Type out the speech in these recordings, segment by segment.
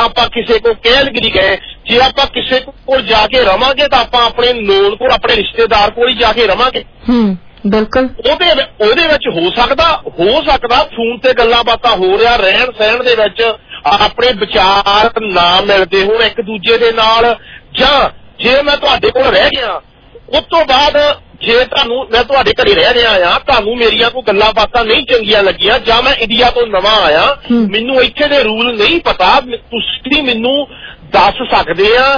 ਆਪਾਂ ਕਿਸੇ ਕੋਲ ਕਹਿਲਗਿਰੀ ਗਏ, ਜੇ ਆਪਾਂ ਕਿਸੇ ਕੋਲ ਜਾ ਕੇ ਰਵਾਂਗੇ ਤਾਂ ਆਪਾਂ ਆਪਣੇ ਨੋਨ ਕੋਲ, ਆਪਣੇ ਰਿਸ਼ਤੇਦਾਰ ਕੋਲ ਹੀ ਜਾ ਕੇ ਰਵਾਂਗੇ। ਬਿਲਕੁਲ। ਉਹਦੇ ਵਿੱਚ ਹੋ ਸਕਦਾ ਫੋਨ ਤੇ ਗੱਲਾਂ ਬਾਤਾਂ ਹੋ ਰਿਹਾ, ਰਹਿਣ ਸਹਿਣ ਦੇ ਵਿੱਚ ਆਪਣੇ ਵਿਚਾਰ ਨਾ ਮਿਲਦੇ ਹੋਣ ਇੱਕ ਦੂਜੇ ਦੇ ਨਾਲ, ਜਾਂ ਜੇ ਮੈਂ ਤੁਹਾਡੇ ਕੋਲ ਰਹਿ ਗਿਆ ਉਸ ਤੋਂ ਬਾਅਦ ਜੇ ਮੈਂ ਤੁਹਾਡੇ ਘਰੇ ਰਹਿ ਰਿਹਾ ਆ, ਤੁਹਾਨੂੰ ਮੇਰੀਆਂ ਕੋਈ ਗੱਲਾਂ ਬਾਤਾਂ ਨਹੀਂ ਚੰਗੀਆਂ ਲੱਗੀਆਂ, ਜਾਂ ਮੈਂ ਇੰਡੀਆ ਤੋਂ ਨਵਾਂ ਆਇਆ, ਮੈਨੂੰ ਇੱਥੇ ਦੇ ਰੂਲ ਨਹੀਂ ਪਤਾ, ਤੁਸੀਂ ਮੈਨੂੰ ਦੱਸ ਸਕਦੇ ਆ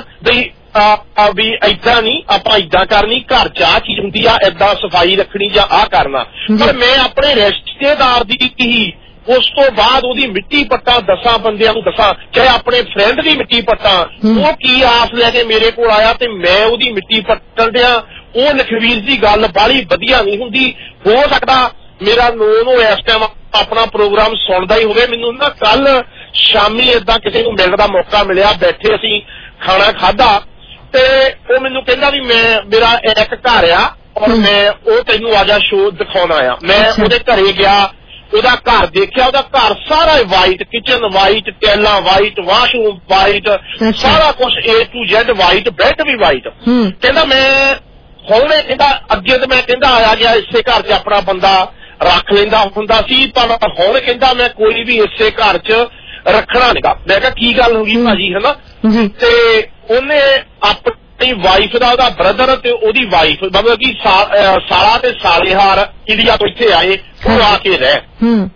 ਵੀ ਏਦਾਂ ਨਹੀਂ, ਆਪਾਂ ਏਦਾਂ ਕਰਨੀ, ਘਰ ਚ ਆਹ ਚੀਜ਼ ਹੁੰਦੀ ਆ, ਏਦਾਂ ਸਫਾਈ ਰੱਖਣੀ ਜਾਂ ਆਹ ਕਰਨਾ। ਪਰ ਮੈਂ ਆਪਣੇ ਰਿਸ਼ਤੇਦਾਰ ਦੀ ਹੀ ਉਸ ਤੋਂ ਬਾਅਦ ਉਹਦੀ ਮਿੱਟੀ ਪੱਟਾਂ 10 ਬੰਦਿਆਂ ਨੂੰ ਦੱਸਾਂ, ਚਾਹੇ ਆਪਣੇ ਫਰੈਂਡ ਦੀ ਮਿੱਟੀ ਪੱਟਾਂ, ਉਹ ਕੀ ਆਸ ਲੈ ਕੇ ਮੇਰੇ ਕੋਲ ਆਇਆ ਤੇ ਮੈਂ ਉਹਦੀ ਮਿੱਟੀ ਪੱਟਣ ਦਿਆਂ, ਉਹ ਲਖਵੀਰ ਦੀ ਗੱਲ ਬਾਹਲੀ ਵਧੀਆ ਨਹੀਂ ਹੁੰਦੀ। ਹੋ ਸਕਦਾ ਮੇਰਾ ਨੋਨ ਉਹ ਇਸ ਟਾਈਮ ਆਪਣਾ ਪ੍ਰੋਗਰਾਮ ਸੁਣਦਾ ਹੀ ਹੋਵੇ। ਮੈਨੂੰ ਨਾ ਕੱਲ ਸ਼ਾਮੀ ਏਦਾਂ ਕਿਸੇ ਨੂੰ ਮਿਲਣ ਦਾ ਮੌਕਾ ਮਿਲਿਆ, ਬੈਠੇ ਅਸੀਂ ਖਾਣਾ ਖਾਧਾ ਤੇ ਉਹ ਮੈਨੂੰ ਕਹਿੰਦਾ ਵੀ ਮੇਰਾ ਇੱਕ ਘਰ ਆ ਔਰ ਮੈਂ ਉਹ ਤੈਨੂੰ ਆਜਾ ਸ਼ੋਅ ਦਿਖਾਉਣਾ ਆ। ਮੈਂ ਉਹਦੇ ਘਰੇ ਗਿਆ, ਉਹਦਾ ਘਰ ਦੇਖਿਆ, ਉਹਦਾ ਘਰ ਸਾਰਾ ਵਾਈਟ, ਕਿਚਨ ਵਾਈਟ, ਟੈਲਾਂ ਵਾਈਟ, ਵਾਸ਼ਰੂਮ ਵਾਈਟ, ਸਾਰਾ ਕੁਛ A to Z white, bed ਵੀ ਵਾਈਟ। ਕਹਿੰਦਾ ਮੈਂ ਹੁਣ ਕਹਿੰਦਾ ਅੱਗੇ ਤੇ ਮੈਂ ਕਹਿੰਦਾ ਆਇਆ ਗਿਆ ਇਸੇ ਘਰ 'ਚ ਆਪਣਾ ਬੰਦਾ ਰੱਖ ਲੈਂਦਾ ਹੁੰਦਾ ਸੀ, ਪਰ ਹੁਣ ਕਹਿੰਦਾ ਮੈਂ ਕੋਈ ਵੀ ਇਸੇ ਘਰ 'ਚ ਰੱਖਣਾ ਨੀਗਾ। ਮੈਂ ਕਿਹਾ ਕੀ ਗੱਲ ਹੋ ਗਈ ਭਾਜੀ, ਹਨਾ? ਤੇ ਉਹਨੇ ਆਪਣੀ ਵਾਈਫ ਦਾ, ਉਹਦਾ ਬ੍ਰਦਰ ਤੇ ਉਹਦੀ ਵਾਈਫ, ਮਤਲਬ ਕਿ ਸਾਲਾ ਤੇ ਸਾਲੇਹਾਰ ਇੰਡੀਆ ਤੋਂ ਇੱਥੇ ਆਏ, ਉਹ ਆ ਕੇ ਰਹਿ।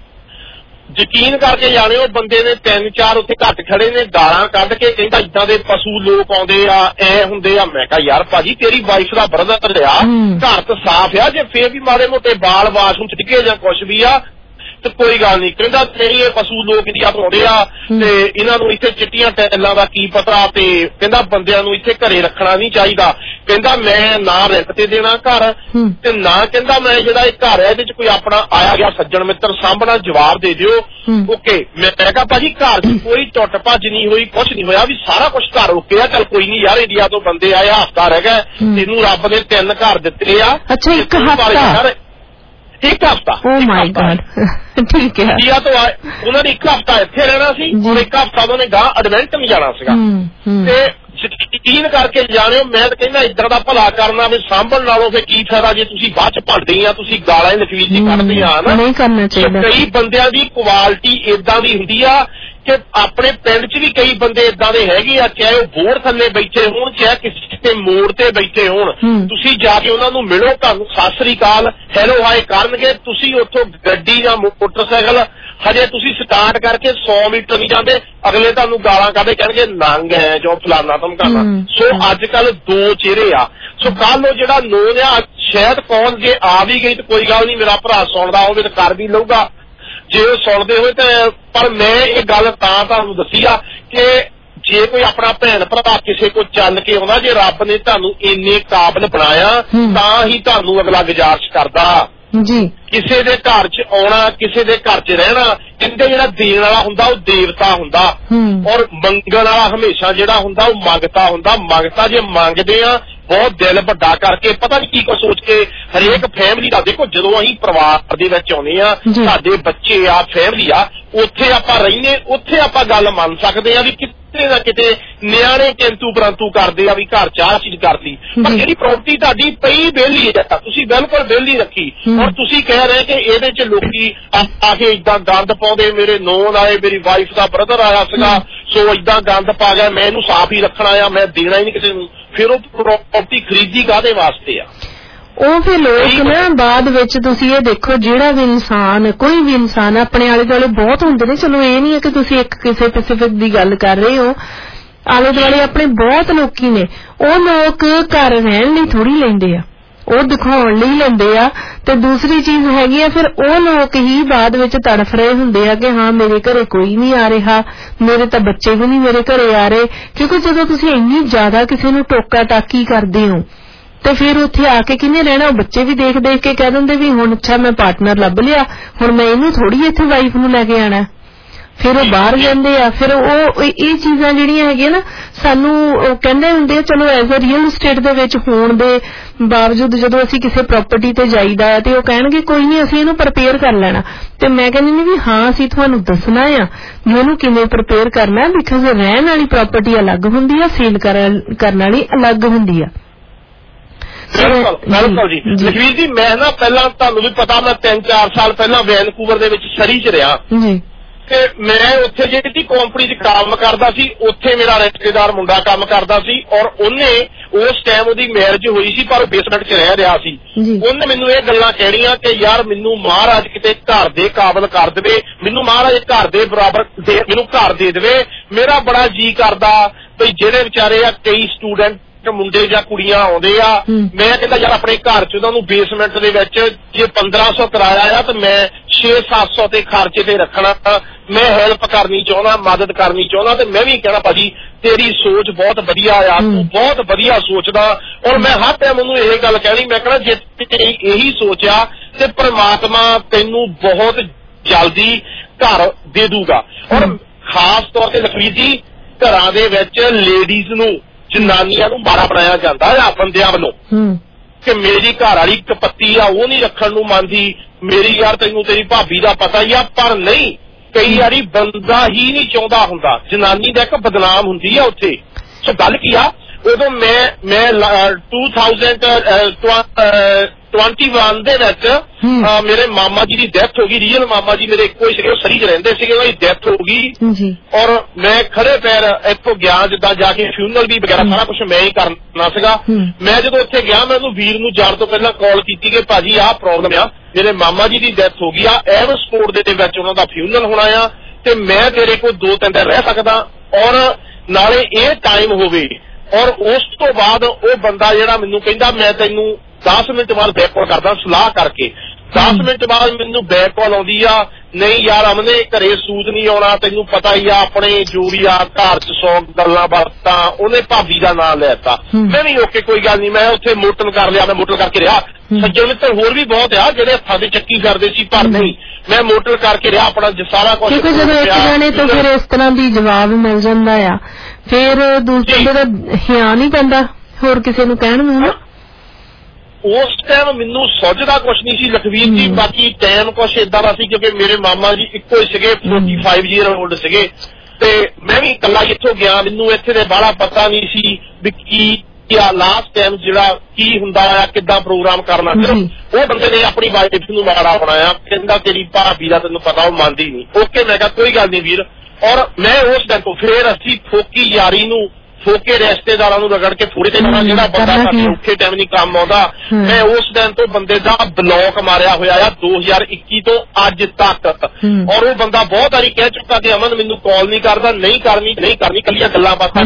ਯਕੀਨ ਕਰਕੇ ਜਾਣੇ ਉਹ ਬੰਦੇ ਨੇ 3-4 ਉੱਥੇ ਘੱਟ ਖੜੇ ਨੇ, ਗਾਲਾਂ ਕੱਢ ਕੇ ਕਹਿੰਦਾ ਏਦਾਂ ਦੇ ਪਸ਼ੂ ਲੋਕ ਆਉਂਦੇ ਆ, ਐ ਹੁੰਦੇ ਆ। ਮੈਂ ਕਿਹਾ ਯਾਰ ਭਾਜੀ ਤੇਰੀ ਵਾਈਫ ਦਾ ਬ੍ਰਦਰ ਆ, ਘਰ ਤਾਂ ਸਾਫ਼ ਆ, ਜੇ ਫੇਰ ਵੀ ਮਾੜੇ ਮੋਟੇ ਬਾਲ ਵਾਸ਼ਰੂਮ ਚ ਡਿੱਗੇ ਜਾਂ ਕੁਛ ਵੀ ਆ ਤੇ ਕੋਈ ਗੱਲ ਨਹੀਂ। ਕਹਿੰਦਾ ਤੇਰੀ ਇਹ ਪਸ਼ੂ ਲੋਕ ਇੰਡੀਆ ਤੋਂ ਆਉਂਦੇ ਆ ਤੇ ਇਹਨਾਂ ਨੂੰ ਇੱਥੇ ਚਿੱਟੀਆਂ ਟੈਲਾਂ ਦਾ ਕੀ ਪਤਾ, ਤੇ ਕਹਿੰਦਾ ਬੰਦਿਆਂ ਨੂੰ ਇੱਥੇ ਘਰੇ ਰੱਖਣਾ ਨਹੀਂ ਚਾਹੀਦਾ। ਕਹਿੰਦਾ ਮੈਂ ਨਾ ਰੈਂਟ ਤੇ ਦੇਣਾ ਘਰ ਤੇ ਨਾ ਕਹਿੰਦਾ ਮੈਂ ਜਿਹੜਾ ਇਹ ਘਰ ਹੈ ਇਹਦੇ ਚ ਕੋਈ ਆਪਣਾ ਆਇਆ ਗਿਆ ਸੱਜਣ ਮਿੱਤਰ ਸਾਂਭਣਾ, ਜਵਾਬ ਦੇ ਦਿਓ। ਓਕੇ। ਮੈਂ ਕਿਹਾ ਭਾਜੀ ਘਰ ਚ ਕੋਈ ਟੁੱਟ ਭੱਜ ਨਹੀਂ ਹੋਈ, ਕੁਛ ਨਹੀਂ ਹੋਇਆ, ਵੀ ਸਾਰਾ ਕੁਛ ਘਰ ਓਕੇ ਆ। ਚੱਲ ਕੋਈ ਨੀ ਯਾਰ, ਇੰਡੀਆ ਤੋਂ ਬੰਦੇ ਆਏ, ਹਫ਼ਤਾ ਰਹਿ ਗਿਆ, ਇਹਨੂੰ ਰੱਬ ਨੇ 3 ਘਰ ਦਿੱਤੇ ਆ। ਅੱਛਾ, ਇੱਕ ਹਫ਼ਤਾ? ਇੱਕ ਹਫ਼ਤਾ। ਠੀਕ ਹੈ। ਇੰਡੀਆ ਤੋਂ ਆਏ, ਉਹਨਾਂ ਨੇ 1 ਹਫ਼ਤਾ ਇੱਥੇ ਰਹਿਣਾ ਸੀ ਔਰ 1 ਹਫ਼ਤਾ ਉਹਨਾਂ ਨੇ ਗਾਂ ਐਡਵੈਂਟਨ ਜਾਣਾ ਸੀਗਾ। ਤੇ ਯਕੀਨ ਕਰਕੇ ਜਾਣਿਓ, ਮੈਂ ਤਾਂ ਕਹਿੰਦਾ ਏਦਾਂ ਦਾ ਭਲਾ ਕਰਨਾ ਵੀ ਸਾਂਭਣ ਨਾਲੋਂ ਫਿਰ ਕੀ ਫਾਇਦਾ ਜੇ ਤੁਸੀਂ ਬਾਅਦ ਚ ਭੰਡੇ ਆ, ਤੁਸੀਂ ਗਾਲਾਂ ਹੀ ਲਖਵੀਰ ਜੀ ਕੱਢਦੇ ਆ ਨਾ। ਨਹੀਂ ਕਰਨਾ ਚਾਹੀਦਾ। ਕਈ ਬੰਦਿਆਂ ਦੀ ਕੁਆਲਿਟੀ ਏਦਾਂ ਦੀ ਹੁੰਦੀ ਆ ਕਿ ਆਪਣੇ ਪਿੰਡ ਚ ਵੀ ਕਈ ਬੰਦੇ ਏਦਾਂ ਦੇ ਹੈਗੇ ਆ, ਚਾਹੇ ਉਹ ਬੋਰਡ ਥੱਲੇ ਬੈਠੇ ਹੋਣ, ਚਾਹੇ ਕਿਸੇ ਮੋੜ ਤੇ ਬੈਠੇ ਹੋਣ, ਤੁਸੀਂ ਜਾ ਕੇ ਉਹਨਾਂ ਨੂੰ ਮਿਲੋ, ਤੁਹਾਨੂੰ ਸਤਿ ਸ੍ਰੀ ਅਕਾਲ ਹੈਲੋ ਹਾਏ ਕਰਨਗੇ। ਤੁਸੀਂ ਉੱਥੋਂ ਗੱਡੀ ਜਾਂ ਮੋਟਰਸਾਈਕਲ ਹਜੇ ਤੁਸੀਂ ਸਟਾਰਟ ਕਰਕੇ 100 ਮੀਟਰ ਨਹੀਂ ਜਾਂਦੇ, ਅਗਲੇ ਤੁਹਾਨੂੰ ਗਾਲਾਂ ਕੱਢੇ ਕਹਿਣਗੇ ਨੰਗ ਹੈ ਜੋ ਫਲਾਨਾ ਧਮਕਾਣਾ। ਸੋ ਅੱਜ ਕੱਲ 2 ਚਿਹਰੇ ਆ। ਸੋ ਕੱਲ ਉਹ ਜਿਹੜਾ ਨੋਨ ਆ, ਸ਼ਾਇਦ ਕੌਣ ਜੇ ਆ ਵੀ ਗਈ ਤਾਂ ਕੋਈ ਗੱਲ ਨਹੀਂ, ਮੇਰਾ ਭਰਾ ਸੁਣਦਾ ਹੋਵੇ ਤਾਂ ਕਰ ਵੀ ਲਊਗਾ ਜੇ ਉਹ ਸੁਣਦੇ ਹੋਏ ਤੇ। ਪਰ ਮੈਂ ਇਹ ਗੱਲ ਤਾਂ ਤੁਹਾਨੂੰ ਦੱਸੀ ਆ ਕਿ ਜੇ ਕੋਈ ਆਪਣਾ ਭੈਣ ਭਰਾ ਕਿਸੇ ਕੋਲ ਚੱਲ ਕੇ ਆਉਂਦਾ, ਜੇ ਰੱਬ ਨੇ ਤੁਹਾਨੂੰ ਇੰਨੇ ਕਾਬਲ ਬਣਾਇਆ ਤਾਂ ਹੀ ਤੁਹਾਨੂੰ ਅਗਲਾ ਗੁਜ਼ਾਰਿਸ਼ ਕਰਦਾ ਜੀ। ਕਿਸੇ ਦੇ ਘਰ ਚ ਆਉਣਾ, ਕਿਸੇ ਦੇ ਘਰ ਚ ਰਹਿਣਾ। ਕਹਿੰਦੇ ਜਿਹੜਾ ਦੇਣ ਵਾਲਾ ਹੁੰਦਾ ਉਹ ਦੇਵਤਾ ਹੁੰਦਾ ਔਰ ਮੰਗਣ ਵਾਲਾ ਹਮੇਸ਼ਾ ਜਿਹੜਾ ਹੁੰਦਾ ਉਹ ਮੰਗਤਾ ਹੁੰਦਾ। ਮੰਗਤਾ ਜੇ ਮੰਗਦੇ ਆ ਬਹੁਤ ਦਿਲ ਵੱਡਾ ਕਰਕੇ, ਪਤਾ ਨਹੀਂ ਕੀ ਕੁਝ ਸੋਚ ਕੇ। ਹਰੇਕ ਫੈਮਿਲੀ ਦਾ ਦੇਖੋ, ਜਦੋਂ ਅਸੀਂ ਪਰਿਵਾਰ ਦੇ ਵਿੱਚ ਆਉਂਦੇ ਆ, ਸਾਡੇ ਬੱਚੇ ਆ, ਫੈਮਿਲੀ ਆ, ਉੱਥੇ ਆਪਾਂ ਰਹਿੰਦੇ, ਉੱਥੇ ਆਪਾਂ ਗੱਲ ਮੰਨ ਸਕਦੇ ਆ ਵੀ ਕਿਤੇ ਨਾ ਕਿਤੇ ਨਿਆਣੇ ਕਿੰਤੂ ਪਰੰਤੂ ਕਰਦੇ ਆ ਵੀ ਘਰ ਚ ਆਹ ਚੀਜ਼ ਕਰਦੀ। ਪਰ ਜਿਹੜੀ ਪ੍ਰਾਪਰਟੀ ਤੁਹਾਡੀ ਪਈ ਵਿਹਲੀ ਹੈ, ਤੁਸੀਂ ਬਿਲਕੁਲ ਵਿਹਲੀ ਰੱਖੀ ਔਰ ਤੁਸੀਂ ਕਹਿ ਰਹੇ ਕਿ ਇਹਦੇ ਚ ਲੋਕੀ ਆ ਕੇ ਏਦਾਂ ਗੰਦ ਪਾਉਂਦੇ। ਮੇਰੇ ਨੋਨ ਆਏ, ਮੇਰੀ ਵਾਈਫ ਦਾ ਬ੍ਰਦਰ ਆਇਆ ਸੀਗਾ, ਸੋ ਏਦਾਂ ਗੰਦ ਪਾ ਗਿਆ, ਮੈਂ ਇਹਨੂੰ ਸਾਫ਼ ਹੀ ਰੱਖਣਾ ਆ, ਮੈਂ ਦੇਣਾ ਹੀ ਨਹੀਂ ਕਿਸੇ ਨੂੰ। ਫਿਰ ਉਹ ਪ੍ਰਾਪਰਟੀ ਖਰੀਦੀ ਕਾਹਦੇ ਵਾਸਤੇ ਆ? ਉਹ ਫਿਰ ਲੋਕ ਨਾ ਬਾਅਦ ਵਿੱਚ ਤੁਸੀਂ ਇਹ ਦੇਖੋ, ਜਿਹੜਾ ਵੀ ਇਨਸਾਨ, ਕੋਈ ਵੀ ਇਨਸਾਨ, ਆਪਣੇ ਆਲੇ ਦੁਆਲੇ ਬਹੁਤ ਹੁੰਦੇ ਨੇ। ਚਲੋ ਇਹ ਨਹੀਂ ਹੈ ਕਿ ਤੁਸੀਂ ਇੱਕ ਕਿਸੇ ਸਪੈਸੀਫਿਕ ਦੀ ਗੱਲ ਕਰ ਰਹੇ ਹੋ, ਆਲੇ ਦੁਆਲੇ ਆਪਣੇ ਬਹੁਤ ਲੋਕੀ ਨੇ। ਉਹ ਲੋਕ ਘਰ ਰਹਿਣ ਲਈ ਥੋੜੀ ਲੈਂਦੇ ਆ, ਉਹ ਦਿਖਾਉਣ ਲਈ ਲੈਂਦੇ ਆ। ਤੇ ਦੂਸਰੀ ਚੀਜ਼ ਹੈਗੀ ਆ, ਫਿਰ ਉਹ ਲੋਕ ਹੀ ਬਾਅਦ ਵਿੱਚ ਤੜਫ ਰਹੇ ਹੁੰਦੇ ਆ ਕਿ ਹਾਂ ਮੇਰੇ ਘਰੇ ਕੋਈ ਨਹੀਂ ਆ ਰਿਹਾ, ਮੇਰੇ ਤਾਂ ਬੱਚੇ ਵੀ ਨਹੀਂ ਮੇਰੇ ਘਰੇ ਆ ਰਹੇ। ਕਿਉਂਕਿ ਜਦੋਂ ਤੁਸੀਂ ਇੰਨੀ ਜ਼ਿਆਦਾ ਕਿਸੇ ਨੂੰ ਟੋਕਾ ਟਾਕੀ ਕਰਦੇ ਹੋ ਤੇ ਫਿਰ ਉੱਥੇ ਆ ਕੇ ਕਿਹਨੇ ਰਹਿਣਾ? ਉਹ ਬੱਚੇ ਵੀ ਦੇਖ ਦੇਖ ਕੇ ਕਹਿ ਦਿੰਦੇ ਵੀ ਹੁਣ ਅੱਛਾ ਮੈਂ ਪਾਰਟਨਰ ਲੱਭ ਲਿਆ, ਹੁਣ ਮੈਂ ਇਹਨੂੰ ਥੋੜੀ ਇੱਥੇ ਵਾਈਫ ਨੂੰ ਲੈ ਕੇ ਆਣਾ। ਫਿਰ ਉਹ ਬਾਹਰ ਜਾਂਦੇ ਆ। ਫਿਰ ਉਹ ਇਹ ਚੀਜ਼ਾਂ ਜਿਹੜੀਆਂ ਹੈਗੀਆਂ ਨਾ ਸਾਨੂੰ ਕਹਿੰਦੇ ਹੁੰਦੇ ਆ ਚਲੋ ਐਜ਼ ਅ ਰੀਅਲ estate ਦੇ ਵਿੱਚ ਹੋਣ ਦੇ ਬਾਵਜੂਦ ਜਦੋਂ ਅਸੀਂ ਕਿਸੇ ਪ੍ਰਾਪਰਟੀ ਤੇ ਜਾਈਦਾ ਆ ਤੇ ਉਹ ਕਹਿਣਗੇ ਕੋਈ ਨਹੀਂ ਅਸੀਂ ਇਹਨੂੰ ਪ੍ਰਪੇਅਰ ਕਰ ਲੈਣਾ। ਤੇ ਮੈਂ ਕਹਿੰਦੀ ਨਹੀਂ ਵੀ ਹਾਂ ਅਸੀਂ ਤੁਹਾਨੂੰ ਦੱਸਣਾ ਆ ਵੀ ਉਹਨੂੰ ਕਿਵੇਂ ਪ੍ਰਪੇਅਰ ਕਰਨਾ, ਬਿਕਾਜ਼ ਰਹਿਣ ਵਾਲੀ ਪ੍ਰਾਪਰਟੀ ਅਲੱਗ ਹੁੰਦੀ ਆ, ਸੇਲ ਕਰਨ ਵਾਲੀ ਅਲੱਗ ਹੁੰਦੀ ਆ। ਬਿਲਕੁਲ ਜੀ। ਲਖਵੀਰ ਜੀ ਮੈਂ ਨਾ ਪਹਿਲਾਂ ਤੁਹਾਨੂੰ ਵੀ ਪਤਾ ਮੈਂ 3-4 ਸਾਲ ਪਹਿਲਾਂ ਵੈਨਕੂਵਰ ਦੇ ਵਿੱਚ ਸਰੀ 'ਚ ਰਿਹਾ ਜੀ ਤੇ ਮੈਂ ਉੱਥੇ ਜਿਹੜੀ ਕੰਪਨੀ 'ਚ ਕੰਮ ਕਰਦਾ ਸੀ ਉੱਥੇ ਮੇਰਾ ਰਿਸ਼ਤੇਦਾਰ ਮੁੰਡਾ ਕੰਮ ਕਰਦਾ ਸੀ ਔਰ ਉਹਨੇ ਉਸ ਟਾਈਮ ਉਹਦੀ ਮੈਰਿਜ ਹੋਈ ਸੀ ਪਰ ਬੇਸਮੈਂਟ 'ਚ ਰਹਿ ਰਿਹਾ ਸੀ। ਉਹਨੇ ਮੈਨੂੰ ਇਹ ਗੱਲਾਂ ਕਹਿਣੀਆਂ ਕਿ ਯਾਰ ਮੈਨੂੰ ਮਹਾਰਾਜ ਕਿਤੇ ਘਰ ਦੇ ਕਾਬਲ ਕਰ ਦੇਵੇ, ਮੈਨੂੰ ਮਹਾਰਾਜ ਘਰ ਦੇ ਬਰਾਬਰ ਮੈਨੂੰ ਘਰ ਦੇ ਦੇਵੇ। ਮੇਰਾ ਬੜਾ ਜੀ ਕਰਦਾ ਵੀ ਜਿਹੜੇ ਵਿਚਾਰੇ ਆ ਕਈ ਸਟੂਡੈਂਟ ਮੁੰਡੇ ਜਾਂ ਕੁੜੀਆਂ ਆਉਂਦੇ ਆ, ਮੈਂ ਕਹਿੰਦਾ ਯਾਰ ਆਪਣੇ ਘਰ 'ਚ ਉਹਨਾਂ ਨੂੰ ਬੇਸਮੈਂਟ ਦੇ ਵਿੱਚ ਜੇ 1500 ਕਿਰਾਇਆ ਆ ਤਾਂ ਮੈਂ 600-700 ਤੇ ਖਰਚੇ ਤੇ ਰੱਖਣਾ। ਮੈਂ ਹੈਲਪ ਕਰਨੀ ਚਾਹੁੰਦਾ, ਮਦਦ ਕਰਨੀ ਚਾਹੁੰਦਾ ਤੇ ਮੈਂ ਵੀ ਕਹਿਣਾ ਭਾਜੀ ਤੇਰੀ ਸੋਚ ਬਹੁਤ ਵਧੀਆ ਆ, ਤੂੰ ਬਹੁਤ ਵਧੀਆ ਸੋਚਦਾ। ਔਰ ਮੈਂ ਹਰ ਟਾਈਮ ਉਹਨੂੰ ਇਹ ਗੱਲ ਕਹਿਣੀ, ਮੈਂ ਕਹਿਣਾ ਜੇ ਤੇਰੀ ਇਹੀ ਸੋਚ ਆ ਤੇ ਪ੍ਰਮਾਤਮਾ ਤੈਨੂੰ ਬਹੁਤ ਜਲਦੀ ਘਰ ਦੇ ਦੂਗਾ। ਔਰ ਖਾਸ ਤੌਰ ਤੇ ਲਖਵੀਰ ਜੀ ਘਰਾਂ ਦੇ ਵਿੱਚ ਲੇਡੀਜ਼ ਨੂੰ ਜਨਾਨੀਆਂ ਨੂੰ ਮਾੜਾ ਬਣਾਇਆ ਜਾਂਦਾ ਆ ਬੰਦਿਆਂ ਵੱਲੋਂ ਕਿ ਮੇਰੀ ਘਰ ਵਾਲੀ ਕਪੱਤੀ ਆ, ਉਹ ਨਹੀਂ ਰੱਖਣ ਨੂੰ ਮੰਨਦੀ, ਮੇਰੀ ਯਾਰ ਤੈਨੂੰ ਤੇਰੀ ਭਾਬੀ ਦਾ ਪਤਾ ਹੀ ਆ। ਪਰ ਨਹੀਂ, ਕਈ ਵਾਰੀ ਬੰਦਾ ਹੀ ਨਹੀਂ ਚਾਹੁੰਦਾ ਹੁੰਦਾ, ਜਨਾਨੀ ਦਾ ਇੱਕ ਬਦਨਾਮ ਹੁੰਦੀ ਆ ਉੱਥੇ। ਸੋ ਗੱਲ ਕੀ ਆ ਉਦੋਂ ਮੈਂ 2021 ਦੇ ਵਿੱਚ ਮੇਰੇ ਮਾਮਾ ਜੀ ਦੀ ਡੈਥ ਹੋ ਗਈ। ਰੀਅਲ ਮਾਮਾ ਜੀ ਮੇਰੇ ਇੱਕੋ ਹੀ ਸੀਗੇ, ਉਹ ਸਰੀ 'ਚ ਰਹਿੰਦੇ ਸੀਗੇ, ਉਹਨਾਂ ਦੀ ਡੈਥ ਹੋ ਗਈ ਔਰ ਮੈਂ ਖੜੇ ਪੈਰ ਇੱਥੋਂ ਗਿਆ, ਜਿੱਦਾਂ ਜਾ ਕੇ ਫਿਊਨਰਲ ਵੀ ਵਗੈਰਾ ਸਾਰਾ ਕੁਛ ਮੈਂ ਹੀ ਕਰਨਾ ਸੀਗਾ। ਮੈਂ ਜਦੋਂ ਉੱਥੇ ਗਿਆ ਮੈਂ ਉਹਨੂੰ ਵੀਰ ਨੂੰ ਜਾਣ ਤੋਂ ਪਹਿਲਾਂ ਕਾਲ ਕੀਤੀ ਕਿ ਭਾਜੀ ਆਹ ਪ੍ਰੋਬਲਮ ਆ, ਮੇਰੇ ਮਾਮਾ ਜੀ ਦੀ ਡੈਥ ਹੋ ਗਈ ਆ, ਐਵਸਪੋਰਟ ਦੇ ਵਿੱਚ ਉਹਨਾਂ ਦਾ ਫਿਊਨਰਲ ਹੋਣਾ ਆ ਤੇ ਮੈਂ ਤੇਰੇ ਕੋਲ 2-3 ਦਿਨ ਰਹਿ ਸਕਦਾ ਔਰ ਨਾਲੇ ਇਹ ਟਾਈਮ ਹੋਵੇ। ਔਰ ਉਸ ਤੋਂ ਬਾਅਦ ਉਹ ਬੰਦਾ ਜਿਹੜਾ ਮੈਨੂੰ ਕਹਿੰਦਾ ਮੈਂ ਤੈਨੂੰ 10 ਮਿੰਟ ਬਾਅਦ ਬੈਕ ਕਾਲ ਕਰਦਾ ਸਲਾਹ ਕਰਕੇ। 10 ਮਿੰਟ ਬਾਅਦ ਮੈਨੂੰ ਬੈਕ ਕਾਲ ਆਉਂਦੀ ਆ, ਨਹੀਂ ਯਾਰ ਅਮਨੇ ਘਰੇ ਸੂਤ ਨਹੀਂ ਆਉਣਾ, ਤੈਨੂੰ ਪਤਾ ਹੀ ਆ ਆਪਣੇ ਜੋ ਵੀ ਆ ਘਰ 'ਚ 100 ਗੱਲਾਂ ਬਾਤਾਂ। ਉਹਨੇ ਭਾਬੀ ਦਾ ਨਾਂ ਲੈਤਾ। ਮੈਂ ਵੀ ਓਕੇ ਕੋਈ ਗੱਲ ਨਹੀਂ, ਮੈਂ ਉੱਥੇ ਮੋਟਨ ਕਰ ਲਿਆ, ਮੈਂ ਮੋਟਨ ਕਰਕੇ ਰਿਹਾ। ਸੱਜਣ ਮਿੱਤਰ ਹੋਰ ਵੀ ਬਹੁਤ ਆ ਜਿਹੜੇ ਹੱਥਾਂ ਦੀ ਚੱਕੀ ਕਰਦੇ ਸੀ, ਪਰ ਨਹੀਂ ਮੈਂ ਮੋਟਨ ਕਰਕੇ ਰਿਹਾ ਆਪਣਾ ਸਾਰਾ ਕੁਝ। ਕਿਉਂਕਿ ਜਦੋਂ ਇੱਕ ਜਾਣੇ ਤੋਂ ਫਿਰ ਇਸ ਤਰ੍ਹਾਂ ਦੀ ਜਵਾਬ ਮਿਲ ਜਾਂਦਾ ਆ ਫਿਰ ਦੂਸਰੇ ਦਾ ਹਿਆ ਨਹੀਂ ਪੈਂਦਾ ਹੋਰ ਕਿਸੇ ਨੂੰ ਕਹਿਣ ਨੂੰ। ਉਸ ਟਾਈਮ ਮੈਨੂੰ ਸੁੱਝਦਾ ਕੁਛ ਨਹੀਂ ਸੀ ਲਖਵੀਰ ਜੀ, ਬਾਕੀ ਟਾਈਮ ਕੁਛ ਏਦਾਂ ਦਾ ਸੀ ਕਿਉਂਕਿ ਮੇਰੇ ਮਾਮਾ ਜੀ ਇੱਕੋ ਹੀ ਸੀਗੇ, 45 ਈਅਰ ਓਲਡ ਸੀਗੇ ਤੇ ਮੈਂ ਵੀ ਇਕੱਲਾ ਇੱਥੋਂ ਗਿਆ, ਮੈਨੂੰ ਇੱਥੇ ਦੇ ਬਾਹਲਾ ਪਤਾ ਨਹੀਂ ਸੀ ਵੀ ਕੀ ਲਾਸਟ ਟਾਈਮ ਜਿਹੜਾ ਕੀ ਹੁੰਦਾ ਆ, ਕਿੱਦਾਂ ਪ੍ਰੋਗਰਾਮ ਕਰਨਾ। ਉਹ ਬੰਦੇ ਨੇ ਆਪਣੀ ਵਾਈਫ ਨੂੰ ਮਾੜਾ ਬਣਾਇਆ, ਕਹਿੰਦਾ ਤੇਰੀ ਭਾਬੀ ਦਾ ਤੈਨੂੰ ਪਤਾ ਉਹ ਮੰਨਦੀ ਨਹੀਂ। ਓਕੇ ਮੈਂ ਕਿਹਾ ਕੋਈ ਗੱਲ ਨਹੀਂ ਵੀਰ। ਔਰ ਮੈਂ ਉਸ ਦਿਨ ਤੋਂ ਫਿਰ ਅਸੀਂ ਫੋਕੀ ਯਾਰੀ ਨੂੰ ਫੋਕੇ ਰਿਸ਼ਤੇਦਾਰਾਂ ਨੂੰ ਰਗੜ ਕੇ ਫੂੜੇ ਤੇ ਜਿਹੜਾ ਬੰਦਾ ਸਾਡੇ ਔਖੇ ਟਾਈਮ ਨਹੀਂ ਕੰਮ ਆਉਂਦਾ, ਮੈਂ ਉਸ ਦਿਨ ਤੋਂ ਬੰਦੇ ਦਾ ਬਲੌਕ ਮਾਰਿਆ ਹੋਇਆ ਆ 2021 ਤੋਂ ਅੱਜ ਤੱਕ। ਔਰ ਉਹ ਬੰਦਾ ਬਹੁਤ ਵਾਰੀ ਕਹਿ ਚੁੱਕਾ ਕਿ ਅਮਨ ਮੈਨੂੰ ਕਾਲ ਨਹੀਂ ਕਰਦਾ, ਨਹੀਂ ਕਰਨੀ ਕੱਲੀਆਂ ਗੱਲਾਂ ਬਾਤਾਂ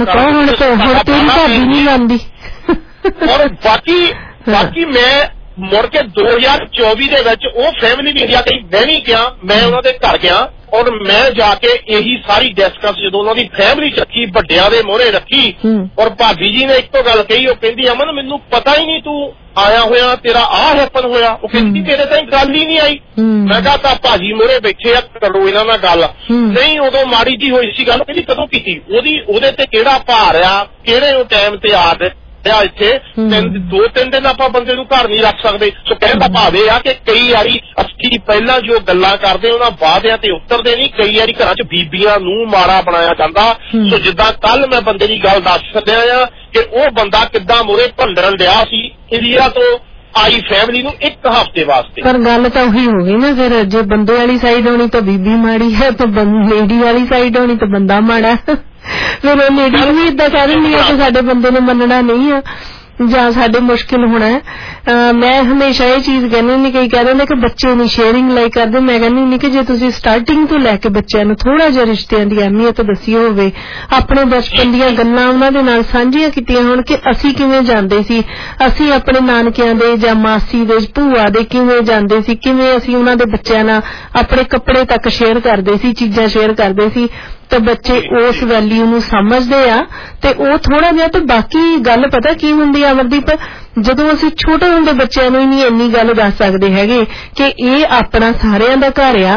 ਔਰ ਬਾਕੀ ਮੈਂ ਮੁੜ ਕੇ 2024 ਦੇ ਵਿੱਚ ਉਹ ਫੈਮਿਲੀ ਵੀ ਇੰਡੀਆ ਕਈ ਮੈਂ ਨਹੀਂ ਗਿਆ, ਮੈਂ ਉਹਨਾਂ ਦੇ ਘਰ ਗਿਆ ਔਰ ਮੈਂ ਜਾ ਕੇ ਇਹੀ ਸਾਰੀ ਡਿਸਕਸ ਜਦੋਂ ਉਹਨਾਂ ਦੀ ਫੈਮਿਲੀ ਚ ਰੱਖੀ, ਵੱਡਿਆਂ ਦੇ ਮੋਹਰੇ ਰੱਖੀ। ਔਰ ਭਾਬੀ ਜੀ ਨੇ ਇੱਕੋ ਗੱਲ ਕਹੀ, ਉਹ ਕਹਿੰਦੀ ਅਮਨ ਮੈਨੂੰ ਪਤਾ ਹੀ ਨਹੀਂ ਤੂੰ ਆਇਆ ਹੋਇਆ, ਤੇਰਾ ਆਹ ਹੈਪਨ ਹੋਇਆ। ਉਹ ਕਹਿੰਦੀ ਤੇਰੇ ਤਾਂ ਗੱਲ ਹੀ ਨਹੀਂ ਆਈ। ਮੈਂ ਕਿਹਾ ਤਾਂ ਭਾਜੀ ਮੋਹਰੇ ਬੈਠੇ ਆ, ਕਰੋ ਇਹਨਾਂ ਨਾਲ ਗੱਲ। ਨਹੀਂ ਉਦੋਂ ਮਾੜੀ ਜੀ ਹੋਈ ਸੀ ਗੱਲ, ਕਹਿੰਦੀ ਕਦੋਂ ਕੀਤੀ, ਉਹਦੇ ਤੇ ਕਿਹੜਾ ਭਾਰ ਆ, ਕਿਹੜੇ ਉਹ ਟਾਈਮ ਤੇ ਆ ਇੱਥੇ 2-3 ਦਿਨ ਆਪਾਂ ਬੰਦੇ ਨੂੰ ਘਰ ਨਹੀਂ ਰੱਖ ਸਕਦੇ। ਸੋ ਕਹਿਣ ਦਾ ਭਾਵ ਇਹ ਆ ਕਿ ਕਈ ਵਾਰੀ ਅਸੀਂ ਪਹਿਲਾਂ ਜੋ ਗੱਲਾਂ ਕਰਦੇ ਉਹਨਾਂ ਵਾਅਦਿਆਂ ਤੇ ਉਤਰਦੇ ਨਹੀਂ। ਕਈ ਵਾਰੀ ਘਰਾਂ 'ਚ ਬੀਬੀਆਂ ਨੂੰ ਮਾੜਾ ਬਣਾਇਆ ਜਾਂਦਾ। ਸੋ ਜਿੱਦਾਂ ਕੱਲ ਮੈਂ ਬੰਦੇ ਦੀ ਗੱਲ ਦੱਸ ਸਕਿਆ ਆ ਕਿ ਉਹ ਬੰਦਾ ਕਿੱਦਾਂ ਮੂਹਰੇ ਭੰਡਰਨ ਡਿਆ ਸੀ ਇੰਡੀਆ ਤੋਂ ਆਈ ਫੈਮਿਲੀ ਨੂੰ 1 ਹਫ਼ਤੇ ਵਾਸਤੇ। ਪਰ ਗੱਲ ਤਾਂ ਉਹੀ ਹੋ ਗਈ ਨਾ, ਫਿਰ ਜੇ ਬੰਦੇ ਵਾਲੀ ਸਾਈਡ ਹੋਣੀ ਤਾਂ ਬੀਬੀ ਮਾੜੀ ਹੈ, ਤਾਂ ਲੇਡੀ ਵਾਲੀ ਸਾਈਡ ਹੋਣੀ ਤਾਂ ਬੰਦਾ ਮਾੜਾ। ਫਿਰ ਉਹ ਲੇਡੀ ਨੂੰ ਵੀ ਏਦਾਂ ਕਹਿ ਦਿੰਦੀ ਆ ਕਿ ਸਾਡੇ ਬੰਦੇ ਨੇ ਮੰਨਣਾ ਨਹੀਂ ਆ ਜਾਂ ਸਾਡੇ ਮੁਸ਼ਕਿਲ ਹੋਣਾ। ਮੈਂ ਹਮੇਸ਼ਾ ਇਹ ਚੀਜ਼ ਕਹਿੰਦੀ ਨਹੀਂ, ਕਈ ਕਹਿ ਦਿੰਦੇ ਕਿ ਬੱਚੇ ਨਹੀਂ ਸ਼ੇਅਰਿੰਗ ਲਾਈਕ ਕਰਦੇ। ਮੈਂ ਕਹਿੰਦੀ ਨਹੀਂ ਕਿ ਜੇ ਤੁਸੀਂ ਸਟਾਰਟਿੰਗ ਤੋਂ ਲੈ ਕੇ ਬੱਚਿਆਂ ਨੂੰ ਥੋੜਾ ਜਿਹਾ ਰਿਸ਼ਤਿਆਂ ਦੀ ਅਹਿਮੀਅਤ ਦੱਸੀ ਹੋਵੇ, ਆਪਣੇ ਬਚਪਨ ਦੀਆਂ ਗੱਲਾਂ ਉਹਨਾਂ ਦੇ ਨਾਲ ਸਾਂਝੀਆਂ ਕੀਤੀਆਂ ਹੋਣ ਕਿ ਅਸੀਂ ਕਿਵੇਂ ਜਾਂਦੇ ਸੀ, ਅਸੀਂ ਆਪਣੇ ਨਾਨਕਿਆਂ ਦੇ ਜਾਂ ਮਾਸੀ ਦੇ ਭੂਆ ਦੇ ਕਿਵੇਂ ਜਾਂਦੇ ਸੀ, ਕਿਵੇਂ ਅਸੀਂ ਉਹਨਾਂ ਦੇ ਬੱਚਿਆਂ ਨਾਲ ਆਪਣੇ ਕੱਪੜੇ ਤੱਕ ਸ਼ੇਅਰ ਕਰਦੇ ਸੀ, ਚੀਜ਼ਾਂ ਸ਼ੇਅਰ ਕਰਦੇ ਸੀ, ਤਾਂ ਬੱਚੇ ਉਸ ਵੈਲਿਊ ਨੂੰ ਸਮਝਦੇ ਆ ਤੇ ਉਹ ਥੋੜਾ ਜਿਹਾ। ਤੇ ਬਾਕੀ ਗੱਲ ਪਤਾ ਕੀ ਹੁੰਦੀ ਆ ਅਮਰਦੀਪ, ਜਦੋਂ ਅਸੀਂ ਛੋਟੇ ਹੁੰਦੇ ਬੱਚਿਆਂ ਨੂੰ ਹੀ ਨਹੀਂ ਇੰਨੀ ਗੱਲ ਦੱਸ ਸਕਦੇ ਹੈਗੇ ਕਿ ਇਹ ਆਪਣਾ ਸਾਰਿਆਂ ਦਾ ਘਰ ਆ,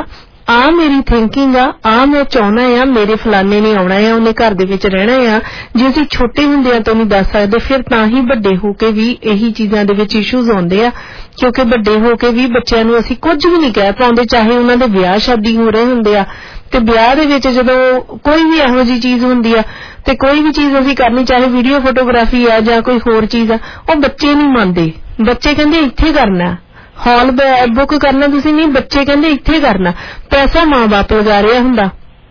ਆ ਮੇਰੀ ਥਿੰਕਿੰਗ ਆ ਮੈਂ ਚਾਹੁੰਦਾ ਆ, ਮੇਰੇ ਫਲਾਨੇ ਨੇ ਆਉਣਾ ਆ, ਉਹਨੇ ਘਰ ਦੇ ਵਿੱਚ ਰਹਿਣਾ ਆ। ਜੇ ਅਸੀਂ ਛੋਟੇ ਹੁੰਦਿਆਂ ਤੋਂ ਨਹੀਂ ਦੱਸ ਸਕਦੇ ਫਿਰ ਤਾਂ ਹੀ ਵੱਡੇ ਹੋ ਕੇ ਵੀ ਇਹੀ ਚੀਜ਼ਾਂ ਦੇ ਵਿੱਚ ਇਸ਼ੂਜ਼ ਆਉਂਦੇ ਆ, ਕਿਉਂਕਿ ਵੱਡੇ ਹੋ ਕੇ ਵੀ ਬੱਚਿਆਂ ਨੂੰ ਅਸੀਂ ਕੁਝ ਵੀ ਨਹੀਂ ਕਹਿ ਪਾਉਂਦੇ, ਚਾਹੇ ਉਹਨਾਂ ਦੇ ਵਿਆਹ ਸ਼ਾਦੀ ਹੋ ਰਹੇ ਹੁੰਦੇ ਆ। ਤੇ ਵਿਆਹ ਦੇ ਵਿੱਚ ਜਦੋਂ ਕੋਈ ਵੀ ਇਹੋ ਜਿਹੀ ਚੀਜ਼ ਹੁੰਦੀ ਆ ਤੇ ਕੋਈ ਵੀ ਚੀਜ਼ ਅਸੀਂ ਕਰਨੀ, ਚਾਹੇ ਵੀਡੀਓ ਫੋਟੋਗ੍ਰਾਫੀ ਆ ਜਾਂ ਕੋਈ ਹੋਰ ਚੀਜ਼ ਆ, ਉਹ ਬੱਚੇ ਨਹੀਂ ਮੰਨਦੇ। ਬੱਚੇ ਕਹਿੰਦੇ ਇੱਥੇ ਕਰਨਾ, ਹਾਲ ਬੁੱਕ ਕਰਨਾ ਤੁਸੀਂ ਨਹੀਂ, ਬੱਚੇ ਕਹਿੰਦੇ ਇੱਥੇ ਕਰਨਾ। ਪੈਸਾ ਮਾਂ ਬਾਪ ਲਗਾ ਰਿਹਾ ਹੁੰਦਾ,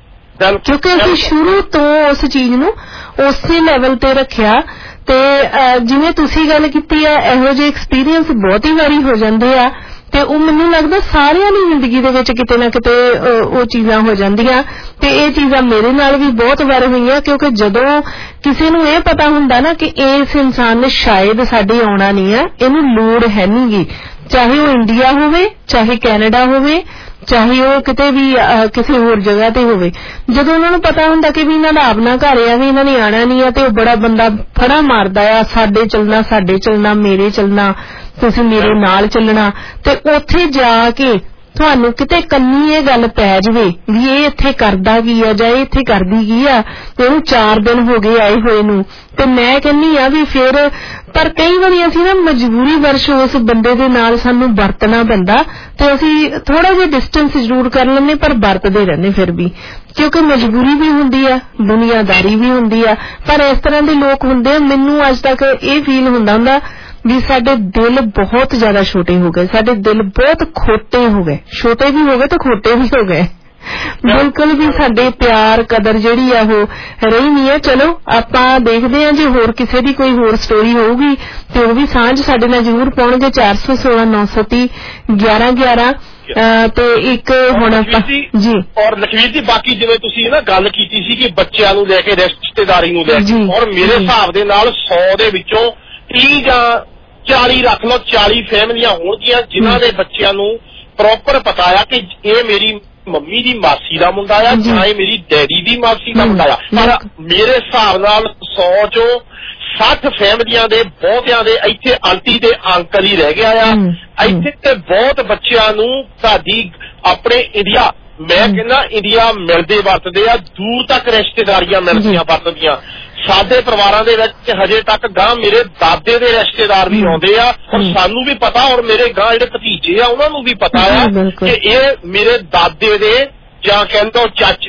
ਕਿਉਂਕਿ ਅਸੀਂ ਸ਼ੁਰੂ ਤੋਂ ਉਸ ਚੀਜ਼ ਨੂੰ ਉਸੇ ਲੈਵਲ ਤੇ ਰੱਖਿਆ। ਤੇ ਜਿਵੇਂ ਤੁਸੀਂ ਗੱਲ ਕੀਤੀ ਆ, ਇਹੋ ਜਿਹੇ ਐਕਸਪੀਰੀਅੰਸ ਬਹੁਤ ਹੀ ਵਾਰੀ ਹੋ ਜਾਂਦੇ ਆ ਤੇ ਉਹ ਮੈਨੂੰ ਲੱਗਦਾ ਸਾਰਿਆਂ ਦੀ ਜ਼ਿੰਦਗੀ ਦੇ ਵਿੱਚ ਕਿਤੇ ਨਾ ਕਿਤੇ ਉਹ ਚੀਜ਼ਾਂ ਹੋ ਜਾਂਦੀਆਂ। ਤੇ ਇਹ ਚੀਜ਼ਾਂ ਮੇਰੇ ਨਾਲ ਵੀ ਬਹੁਤ ਵਾਰ ਹੋਈਆਂ, ਕਿਉਂਕਿ ਜਦੋਂ ਕਿਸੇ ਨੂੰ ਇਹ ਪਤਾ ਹੁੰਦਾ ਨਾ ਕਿ ਇਸ ਇਨਸਾਨ ਨੇ ਸ਼ਾਇਦ ਸਾਡੇ ਆਉਣਾ ਨਹੀਂ ਆ, ਇਹਨੂੰ ਲੋੜ ਹੈ ਨਹੀਂਗੀ, ਚਾਹੇ ਉਹ ਇੰਡੀਆ ਹੋਵੇ, ਚਾਹੇ ਕੈਨੇਡਾ ਹੋਵੇ, ਚਾਹੇ ਉਹ ਕਿਤੇ ਵੀ ਕਿਸੇ ਹੋਰ ਜਗ੍ਹਾ ਤੇ ਹੋਵੇ, ਜਦੋਂ ਉਹਨਾਂ ਨੂੰ ਪਤਾ ਹੁੰਦਾ ਕਿ ਵੀ ਇਹਨਾਂ ਦਾ ਆਪਣਾ ਘਰ ਆ, ਵੀ ਇਹਨਾਂ ਨੇ ਆਣਾ ਨਹੀਂ ਆ, ਤੇ ਉਹ ਬੜਾ ਬੰਦਾ ਫੜਾ ਮਾਰਦਾ ਆ, ਸਾਡੇ ਚੱਲਣਾ, ਮੇਰੇ ਚੱਲਣਾ, ਤੁਸੀਂ ਮੇਰੇ ਨਾਲ ਚੱਲਣਾ। ਤੇ ਉੱਥੇ ਜਾ ਕੇ ਤੁਹਾਨੂੰ ਕਿਤੇ ਕੰਨੀ ਇਹ ਗੱਲ ਪੈ ਜਾਵੇ ਵੀ ਇਹ ਇੱਥੇ ਕਰਦਾ ਕੀ ਆ ਜਾਂ ਇਹ ਇੱਥੇ ਕਰਦੀ ਕੀ ਆ, ਇਹਨੂੰ 4 ਦਿਨ ਹੋ ਗਏ ਆਏ ਹੋਏ ਨੂੰ। ਤੇ ਮੈਂ ਕਹਿੰਦੀ ਆ ਵੀ ਫਿਰ ਪਰ ਕਈ ਵਾਰੀ ਅਸੀਂ ਨਾ ਮਜਬੂਰੀ ਵਰਸ਼ ਉਸ ਬੰਦੇ ਦੇ ਨਾਲ ਸਾਨੂੰ ਵਰਤਣਾ ਪੈਂਦਾ ਤੇ ਅਸੀਂ ਥੋੜਾ ਜਿਹਾ ਡਿਸਟੈਂਸ ਜ਼ਰੂਰ ਕਰ ਲੈਂਦੇ, ਪਰ ਵਰਤਦੇ ਰਹਿੰਦੇ ਫਿਰ ਵੀ, ਕਿਉਂਕਿ ਮਜਬੂਰੀ ਵੀ ਹੁੰਦੀ ਆ, ਦੁਨੀਆਦਾਰੀ ਵੀ ਹੁੰਦੀ ਆ। ਪਰ ਇਸ ਤਰ੍ਹਾਂ ਦੇ ਲੋਕ ਹੁੰਦੇ ਆ, ਮੈਨੂੰ ਅੱਜ ਤੱਕ ਇਹ ਫੀਲ ਹੁੰਦਾ ਵੀ ਸਾਡੇ ਦਿਲ ਬਹੁਤ ਜ਼ਿਆਦਾ ਛੋਟੇ ਹੋ ਗਏ, ਸਾਡੇ ਦਿਲ ਬਹੁਤ ਖੋਟੇ ਹੋ ਗਏ, ਛੋਟੇ ਵੀ ਹੋ ਗਏ ਤੇ ਖੋਟੇ ਵੀ ਹੋ ਗਏ, ਬਿਲਕੁਲ ਵੀ ਸਾਡੇ ਪਿਆਰ ਕਦਰ ਜਿਹੜੀ ਆ ਉਹ ਰਹੀ ਨਹੀਂ ਹੈ। ਚਲੋ ਆਪਾਂ ਦੇਖਦੇ ਹਾਂ ਜੇ ਹੋਰ ਕਿਸੇ ਦੀ ਕੋਈ ਹੋਰ ਸਟੋਰੀ ਹੋਊਗੀ ਤੇ ਉਹ ਵੀ ਸਾਂਝ ਸਾਡੇ ਨਾਲ ਜ਼ਰੂਰ ਪਾਉਣਗੇ। 416 930 1111 ਤੇ ਇੱਕ ਹੁਣ ਜੀ। ਔਰ ਲਖਵੀਰ ਜੀ ਬਾਕੀ ਜਿਵੇਂ ਤੁਸੀਂ ਨਾ ਗੱਲ ਕੀਤੀ ਸੀ ਕਿ ਬੱਚਿਆਂ ਨੂੰ ਲੈ ਕੇ ਰਿਸ਼ਤੇਦਾਰੀ ਨੂੰ ਲੈ ਕੇ, ਔਰ ਮੇਰੇ ਹਿਸਾਬ ਦੇ ਨਾਲ 100 ਦੇ ਵਿੱਚੋਂ 30 ਜਾਂ 40 ਰੱਖ ਲਓ, 40 ਫੈਮਲੀਆਂ ਹੋਣਗੀਆਂ ਜਿਨ੍ਹਾਂ ਦੇ ਬੱਚਿਆਂ ਨੂੰ ਪ੍ਰੋਪਰ ਪਤਾ ਆ ਕਿ ਇਹ ਮੇਰੀ ਮੰਮੀ ਦੀ ਮਾਸੀ ਦਾ ਮੁੰਡਾ ਆ ਜਾਂ ਇਹ ਮੇਰੀ ਡੈਡੀ ਦੀ ਮਾਸੀ ਦਾ ਮੁੰਡਾ ਆ। ਪਰ ਮੇਰੇ ਹਿਸਾਬ ਨਾਲ 100 ਚੋਂ 60 ਫੈਮਲੀਆਂ ਦੇ ਬਹੁਤਿਆਂ ਦੇ ਇੱਥੇ ਆਂਟੀ ਤੇ ਅੰਕਲ ਹੀ ਰਹਿ ਗਿਆ ਆ। ਇੱਥੇ ਤੇ ਬਹੁਤ ਬੱਚਿਆਂ ਨੂੰ ਸਾਡੀ ਆਪਣੇ ਇੰਡੀਆ, ਮੈਂ ਕਹਿੰਦਾ ਇੰਡੀਆ ਮਿਲਦੇ ਵਰਤਦੇ ਆ, ਦੂਰ ਤੱਕ ਰਿਸ਼ਤੇਦਾਰੀਆਂ ਮਿਲਦੀਆਂ ਵਰਤਦੀਆਂ। ਸਾਡੇ ਪਰਿਵਾਰਾਂ ਦੇ ਵਿੱਚ ਹਜੇ ਤੱਕ ਗਾਂ ਮੇਰੇ ਦਾਦੇ ਦੇ ਰਿਸ਼ਤੇਦਾਰ ਵੀ ਆਉਂਦੇ ਆ, ਔਰ ਸਾਨੂੰ ਵੀ ਪਤਾ, ਔਰ ਮੇਰੇ ਗਾਂ ਜਿਹੜੇ ਭਤੀਜੇ ਆ ਉਹਨਾਂ ਨੂੰ ਵੀ ਪਤਾ ਆ ਕਿ ਇਹ ਮੇਰੇ ਦਾਦੇ ਦੇ ਜਾਂ ਕਹਿੰਦਾ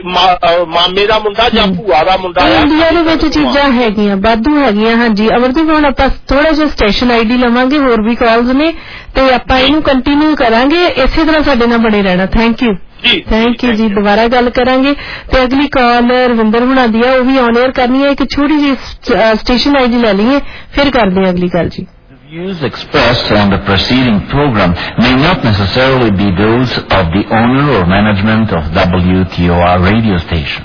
ਮਾਮੇ ਦਾ ਮੁੰਡਾ ਜਾਂ ਭੂਆ ਦਾ ਮੁੰਡਾ ਆ। ਇੰਡੀਆ ਦੇ ਵਿੱਚ ਚੀਜ਼ਾਂ ਹੈਗੀਆਂ, ਵਾਧੂ ਹੈਗੀਆਂ। ਹਾਂਜੀ ਅਮਰਦੀਪ, ਹੁਣ ਆਪਾਂ ਥੋੜਾ ਜਿਹਾ ਸਟੇਸ਼ਨ ਆਈਡੀ ਲਵਾਂਗੇ, ਹੋਰ ਵੀ ਕਾਲਸ ਨੇ ਤੇ ਆਪਾਂ ਇਹਨੂੰ ਕੰਟੀਨਿਊ ਕਰਾਂਗੇ, ਇਸੇ ਤਰ੍ਹਾਂ ਸਾਡੇ ਨਾਲ ਬਣੇ ਰਹਿਣਾ। ਥੈਂਕ ਯੂ ਜੀ। ਦੁਬਾਰਾ ਗੱਲ ਕਰਾਂਗੇ ਤੇ ਅਗਲੀ ਕਾਲ ਰਵਿੰਦਰ ਹੁਣਾਂ ਦੀ ਆ, ਉਹ ਵੀ ਔਨ 에ਅਰ ਕਰਨੀ ਹੈ। ਇੱਕ ਛੋਟੀ ਜਿਹੀ ਸਟੇਸ਼ਨ ਆਈਡੀ ਲੈ ਲਈਏ, ਫਿਰ ਕਰਦੇ ਹਾਂ ਅਗਲੀ ਗੱਲ ਜੀ। Views expressed on the preceding program may not necessarily be those of the owner or management of WTOR radio station.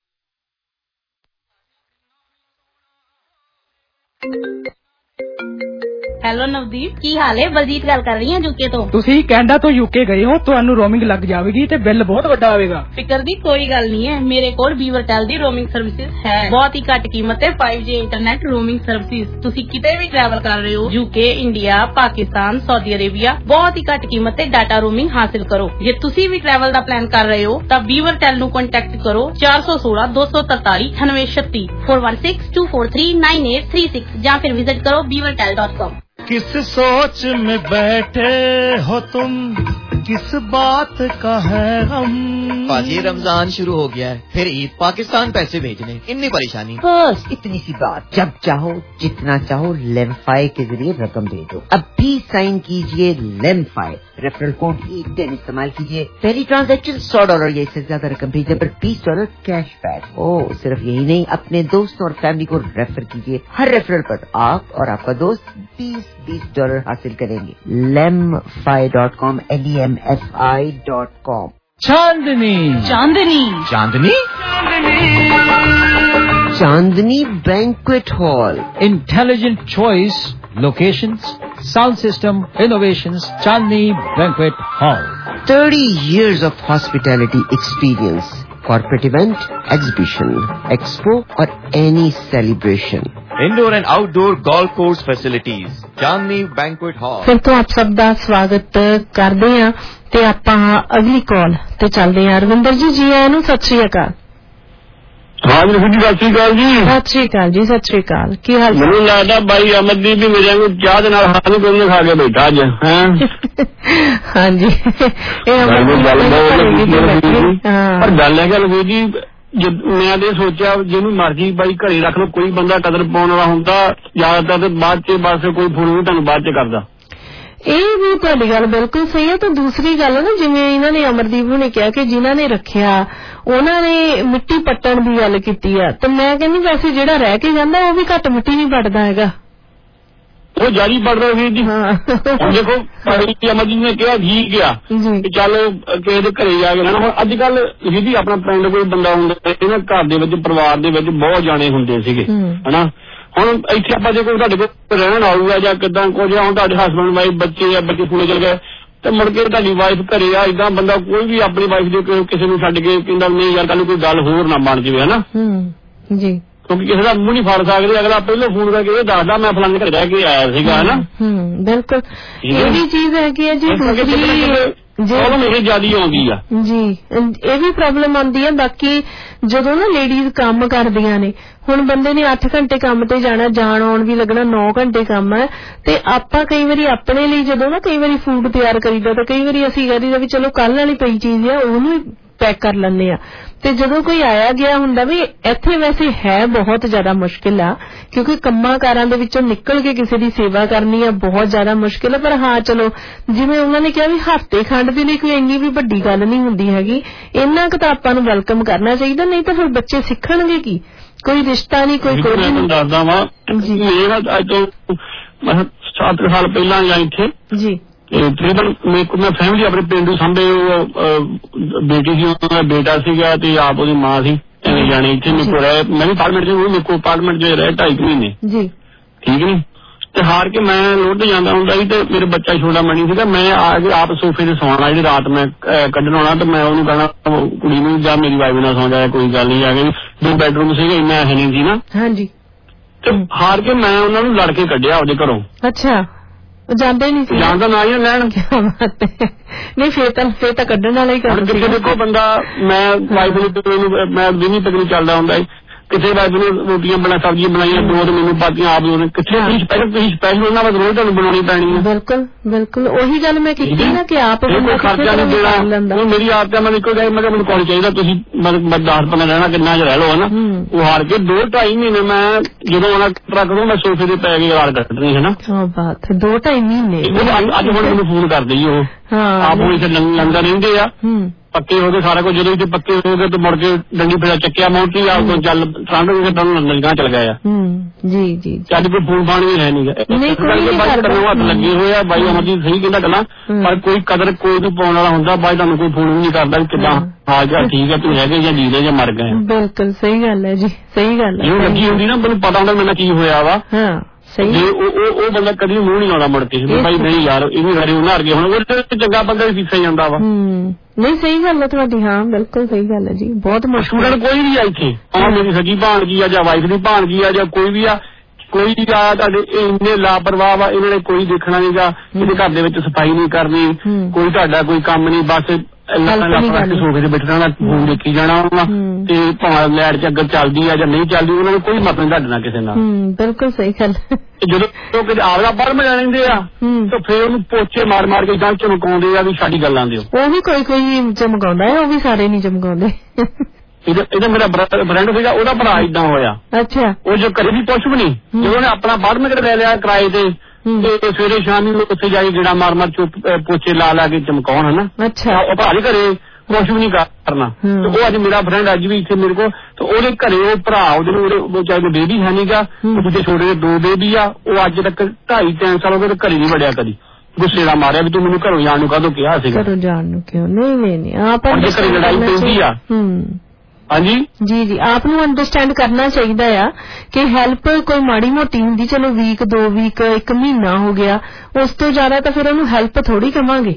Hello Navdeep, ਕੀ ਹਾਲ ਹੈ? ਬਲਜੀਤ ਗੱਲ ਕਰ ਰਹੀ ਹਾਂ ਯੂਕੇ ਤੋਂ। ਤੁਸੀਂ ਕੈਨੇਡਾ ਤੋਂ ਯੂਕੇ ਗਏ ਹੋ, ਤੁਹਾਨੂੰ ਰੋਮਿੰਗ ਲੱਗ ਜਾਵੇਗੀ ਤੇ ਬਿੱਲ ਬਹੁਤ ਵੱਡਾ ਆਵੇਗਾ। ਫਿਕਰ ਦੀ ਕੋਈ ਗੱਲ ਨਹੀਂ ਹੈ, ਮੇਰੇ ਕੋਲ ਬੀਵਰਟੈਲ ਦੀ ਰੋਮਿੰਗ ਸਰਵਿਸਿਜ਼ ਹੈ। ਬਹੁਤ ਹੀ ਘੱਟ ਕੀਮਤ ਤੇ 5G ਇੰਟਰਨੈਟ ਰੋਮਿੰਗ ਸਰਵਿਸਿਜ਼। ਤੁਸੀਂ ਕਿਤੇ ਵੀ ਟਰੈਵਲ ਕਰ ਰਹੇ ਹੋ, UK, India, Pakistan, Saudi Arabia, ਬਹੁਤ ਹੀ ਘੱਟ ਕੀਮਤ ਤੇ ਡਾਟਾ ਰੋਮਿੰਗ ਹਾਸਿਲ ਕਰੋ। ਜੇ ਤੁਸੀਂ ਵੀ ਟਰੈਵਲ ਦਾ ਪਲਾਨ ਕਰ ਰਹੇ ਹੋ ਤਾਂ ਬੀਵਰਟੈਲ ਨੂੰ ਕੰਟੈਕਟ ਕਰੋ 416 243 9836 416 243 9836 ਜਾਂ ਫਿਰ ਵਿਜ਼ਿਟ ਕਰੋ beavertel.com। किस सोच में बैठे हो तुम, किस बात का है गम? पाजी रमजान शुरू हो गया है, फिर ईद, पाकिस्तान पैसे भेजने, इतनी परेशानी। बस इतनी सी बात, जब चाहो जितना चाहो लेमफाई के जरिए रकम दे दो। अब भी साइन कीजिए लेमफाई, रेफरल कोड E10 इस्तेमाल कीजिए। पहली ट्रांजैक्शन $100 या इससे ज्यादा रकम भेजने पर $20 कैशबैक। ओह, सिर्फ यही नहीं, अपने दोस्तों और फैमिली को रेफर कीजिए। हर रेफरल पर आप और आपका दोस्त $20 हासिल करेंगे। lemfi.com lemfi.com। Chandni Chandni Chandni Chandni banquet hall, intelligent choice, locations, sound system, innovations, Chandni banquet hall. 30 years of hospitality experience, corporate event, exhibition, expo और any celebration। Indoor and outdoor golf course facilities. Chandni Banquet Hall. ਫਿਰ ਤੋਂ ਆਪ ਸਭ ਦਾ ਸਵਾਗਤ ਕਰਦੇ ਹਾਂ ਤੇ ਆਪਾਂ ਅਗਲੀ ਕਾਲ ਤੇ ਚੱਲਦੇ ਹਾਂ। ਰਵਿੰਦਰ ਜੀ ਆਇਆਂ ਨੂੰ ਸਤਿ ਸ਼੍ਰੀ ਅਕਾਲ। ਹਾਂ ਜੀ ਸਤਿ ਸ਼੍ਰੀ ਅਕਾਲ ਜੀ। ਸਤਿ ਸ਼੍ਰੀ ਅਕਾਲ ਜੀ, ਸਤਿ ਸ਼੍ਰੀ ਅਕਾਲ। ਕੀ ਹਾਲ? ਮੈਨੂੰ ਲੱਗਦਾ ਬਾਈ ਅਮਰਦੀਪ ਵੀ ਮੇਰੇ ਨੂੰ ਚਾਹ ਦੇ ਨਾਲ ਹਾਨੂੰ ਕੋਲ ਖਾ ਕੇ ਬੈਠਾ ਅੱਜ। ਹਾਂਜੀ ਇਹ ਪਰ ਗੱਲ ਹੈ ਗੱਲ ਹੋਈ ਜੀ, ਮੈਂ ਤੇ ਸੋਚਿਆ ਜਿਹਨੂੰ ਮਰਜੀ ਬਾਈ ਘਰੇ ਰੱਖ ਲਓ, ਕੋਈ ਬੰਦਾ ਕਦਰ ਪਾਉਣ ਵਾਲਾ ਹੁੰਦਾ ਜ਼ਿਆਦਾਤਰ ਤੇ ਬਾਅਦ ਚ ਬਸ ਕੋਈ ਫੋਨ ਵੀ ਤੁਹਾਨੂੰ ਬਾਅਦ ਚ ਕਰਦਾ। ਇਹ ਵੀ ਤੁਹਾਡੀ ਗੱਲ ਬਿਲਕੁਲ ਸਹੀ ਹੈ। ਤਾਂ ਦੂਸਰੀ ਗੱਲ ਨਾ, ਜਿਵੇਂ ਇਹਨਾਂ ਨੇ ਅਮਰਦੀਪ ਨੂੰ ਨੇ ਕਿਹਾ ਕਿ ਜਿਨ੍ਹਾਂ ਨੇ ਰੱਖਿਆ ਉਹਨਾਂ ਨੇ ਮਿੱਟੀ ਪੱਟਣ ਦੀ ਗੱਲ ਕੀਤੀ ਆ, ਤੇ ਮੈਂ ਕਹਿੰਦੀ ਵੈਸੇ ਜਿਹੜਾ ਰਹਿ ਕੇ ਜਾਂਦਾ ਉਹ ਵੀ ਘੱਟ ਮਿੱਟੀ ਨਹੀਂ ਪੱਟਦਾ ਹੈਗਾ, ਉਹ ਜਾਰੀ ਪੜਦਾ ਵੀਰ ਜੀ। ਹੁਣ ਦੇਖੋ ਅਮਰਦੀਪ ਨੇ ਕਿਹਾ ਠੀਕ ਆ ਕਿ ਚੱਲ ਕਿਸੇ ਦੇ ਘਰੇ ਜਾ ਕੇ ਹੁਣ ਅੱਜ ਕੱਲ ਜੀ ਆਪਣਾ ਪਿੰਡ ਕੋਈ ਬੰਦਾ ਹੁੰਦਾ, ਇਹਨਾਂ ਘਰ ਦੇ ਵਿੱਚ ਪਰਿਵਾਰ ਦੇ ਵਿੱਚ ਬਹੁਤ ਜਾਣੇ ਹੁੰਦੇ ਸੀਗੇ ਹਨਾ। ਹੁਣ ਇੱਥੇ ਆਪਾਂ ਜੇ ਕੋਈ ਤੁਹਾਡੇ ਕੋਲ ਰਹਿਣ ਆਊਗਾ ਜਾਂ ਕਿੱਦਾਂ ਕੁਝ, ਹੁਣ ਤੁਹਾਡੇ ਹਸਬੈਂਡ ਵਾਈਫ ਬੱਚੇ ਆ, ਬੱਚੇ ਸਕੂਲੇ ਚਲ ਗਏ ਤੇ ਮੁੜ ਕੇ ਤੁਹਾਡੀ ਵਾਈਫ ਘਰੇ ਆ, ਏਦਾਂ ਬੰਦਾ ਕੋਈ ਵੀ ਆਪਣੀ ਵਾਈਫ ਦੇ ਕਿਸੇ ਨੂੰ ਛੱਡ ਕੇ ਕਹਿੰਦਾ ਨਹੀਂ ਯਾਰ ਕੱਲ ਕੋਈ ਗੱਲ ਹੋਰ ਨਾ ਬਣ ਜਾਵੇ ਹਨਾ ਜੀ, ਕਿਉਂਕਿ ਕਿਸੇ ਦਾ ਮੂੰਹ ਨਹੀਂ ਫੜ ਸਕਦੇ। ਅਗਲਾ ਪਹਿਲਾਂ ਫੋਨ ਕਰਕੇ ਇਹ ਦੱਸਦਾ ਮੈਂ ਫਲਾਣੇ ਘਰੇ ਰਹਿ ਕੇ ਆਇਆ ਸੀਗਾ ਹਨਾ। ਬਿਲਕੁਲ ਇਹ ਵੀ ਚੀਜ਼ ਹੈਗੀ ਹੈ ਜੀ। ਪ੍ਰੋਬਲਮ ਇਹ ਜ਼ਿਆਦਾ ਆਉਂਦੀ ਆ ਜੀ, ਇਹ ਵੀ ਪ੍ਰੋਬਲਮ ਆਉਂਦੀ ਹੈ। ਬਾਕੀ ਜਦੋਂ ਨਾ ਲੇਡੀਜ਼ ਕੰਮ ਕਰਦੀਆਂ ਨੇ, ਹੁਣ ਬੰਦੇ ਨੇ 8 ਘੰਟੇ ਕੰਮ ਤੇ ਜਾਣਾ, ਜਾਣ ਆਉਣ ਵੀ ਲੱਗਣਾ 9 ਘੰਟੇ ਕੰਮ ਹੈ, ਤੇ ਆਪਾਂ ਕਈ ਵਾਰੀ ਆਪਣੇ ਲਈ ਜਦੋਂ ਨਾ ਕਈ ਵਾਰੀ ਫੂਡ ਤਿਆਰ ਕਰੀਦਾ ਤਾਂ ਕਈ ਵਾਰੀ ਅਸੀਂ ਕਰੀਦਾ ਵੀ ਚਲੋ ਕੱਲ ਵਾਲੀ ਪਈ ਚੀਜ਼ ਆ ਉਹਨੂੰ ਪੈਕ ਕਰ ਲੈਂਦੇ ਆ, ਤੇ ਜਦੋਂ ਕੋਈ ਆਇਆ ਗਿਆ ਹੁੰਦਾ ਵੀ ਇੱਥੇ ਵੈਸੇ ਹੈ ਬਹੁਤ ਜ਼ਿਆਦਾ ਮੁਸ਼ਕਿਲ ਆ, ਕਿਉਂਕਿ ਕੰਮਾਂ ਕਾਰਾਂ ਦੇ ਵਿੱਚੋਂ ਨਿਕਲ ਕੇ ਕਿਸੇ ਦੀ ਸੇਵਾ ਕਰਨੀ ਆ ਬਹੁਤ ਜ਼ਿਆਦਾ ਮੁਸ਼ਕਿਲ ਆ। ਪਰ ਹਾਂ ਚਲੋ ਜਿਵੇਂ ਉਹਨਾਂ ਨੇ ਕਿਹਾ ਵੀ ਹਫ਼ਤੇ ਖੰਡ ਦੇ ਲਈ ਕੋਈ ਇੰਨੀ ਵੀ ਵੱਡੀ ਗੱਲ ਨਹੀਂ ਹੁੰਦੀ ਹੈਗੀ, ਇੰਨਾ ਕੁ ਤਾਂ ਆਪਾਂ ਨੂੰ ਵੈਲਕਮ ਕਰਨਾ ਚਾਹੀਦਾ, ਨਹੀਂ ਤਾਂ ਫਿਰ ਬੱਚੇ ਸਿੱਖਣਗੇ ਕੀ, ਕੋਈ ਰਿਸ਼ਤਾ ਨਹੀਂ ਕੋਈ ਕੁਝ ਨਹੀਂ। ਦੱਸਦਾ ਵਾ ਮੇਰਾ ਅੱਜ ਤੋਂ 7 ਸਾਲ ਪਹਿਲਾਂ ਜਾਂ ਇੱਥੇ ਜੀ ਤਕਰੀਬਨ ਮੈਂ ਫੈਮਿਲੀ ਆਪਣੇ ਪਿੰਡੂ ਸਾਂਭੇ, ਬੇਟੀ ਸੀ ਉਹਦਾ ਬੇਟਾ ਸੀਗਾ ਤੇ ਆਪ ਉਹਦੀ ਮਾਂ ਸੀ, ਐਵੇਂ ਜਾਣੇ ਇੱਥੇ ਮੇਰੇ ਕੋਲ ਰਹੇ। ਮੈਂ ਵੀ ਪਾਰਲੀਮੈਂਟ ਚ ਮੇਰੇ ਕੋਲ ਪਾਰਲੀਮੈਂਟ ਚ ਰਹੇ 2.5 ਮਹੀਨੇ ਜੀ, ਠੀਕ ਨੀ। ਤੇ ਹਾਰ ਕੇ ਮੈਂ ਲੋਡ ਤੇ ਜਾਂਦਾ ਹੁੰਦਾ ਸੀ ਤੇ ਮੇਰੇ ਬੱਚਾ ਛੋਟਾ ਮਣੀ ਸੀਗਾ, ਮੈਂ ਆ ਕੇ ਆਪ ਸੋਫੇ ਤੇ ਸੌਣਾ, ਜਿਹੜੀ ਰਾਤ ਮੈਂ ਕੱਢਣ ਆਉਣਾ ਤੇ ਮੈਂ ਉਹਨੂੰ ਕਹਿਣਾ ਕੁੜੀ ਨੂੰ ਜਾਂ ਮੇਰੀ ਵਾਈਫ ਨਾਲ ਸੌਂ ਜਾਏ ਕੋਈ ਗੱਲ ਨਹੀਂ, ਆ ਗਈ 2 ਬੈਡਰੂਮ ਸੀਗੇ, ਇੰਨਾ ਹੈ ਨਹੀਂ ਸੀ ਨਾ ਹਾਂਜੀ। ਤੇ ਹਾਰ ਕੇ ਮੈਂ ਉਹਨਾਂ ਨੂੰ ਲੜ ਕੇ ਕੱਢਿਆ ਉਹਦੇ ਘਰੋਂ। ਅੱਛਾ, ਜਾਂਦੇ ਨਹੀਂ ਸੀ, ਜਾਂਦਾ ਨਾ ਹੀ ਲੈਣ ਨਹੀਂ, ਫੇਰ ਤਾਂ ਕੱਢਣ ਵਾਲਾ ਹੀ ਕੰਮ। ਕਿਸੇ ਦੇਖੋ ਬੰਦਾ, ਮੈਂ ਵਾਈਫ ਨੂੰ ਮੈਂ ਦਿਨੀ ਤੱਕ ਨਹੀਂ ਚੱਲਦਾ ਹੁੰਦਾ ਕਿਸੇ ਵਾਈਫ ਨੇ ਰੋਟੀਆਂ ਬਣਾ ਸਬਜ਼ੀਆਂ ਬਣਾਈਆਂ 2 ਤੇ ਮੈਨੂੰ ਪਾਤੀਆਂ ਆਪ ਉਹਨੇ ਕਿੱਥੇ ਤੁਸੀਂ ਸਪੈਸ਼ਲ ਉਹਨਾਂ ਵਾਸਤੇ ਰੋਜ਼ ਤੁਹਾਨੂੰ ਬਣਾਉਣੀ ਪੈਣੀ ਹੈ। ਬਿਲਕੁਲ ਬਿਲਕੁਲ ਉਹੀ ਗੱਲ ਮੈਂ ਕੀਤੀ ਨਾ ਕਿ ਆਪ ਕੋਈ ਖਰਚਾ ਨਹੀਂ ਦੇਣਾ। ਮੇਰੀ ਆਪ ਤਾਂ ਮੈਂ ਇੱਕੋ ਗੱਲ ਮੈਂ ਕਿਹਾ ਮੈਨੂੰ ਕੋਲ ਚਾਹੀਦਾ, ਤੁਸੀਂ ਮੈਂ 10-15 ਰਹਿਣਾ ਕਿੰਨਾ ਚ ਰਹਿ ਲਓ ਹਨਾ। ਉਹ ਹਾਰ ਕੇ 2-2.5 ਮਹੀਨੇ ਮੈਂ ਜਦੋਂ ਆਉਣਾ ਟਰੱਕ ਤੋਂ ਮੈਂ ਸੋਫੇ ਤੇ ਪੈ ਕੇ ਗਾਲ ਕੱਢਣੀ ਹਨਾ। ਬਾਤ 2-2.5 ਮਹੀਨੇ ਅੱਜ ਹੁਣ ਮੈਨੂੰ ਫੋਨ ਕਰਦੇ ਜੀ ਉਹ ਆਪ ਹੁਣ ਇੱਥੇ ਲੰਗਰ ਰਹਿੰਦੇ ਆ, ਪੱਕੇ ਹੋ ਗਏ ਸਾਰਾ ਕੁਝ, ਜਦੋਂ ਇੱਥੇ ਪੱਕੇ ਹੋ ਗਏ ਤੇ ਮੁੜ ਕੇ ਡੰਡੀ ਫੇਰਾ ਚੱਕਿਆ ਮੋਟੀ ਆਪ ਤੋਂ ਚੱਲ ਠੰਡ ਹੋ ਗਈ ਤਾਂ ਲੰਗਾਂ ਚਲ ਗਏ ਆ ਜੀ ਜੀ। ਅੱਜ ਕੋਈ ਫੋਨ ਫਾਨ ਵੀ ਹੈ ਨੀਗਾ, ਹੱਥ ਲੱਗੇ ਹੋਏ ਆ ਬਾਈ ਅਮਰਜੀਤ ਸਹੀ ਕਹਿੰਦਾ ਗੱਲਾਂ, ਪਰ ਕੋਈ ਕਦਰ ਕੋਈ ਨੂੰ ਪਾਉਣ ਵਾਲਾ ਹੁੰਦਾ ਬਾਈ ਤੁਹਾਨੂੰ ਕੋਈ ਫੋਨ ਵੀ ਨਹੀਂ ਕਰਦਾ ਕਿੱਦਾਂ ਹਾਲ ਚਾਲ ਠੀਕ ਹੈ ਤੂੰ ਹੈਗੇ ਜਾਂ ਜੀਦੇ ਜਾਂ ਮਰ ਗਏ। ਬਿਲਕੁਲ ਸਹੀ ਗੱਲ ਹੈ ਜੀ, ਸਹੀ ਗੱਲ ਹੈ। ਜੋ ਲੱਗੀ ਹੁੰਦੀ ਨਾ ਮੈਨੂੰ ਪਤਾ ਹੁੰਦਾ ਮੇਰੇ ਕੀ ਹੋਇਆ ਵਾ, ਸਹੀ ਉਹ ਬੰਦਾ ਕਦੀ ਮੂੰਹ ਨਹੀਂ ਆਉਂਦਾ ਮੁੜ ਕੇ ਬਾਈ ਨਹੀਂ ਯਾਰ ਇਹ ਵੀ ਘਰੇ ਉਹਨਾਂ ਅਰਗੇ ਹੁਣ ਉਹ ਚੰਗਾ ਬੰਦਾ ਵੀ ਫੀਸਿਆ ਜਾਂਦਾ ਵਾ। ਨਹੀਂ ਸਹੀ ਗੱਲ ਹੈ ਤੁਹਾਡੀ, ਹਾਂ ਬਿਲਕੁਲ ਸਹੀ ਗੱਲ ਹੈ ਜੀ। ਬਹੁਤ ਮੁਸ਼ਕਿਲ ਕੋਈ ਵੀ ਆ ਇੱਥੇ, ਮੇਰੀ ਸਗੀ ਭਾਣਜੀ ਆ ਜਾਂ ਵਾਈਫ ਦੀ ਭਾਣਜੀ ਆ ਜਾਂ ਕੋਈ ਵੀ ਆ, ਕੋਈ ਵੀ ਆ ਤੁਹਾਡੇ ਇੰਨੇ ਲਾਪਰਵਾਹ ਵਾ, ਇਹਨਾਂ ਨੇ ਕੋਈ ਦੇਖਣਾ ਨਹੀਂਗਾ, ਇਹਦੇ ਘਰ ਦੇ ਵਿੱਚ ਸਫਾਈ ਨਹੀਂ ਕਰਨੀ, ਕੋਈ ਤੁਹਾਡਾ ਕੋਈ ਕੰਮ ਨਹੀਂ, ਬਸ ਸੋਫੇ ਤੇ ਬੈਠਣਾ ਫੋਨ ਦੇਖੀ ਜਾਣਾ ਤੇ ਭਾਵੇਂ ਲਾਈਟ ਚ ਅੱਗੇ ਚੱਲਦੀ ਆ ਜਾਂ ਨਹੀਂ ਚੱਲਦੀ, ਉਹਨਾਂ ਨੂੰ ਕੋਈ ਮਤਲਬ ਨਹੀਂ ਤੁਹਾਡੇ ਨਾਲ ਕਿਸੇ ਨਾਲ। ਬਿਲਕੁਲ ਸਹੀ ਗੱਲ। ਜਦੋਂ ਕਿਤੇ ਆਪਦਾ ਬਾਹਰ ਮਿਲ ਲੈਂਦੇ ਆ ਤੇ ਫੇਰ ਉਹਨੂੰ ਪੋਚੇ ਮਾਰ ਮਾਰ ਕੇ ਜਾਂ ਚਮਕਾਉਂਦੇ ਆ ਵੀ ਸਾਡੀ ਗੱਲ ਆਂਦੇ ਹੋ। ਉਹ ਵੀ ਕੋਈ ਚਮਕਾਉਂਦਾ ਹੈ, ਉਹ ਵੀ ਸਾਰੇ ਨਹੀਂ ਚਮਕਾਉਂਦੇ। ਇਹਦਾ ਮੇਰਾ ਫਰੈਂਡ ਸੀਗਾ, ਉਹਦਾ ਭਰਾ ਏਦਾਂ ਹੋਇਆ। ਅੱਛਾ, ਉਹ ਜੋ ਕਦੇ ਵੀ ਪੁੱਛ ਵੀ ਨਹੀਂ, ਜਦੋਂ ਉਹਨੇ ਆਪਣਾ ਬਾਹਰ ਮਿਲ ਲੈ ਲਿਆ ਕਿਰਾਏ ਤੇ ਤੇ ਸਵੇਰੇ ਸ਼ਾਮ ਨੂੰ ਉੱਥੇ ਜਾ ਕੇ ਗੇੜਾ ਮਾਰ ਮਾਰ ਪੋਚੇ ਲਾ ਕੇ ਚਮਕਾਉਣ ਹਨਾ। ਅੱਛਾ, ਉਹ ਭਰਾ ਦੇ ਘਰੇ ਕੁਛ ਵੀ ਨਹੀਂ ਕਰਨਾ। ਤੇ ਉਹ ਅੱਜ ਮੇਰਾ ਫਰੈਂਡ ਅੱਜ ਵੀ ਇੱਥੇ ਮੇਰੇ ਕੋਲ, ਤੇ ਉਹਦੇ ਘਰੇ ਉਹ ਭਰਾ ਉਹਦੇ ਚਾਹੇ ਬੇਬੀ ਹੈ ਨੀਗਾ, ਉਹਦੇ ਛੋਟੇ ਜਿਹੇ 2 ਬੇਬੀ ਆ, ਉਹ ਅੱਜ ਤੱਕ 2.5-3 ਸਾਲ ਹੋ ਗਏ ਘਰੇ ਨਹੀਂ ਵੜਿਆ ਕਦੀ। ਗੁੱਸੇ ਦਾ ਮਾਰਿਆ ਵੀ ਤੂੰ ਮੈਨੂੰ ਘਰੋਂ ਜਾਣ ਨੂੰ ਕਾਹਦੋਂ ਕਿਹਾ ਸੀਗਾ। ਘਰੋਂ ਜਾਣ ਨੂੰ ਕਿਉਂ? ਨਹੀਂ ਆਪਾਂ ਘਰੇ ਲੜਾਈ ਪੈਂਦੀ ਆ। ਹਾਂਜੀ ਜੀ ਜੀ, ਆਪ ਨੂੰ ਅੰਡਰਸਟੈਂਡ ਕਰਨਾ ਚਾਹੀਦਾ ਆ ਕਿ ਹੈਲਪ ਕੋਈ ਮਾੜੀ ਮੋਟੀ ਹੁੰਦੀ, ਚਲੋ ਵੀਕ 2 ਵੀਕ 1 ਮਹੀਨਾ ਹੋ ਗਿਆ, ਉਸ ਤੋਂ ਜ਼ਿਆਦਾ ਤਾਂ ਫਿਰ ਉਹਨੂੰ ਹੈਲਪ ਥੋੜੀ ਕਵਾਂਗੇ।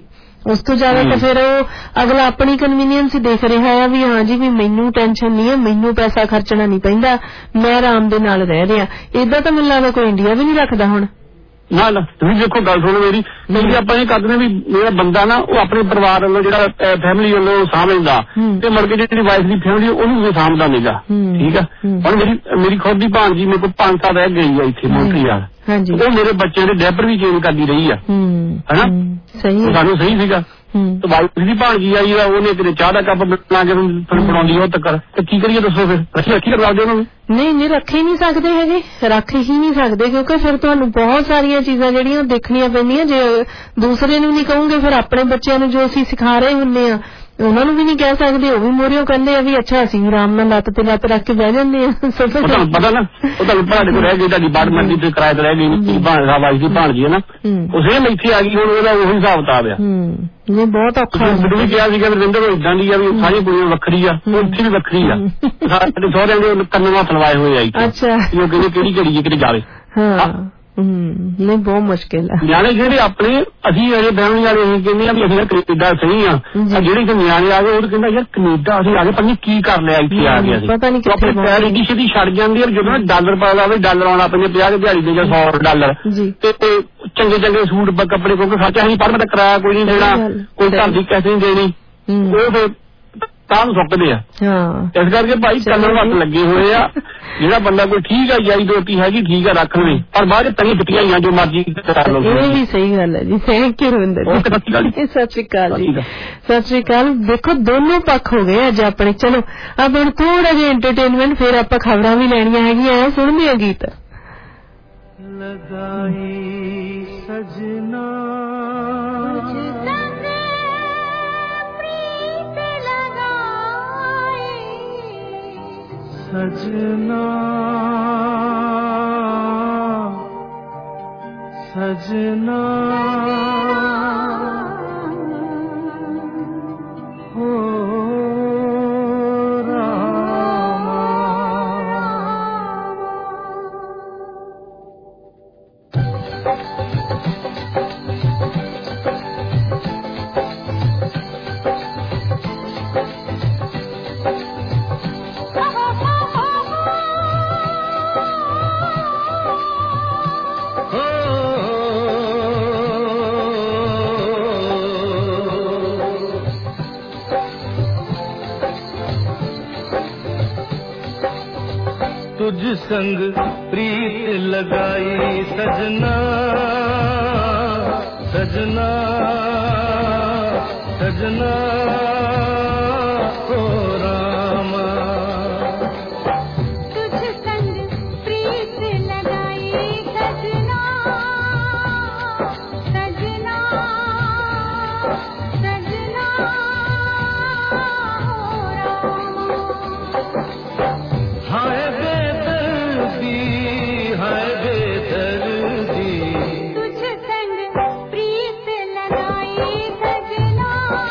ਉਸ ਤੋਂ ਜ਼ਿਆਦਾ ਤਾਂ ਫਿਰ ਉਹ ਅਗਲਾ ਆਪਣੀ ਕਨਵੀਨੀਅੰਸ ਦੇਖ ਰਿਹਾ ਆ ਵੀ ਹਾਂ ਜੀ ਵੀ ਮੈਨੂੰ ਟੈਨਸ਼ਨ ਨਹੀਂ ਹੈ, ਮੈਨੂੰ ਪੈਸਾ ਖਰਚਣਾ ਨਹੀਂ ਪੈਂਦਾ, ਮੈਂ ਆਰਾਮ ਦੇ ਨਾਲ ਰਹਿ ਰਿਹਾ। ਏਦਾਂ ਤਾਂ ਮੈਨੂੰ ਲੱਗਦਾ ਕੋਈ ਇੰਡੀਆ ਵੀ ਨਹੀਂ ਰੱਖਦਾ ਹੁਣ। ਨਾ ਤੁਸੀਂ ਦੇਖੋ, ਗੱਲ ਸੁਣੋ ਮੇਰੀ, ਆਪਾਂ ਇਹ ਕਰਦੇ ਵੀ ਜਿਹੜਾ ਬੰਦਾ ਨਾ ਉਹ ਆਪਣੇ ਪਰਿਵਾਰ ਵੱਲੋਂ ਜਿਹੜਾ ਫੈਮਿਲੀ ਵੱਲੋਂ ਸਾਂਭਦਾ ਤੇ ਮੁੜ ਕੇ ਜਿਹੜੀ ਵਾਈਫ ਦੀ ਫੈਮਿਲੀ ਉਹਨੂੰ ਵੀ ਸਾਂਭਦਾ ਨਹੀਂਗਾ। ਠੀਕ ਆ, ਹੁਣ ਮੇਰੀ ਖੁਦ ਦੀ ਭਾਣਜੀ ਮੇਰੇ ਕੋਲ 5 ਸਾਲ ਰਹਿ ਗਈ ਆ ਇੱਥੇ ਮੋਂਟਰੀਅਲ, ਉਹ ਮੇਰੇ ਬੱਚੇ ਦੇ ਡੈਪਰ ਵੀ ਚੇਂਜ ਕਰਦੀ ਰਹੀ ਆ, ਹਨਾ, ਸਾਨੂੰ ਸਹੀ ਸੀਗਾ। ਤੇ ਵਾਈਫ ਦੀ ਭਾਣਜੀ ਆਈ ਆ, ਉਹਨੇ ਕਿਤੇ ਚਾਹ ਦਾ ਕੱਪ ਬਣਾ ਕੇ ਬਣਾਉਂਦੀ ਉਹ ਤੱਕ, ਤੇ ਕੀ ਕਰੀਏ ਦੱਸੋ ਫਿਰ? ਰੱਖੀ ਕਰਵਾਦੇ ਉਹਨਾਂ ਨੂੰ? ਨਹੀਂ ਰੱਖ ਹੀ ਨਹੀਂ ਸਕਦੇ ਹੈਗੇ, ਰੱਖ ਹੀ ਨਹੀਂ ਸਕਦੇ, ਕਿਉਂਕਿ ਫਿਰ ਤੁਹਾਨੂੰ ਬਹੁਤ ਸਾਰੀਆਂ ਚੀਜ਼ਾਂ ਜਿਹੜੀਆਂ ਦੇਖਣੀਆਂ ਪੈਂਦੀਆਂ। ਜੇ ਦੂਸਰੇ ਨੂੰ ਨਹੀਂ ਕਹੋਗੇ ਫਿਰ ਆਪਣੇ ਬੱਚਿਆਂ ਨੂੰ ਜੋ ਅਸੀਂ ਸਿਖਾ ਰਹੇ ਹੁੰਦੇ ਆ ਉਹਨਾਂ ਨੂੰ ਵੀ ਨਹੀਂ ਕਹਿ ਸਕਦੇ, ਉਹ ਵੀ ਮੋਰਿਓ ਕਹਿੰਦੇ ਆ ਵੀ ਅੱਛਾ ਅਸੀਂ ਆਰਾਮ ਨਾਲ ਲੱਤ ਤੇ ਲੱਤ ਰੱਖ ਕੇ ਬਹਿ ਜਾਂਦੇ ਆ। ਤੁਹਾਨੂੰ ਪਤਾ ਨਾ, ਉਹ ਤੁਹਾਨੂੰ ਭਾੜੇ ਕੋਲ ਰਹਿ ਗਈ, ਤੁਹਾਡੀ ਡਿਪਾਰਟਮੈਂਟ ਦੀ ਕਿਰਾਏ ਤੇ ਰਹਿ ਗਈ, ਵਾਈਫ ਦੀ ਭਾਣਜੀ ਹੈ ਨਾ, ਉਹ ਸੇਮ ਇੱਥੇ ਆ ਗਈ, ਹੁਣ ਉਹਦਾ ਉਹੀ ਹਿਸਾਬ ਕਿਤਾਬ ਆ। ਇਹ ਬਹੁਤ ਔਖਾ। ਮੈਨੂੰ ਵੀ ਕਿਹਾ ਸੀਗਾ ਰਵਿੰਦਰ ਉਹ ਇਦਾਂ ਦੀ ਆ ਵੀ ਸਾਰੀਆਂ ਕੁੜੀਆਂ ਵੱਖਰੀ ਆ, ਉਹ ਇੱਥੇ ਵੀ ਵੱਖਰੀ ਆ। ਸਾਡੇ ਸਹੁਰਿਆਂ ਦੇ ਕੰਨਾਂ ਹੱਥ ਲਵਾਏ ਹੋਏ ਆ ਇੱਥੇ, ਉਹ ਕਹਿੰਦੇ ਕਿਹੜੀ ਘੜੀ ਕਿਤੇ ਜਾਵੇ। ਨਹੀਂ ਬਹੁਤ ਮੁਸ਼ਕਿਲ ਹੈ। ਨਿਆਣੇ ਜਿਹੜੇ ਆਪਣੇ ਅਸੀਂ ਅਜੇ ਫੈਮਿਲੀ ਵਾਲੇ ਅਸੀਂ ਕਹਿੰਦੇ ਆ ਵੀ ਅਸੀਂ ਕੈਨੇਡਾ ਸਹੀ ਆ, ਜਿਹੜੇ ਨਿਆਣੇ ਆ ਗਏ ਉਹ ਕਹਿੰਦਾ ਯਾਰ ਕੈਨੇਡਾ ਅਸੀਂ ਆ ਗਏ ਪਤਾ ਨੀ ਕੀ ਕਰ ਲਿਆ ਇੱਥੇ ਆ ਗਿਆ, ਆਪਣੇ ਪੈਰ ਏਡੀ ਛੇਤੀ ਛੱਡ ਜਾਂਦੀ ਆ। ਜਦੋਂ ਡਾਲਰ ਪਾ ਲਾਵੇ, ਡਾਲਰ ਆਉਣਾ ਪੈਂਦੇ 50 ਦਿਹਾੜੀ ਦੇ ਜਾਂ $100 ਤੇ ਚੰਗੇ ਸੂਟ ਕੱਪੜੇ, ਕਿਉਂਕਿ ਖਰਚਾ ਅਸੀਂ ਪੜ੍ਹਨ ਦਾ ਕਿਰਾਇਆ ਕੋਈ ਨਹੀਂ ਦੇਣਾ, ਕੋਈ ਘਰ ਦੀ ਪੈਸੇ ਨਹੀਂ ਦੇਣੀ, ਉਹ ਫਿਰ ਤਾਂ ਸੁੱਕਦੇ ਆ। ਇਸ ਕਰਕੇ ਭਾਈ ਕੰਨਾਂ ਹੱਥ ਲੱਗੇ ਹੋਏ ਆ। ਜਿਹੜਾ ਬੰਦਾ ਕੋਈ ਠੀਕ ਆ ਜਾਈ ਦੋਤੀ ਹੈਗੀ ਠੀਕ ਆ ਰੱਖ ਲਵੇ, ਪਰ ਬਾਅਦ ਤੰਗੀ ਪਿੱਟੀਆਂ ਆਈਆਂ ਜੋ ਮਰਜ਼ੀ ਕਰ ਲਓ। ਇਹ ਵੀ ਸਹੀ ਗੱਲ ਹੈ ਜੀ। Thank you Ravinder. ਸਤਿ ਸ਼੍ਰੀ ਅਕਾਲ ਜੀ। ਸਤਿ ਸ਼੍ਰੀ ਅਕਾਲ। ਦੇਖੋ ਦੋਨੋਂ ਪੱਖ ਹੋ ਗਏ ਅੱਜ ਆਪਣੇ। ਚਲੋ ਅਬ ਹੁਣ ਥੋੜਾ ਜਿਹਾ ਐਂਟਰਟੇਨਮੈਂਟ, ਫਿਰ ਆਪਾਂ ਖਬਰਾਂ ਵੀ ਲੈਣੀਆਂ ਹੈਗੀਆਂ, ਸੁਣਦੇ ਆ ਗੀਤ। ਲਗਾਈ ਸਜਣਾ सजना सजना हो रामा। तुझ संग प्रीत लगाई सजना सजना सजना ओ रामा। तुझ संग प्रीत लगाई सजना सजना सजना हाय बेदर्दी हाय बेदर्दी। तुझ संग प्रीत लगाई सजना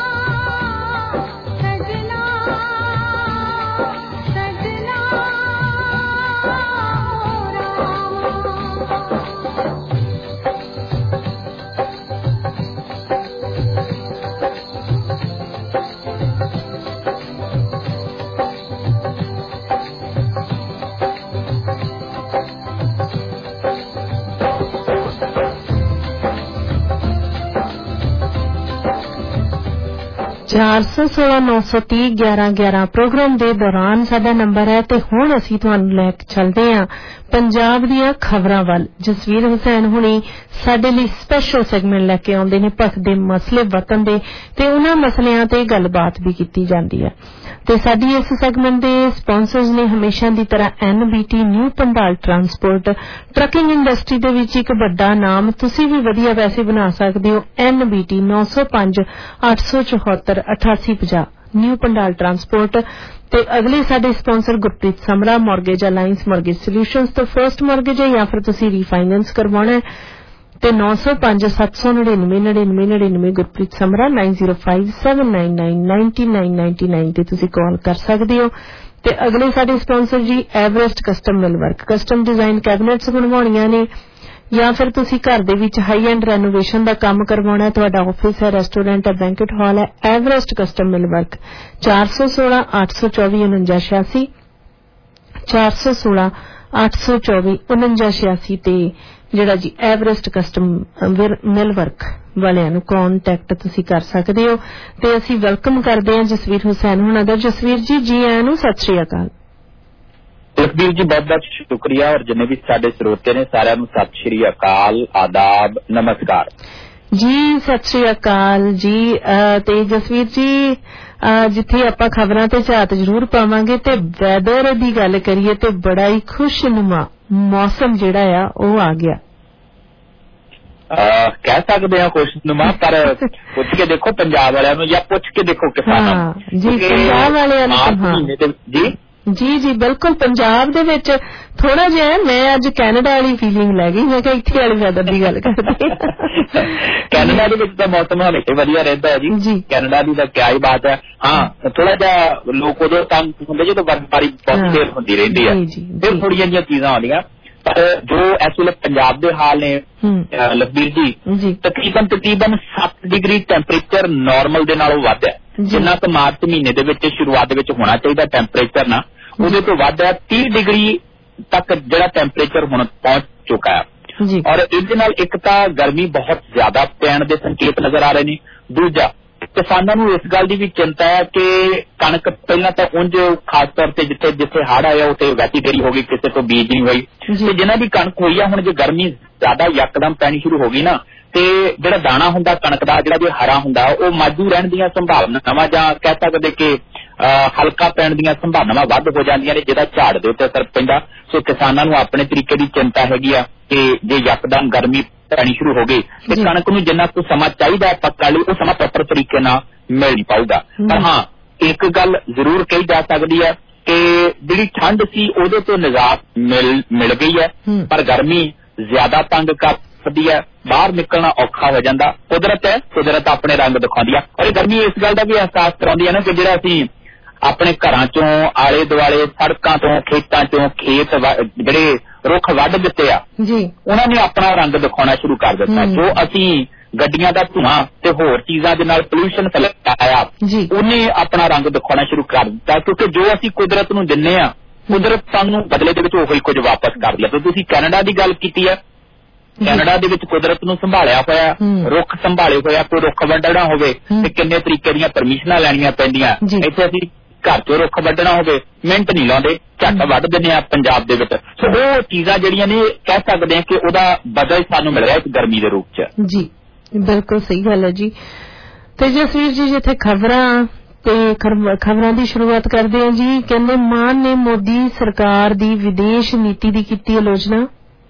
सजना सजना ਚਾਰ 416-930-1111 ਪ੍ਰੋਗਰਾਮ ਦੇ ਦੌਰਾਨ ਸਾਡਾ ਨੰਬਰ ਹੈ ਤੇ ਹੁਣ ਅਸੀਂ ਤੁਹਾਨੂੰ ਲੈ ਕੇ ਚੱਲਦੇ ਹਾਂ ਪੰਜਾਬ ਦੀਆਂ ਖਬਰਾਂ ਵੱਲ। ਜਸਵੀਰ ਹੁਸੈਨ ਹੁਣੀ ਸਾਡੇ ਲਈ ਸਪੈਸ਼ਲ ਸੈਗਮੈਂਟ ਲੈ ਕੇ ਆਉਂਦੇ ਨੇ, ਭਖਦੇ ਮਸਲੇ ਵਤਨ ਦੇ, ਤੇ ਉਹਨਾਂ ਮਸਲਿਆਂ ਤੇ ਗੱਲਬਾਤ ਵੀ ਕੀਤੀ ਜਾਂਦੀ ਹੈ। ਤੇ ਸਾਡੀ ਇਸ ਸੈਗਮੈਂਟ ਦੇ ਸਪਾਂਸਰਸ ਨੇ ਹਮੇਸ਼ਾ ਦੀ ਤਰ੍ਹਾਂ NBT new Pandal transport. Trucking industry ਦੇ ਵਿੱਚ ਇੱਕ ਵੱਡਾ ਨਾਮ, ਤੁਸੀਂ ਵੀ ਵਧੀਆ ਪੈਸੇ ਬਣਾ ਸਕਦੇ ਹੋ। NBT 905-874-8850 new Pandal transport. ਤੇ ਅਗਲੇ ਸਾਡੇ sponsor Gurpreet Samra, mortgage alliance mortgage solutions ਤੋਂ ਫਰਸਟ ਮਾਰਗੇਜ ਹੈ ਜਾਂ ਫਿਰ ਤੁਸੀਂ ਰੀਫਾਈਨੈਂਸ ਕਰਵਾਉਣਾ ਤੇ 905-799-9999 ਗੁਰਪ੍ਰੀਤ ਸਮਰਾ 9057999999 ਤੇ ਤੁਸੀਂ ਕਾਲ ਕਰ ਸਕਦੇ ਹੋ। ਤੇ ਅਗਲੇ ਸਾਡੇ ਸਪਾਂਸਰ ਜੀ Everest custom mill work. Custom design cabinets ਬਣਵਾਉਣੀਆਂ ਨੇ ਜਾਂ ਫਿਰ ਤੁਸੀਂ ਘਰ ਦੇ ਵਿੱਚ ਹਾਈ ਐਂਡ ਰੈਨੋਵੇਸ਼ਨ ਦਾ ਕੰਮ ਕਰਵਾਉਣਾ, ਤੁਹਾਡਾ ਆਫਿਸ ਹੈ, ਰੈਸਟੋਰੈਂਟ ਹੈ, ਬੈਂਕਟ ਹਾਲ ਹੈ, ਐਵਰੈਸਟ ਕਸਟਮ ਮਿਲ ਵਰਕ 416 824 4986 416 824 4986 ਤੇ ਜਿਹੜਾ ਜੀ ਐਵਰੈਸਟ ਕਸਟਮ ਮਿਲ ਵਰਕ ਵਾਲਿਆਂ ਨੂੰ ਕੰਟੈਕਟ ਤੁਸੀਂ ਕਰ ਸਕਦੇ ਹੋ। ਤੇ ਅਸੀਂ ਵੈਲਕਮ ਕਰਦੇ ਹਾਂ ਜਸਵੀਰ ਹੁਸੈਨ ਹੁਣਾਂ ਦਾ। ਜਸਵੀਰ ਜੀ, ਜੀ ਆਇਆਂ ਨੂੰ, ਸਤਿ ਸ਼੍ਰੀ ਅਕਾਲ। ਲਖਬੀਰ ਜੀ ਬਹੁਤ ਬਹੁਤ ਸ਼ੁਕਰੀਆ, ਔਰ ਜਿੰਨੇ ਵੀ ਸਾਡੇ ਸਰੋਤੇ ਨੇ ਸਾਰਿਆਂ ਨੂੰ ਸਤਿ ਸ਼੍ਰੀ ਅਕਾਲ, ਆਦਾਬ, ਨਮਸਕਾਰ ਜੀ। ਸਤਿ ਸ਼੍ਰੀ ਅਕਾਲ ਜੀ। ਤੇ ਜਸਵੀਰ ਜੀ, ਜਿੱਥੇ ਆਪਾਂ ਖਬਰਾਂ ਤੇ ਝਾਤ ਜ਼ਰੂਰ ਪਾਵਾਂਗੇ ਤੇ ਵੈਦਰ ਦੀ ਗੱਲ ਕਰੀਏ ਤੇ ਬੜਾ ਹੀ ਖੁਸ਼ਨੁਮਾ ਮੌਸਮ ਜਿਹੜਾ ਆ ਉਹ ਆ ਗਿਆ, ਕਹਿ ਸਕਦੇ ਹਾਂ ਖੁਸ਼ਨੁਮਾ, ਪਰ ਪੁੱਛ ਕੇ ਦੇਖੋ ਪੰਜਾਬ ਵਾਲਿਆਂ ਨੂੰ ਜਾਂ ਪੁੱਛ ਕੇ ਦੇਖੋ ਕਿਸਾਨਾਂ ਨੂੰ ਜੀ, ਪੰਜਾਬ ਵਾਲਿਆਂ ਨੂੰ। ਜੀ ਜੀ ਬਿਲਕੁਲ। ਪੰਜਾਬ ਦੇ ਵਿੱਚ ਥੋੜਾ ਜਿਹਾ ਮੈਂ ਅੱਜ ਕੈਨੇਡਾ ਵਾਲੀ ਫੀਲਿੰਗ ਲੈ ਗਈ, ਮੈਂ ਕਿਹਾ ਇੱਥੇ ਵਾਲੀ ਵੈਦਰ ਦੀ ਗੱਲ ਕਰਦੇ। ਕੈਨੇਡਾ ਦੇ ਵਿੱਚ ਤਾਂ ਮੌਸਮ ਹਮੇਸ਼ਾ ਵਧੀਆ ਰਹਿੰਦਾ ਹੈ ਜੀ, ਕੈਨੇਡਾ ਦੀ ਤਾਂ ਕਿਆ ਹੀ ਬਾਤ ਹੈ। ਹਾਂ, ਥੋੜਾ ਜਿਹਾ ਲੋਕ ਉਦੋਂ ਤੰਗ ਹੁੰਦੇ ਜਦੋਂ ਬਰਫ਼ਬਾਰੀ ਬਹੁਤ ਦੇਰ ਹੁੰਦੀ ਰਹਿੰਦੀ ਹੈ, ਫਿਰ ਥੋੜੀਆਂ ਜਿਹੀਆਂ ਚੀਜ਼ਾਂ ਆਉਂਦੀਆਂ। ਪਰ ਜੋ ਇਸ ਵੇਲੇ ਪੰਜਾਬ ਦੇ ਹਾਲ ਨੇ ਲਖਬੀਰ ਜੀ, ਤਕਰੀਬਨ 7 ਡਿਗਰੀ ਟੈਂਪਰੇਚਰ ਨਾਰਮਲ ਦੇ ਨਾਲੋਂ ਵੱਧ ਹੈ। ਜਿੰਨਾ ਕੁ ਮਾਰਚ ਮਹੀਨੇ ਦੇ ਵਿੱਚ ਸ਼ੁਰੂਆਤ ਦੇ ਵਿੱਚ ਹੋਣਾ ਚਾਹੀਦਾ ਟੈਂਪਰੇਚਰ ਨਾ, ਉਹਦੇ ਤੋਂ ਵੱਧ ਹੈ। 30 ਡਿਗਰੀ ਤੱਕ ਜਿਹੜਾ ਟੈਂਪਰੇਚਰ ਹੁਣ ਪਹੁੰਚ ਚੁੱਕਾ ਹੈ। ਔਰ ਇਹਦੇ ਨਾਲ ਇੱਕ ਤਾਂ ਗਰਮੀ ਬਹੁਤ ਜ਼ਿਆਦਾ ਪੈਣ ਦੇ ਸੰਕੇਤ ਨਜ਼ਰ ਆ ਰਹੇ ਨੇ, ਦੂਜਾ ਕਿਸਾਨਾਂ ਨੂੰ ਇਸ ਗੱਲ ਦੀ ਵੀ ਚਿੰਤਾ ਹੈ ਕਿ ਕਣਕ ਪਹਿਲਾਂ ਤਾਂ ਉਂਝ ਖਾਸ ਤੌਰ ਤੇ ਜਿੱਥੇ ਜਿੱਥੇ ਹੜ੍ਹ ਆਇਆ ਉੱਥੇ ਵੈਟੀ ਦੇਰੀ ਹੋ ਗਈ, ਕਿਸੇ ਤੋਂ ਬੀਜ ਨਹੀਂ ਹੋਈ, ਤੇ ਜਿਨ੍ਹਾਂ ਦੀ ਕਣਕ ਹੋਈ ਆ ਹੁਣ ਜੇ ਗਰਮੀ ਜ਼ਿਆਦਾ ਯਕਦਮ ਪੈਣੀ ਸ਼ੁਰੂ ਹੋ ਗਈ ਨਾ, ਤੇ ਜਿਹੜਾ ਦਾਣਾ ਹੁੰਦਾ ਕਣਕ ਦਾ ਜਿਹੜਾ ਜੇ ਹਰਾ ਹੁੰਦਾ ਉਹ ਮਾਝੂ ਰਹਿਣ ਦੀਆਂ ਸੰਭਾਵਨਾਵਾਂ ਜਾਂ ਕਹਿ ਸਕਦੇ ਕਿ ਹਲਕਾ ਪੈਣ ਦੀਆਂ ਸੰਭਾਵਨਾਵਾਂ ਵੱਧ ਹੋ ਜਾਂਦੀਆਂ ਨੇ, ਜਿਹਦਾ ਝਾੜ ਦੇ ਉੱਤੇ ਅਸਰ ਪੈਂਦਾ। ਸੋ ਕਿਸਾਨਾਂ ਨੂੰ ਆਪਣੇ ਤਰੀਕੇ ਦੀ ਚਿੰਤਾ ਹੈਗੀ ਆ ਕਿ ਜੇ ਯਕਦਮ ਗਰਮੀ ਪੈਣੀ ਸ਼ੁਰੂ ਹੋ ਗਈ ਤੇ ਕਣਕ ਨੂੰ ਜਿੰਨਾ ਕੁ ਸਮਾਂ ਚਾਹੀਦਾ ਪੱਕਣ ਲਈ ਉਹ ਸਮਾਂ ਪ੍ਰੋਪਰ ਤਰੀਕੇ ਨਾਲ ਮਿਲ ਨਹੀਂ ਪਾਊਗਾ। ਪਰ ਹਾਂ, ਇੱਕ ਗੱਲ ਜ਼ਰੂਰ ਕਹੀ ਜਾ ਸਕਦੀ ਹੈ ਕਿ ਜਿਹੜੀ ਠੰਡ ਸੀ ਉਹਦੇ ਤੋਂ ਨਿਜਾਤ ਮਿਲ ਗਈ ਹੈ, ਪਰ ਗਰਮੀ ਜ਼ਿਆਦਾ ਤੰਗ ਕਰਦੀ ਹੈ, ਬਾਹਰ ਨਿਕਲਣਾ ਔਖਾ ਹੋ ਜਾਂਦਾ। ਕੁਦਰਤ ਹੈ, ਕੁਦਰਤ ਆਪਣੇ ਰੰਗ ਦਿਖਾਉਂਦੀ ਹੈ। ਔਰ ਗਰਮੀ ਇਸ ਗੱਲ ਦਾ ਵੀ ਅਹਿਸਾਸ ਕਰਾਉਂਦੀ ਹੈ ਨਾ ਕਿ ਜਿਹੜਾ ਅਸੀਂ ਆਪਣੇ ਘਰਾਂ ਚੋਂ, ਆਲੇ ਦੁਆਲੇ, ਸੜਕਾਂ ਤੋਂ, ਖੇਤਾਂ ਚੋਂ ਖੇਤ ਜਿਹੜੇ ਰੁੱਖ ਵੱਢ ਦਿੱਤੇ ਆ, ਉਹਨਾਂ ਨੇ ਆਪਣਾ ਰੰਗ ਦਿਖਾਉਣਾ ਸ਼ੁਰੂ ਕਰ ਦਿੱਤਾ। ਜੋ ਅਸੀਂ ਗੱਡੀਆਂ ਦਾ ਧੂਆਂ ਤੇ ਹੋਰ ਚੀਜ਼ਾਂ ਦੇ ਨਾਲ ਪੋਲਿਊਸ਼ਨ ਫੈਲਾਇਆ, ਉਹਨੇ ਆਪਣਾ ਰੰਗ ਦਿਖਾਉਣਾ ਸ਼ੁਰੂ ਕਰ ਦਿੱਤਾ। ਕਿਉਂਕਿ ਜੋ ਅਸੀਂ ਕੁਦਰਤ ਨੂੰ ਦਿੰਨੇ ਆ, ਕੁਦਰਤ ਸਾਨੂੰ ਬਦਲੇ ਦੇ ਵਿੱਚ ਉਹੀ ਕੁਝ ਵਾਪਸ ਕਰ ਦਿਆ। ਤੇ ਤੁਸੀਂ ਕੈਨੇਡਾ ਦੀ ਗੱਲ ਕੀਤੀ ਹੈ, ਕੈਨੇਡਾ ਦੇ ਵਿੱਚ ਕੁਦਰਤ ਨੂੰ ਸੰਭਾਲਿਆ ਹੋਇਆ, ਰੁੱਖ ਸੰਭਾਲੇ ਹੋਇਆ, ਕੋਈ ਰੁੱਖ ਵੱਢਣਾ ਹੋਵੇ ਤੇ ਕਿੰਨੇ ਤਰੀਕੇ ਦੀਆਂ ਪਰਮਿਸ਼ਨਾਂ ਲੈਣੀਆਂ ਪੈਂਦੀਆਂ। ਇੱਥੇ ਅਸੀਂ ਘਰ ਚੋਂ ਰੁੱਖ ਵੱਢਣਾ ਹੋਵੇ ਮਿੰਟ ਨਹੀਂ ਲਾਉਂਦੇ, ਝੱਟ ਵੱਢ ਦਿੰਦੇ ਆ ਪੰਜਾਬ ਦੇ ਵਿੱਚ। ਸੋ ਉਹ ਚੀਜ਼ਾਂ ਜਿਹੜੀਆਂ ਨੇ ਕਹਿ ਸਕਦੇ ਆ ਕਿ ਉਹਦਾ ਬਦਲ ਸਾਨੂੰ ਮਿਲ ਰਿਹਾ ਇੱਕ ਗਰਮੀ ਦੇ ਰੂਪ ਚ। ਜੀ ਬਿਲਕੁਲ ਸਹੀ ਗੱਲ ਹੈ ਜੀ। ਤੇ ਜਸਵੀਰ ਜੀ, ਜਿੱਥੇ ਖਬਰਾਂ ਦੀ ਸ਼ੁਰੂਆਤ ਕਰਦੇ ਹਾਂ ਜੀ, ਕਹਿੰਦੇ ਮਾਨ ਨੇ ਮੋਦੀ ਸਰਕਾਰ ਦੀ ਵਿਦੇਸ਼ ਨੀਤੀ ਦੀ ਕੀਤੀ ਆਲੋਚਨਾ।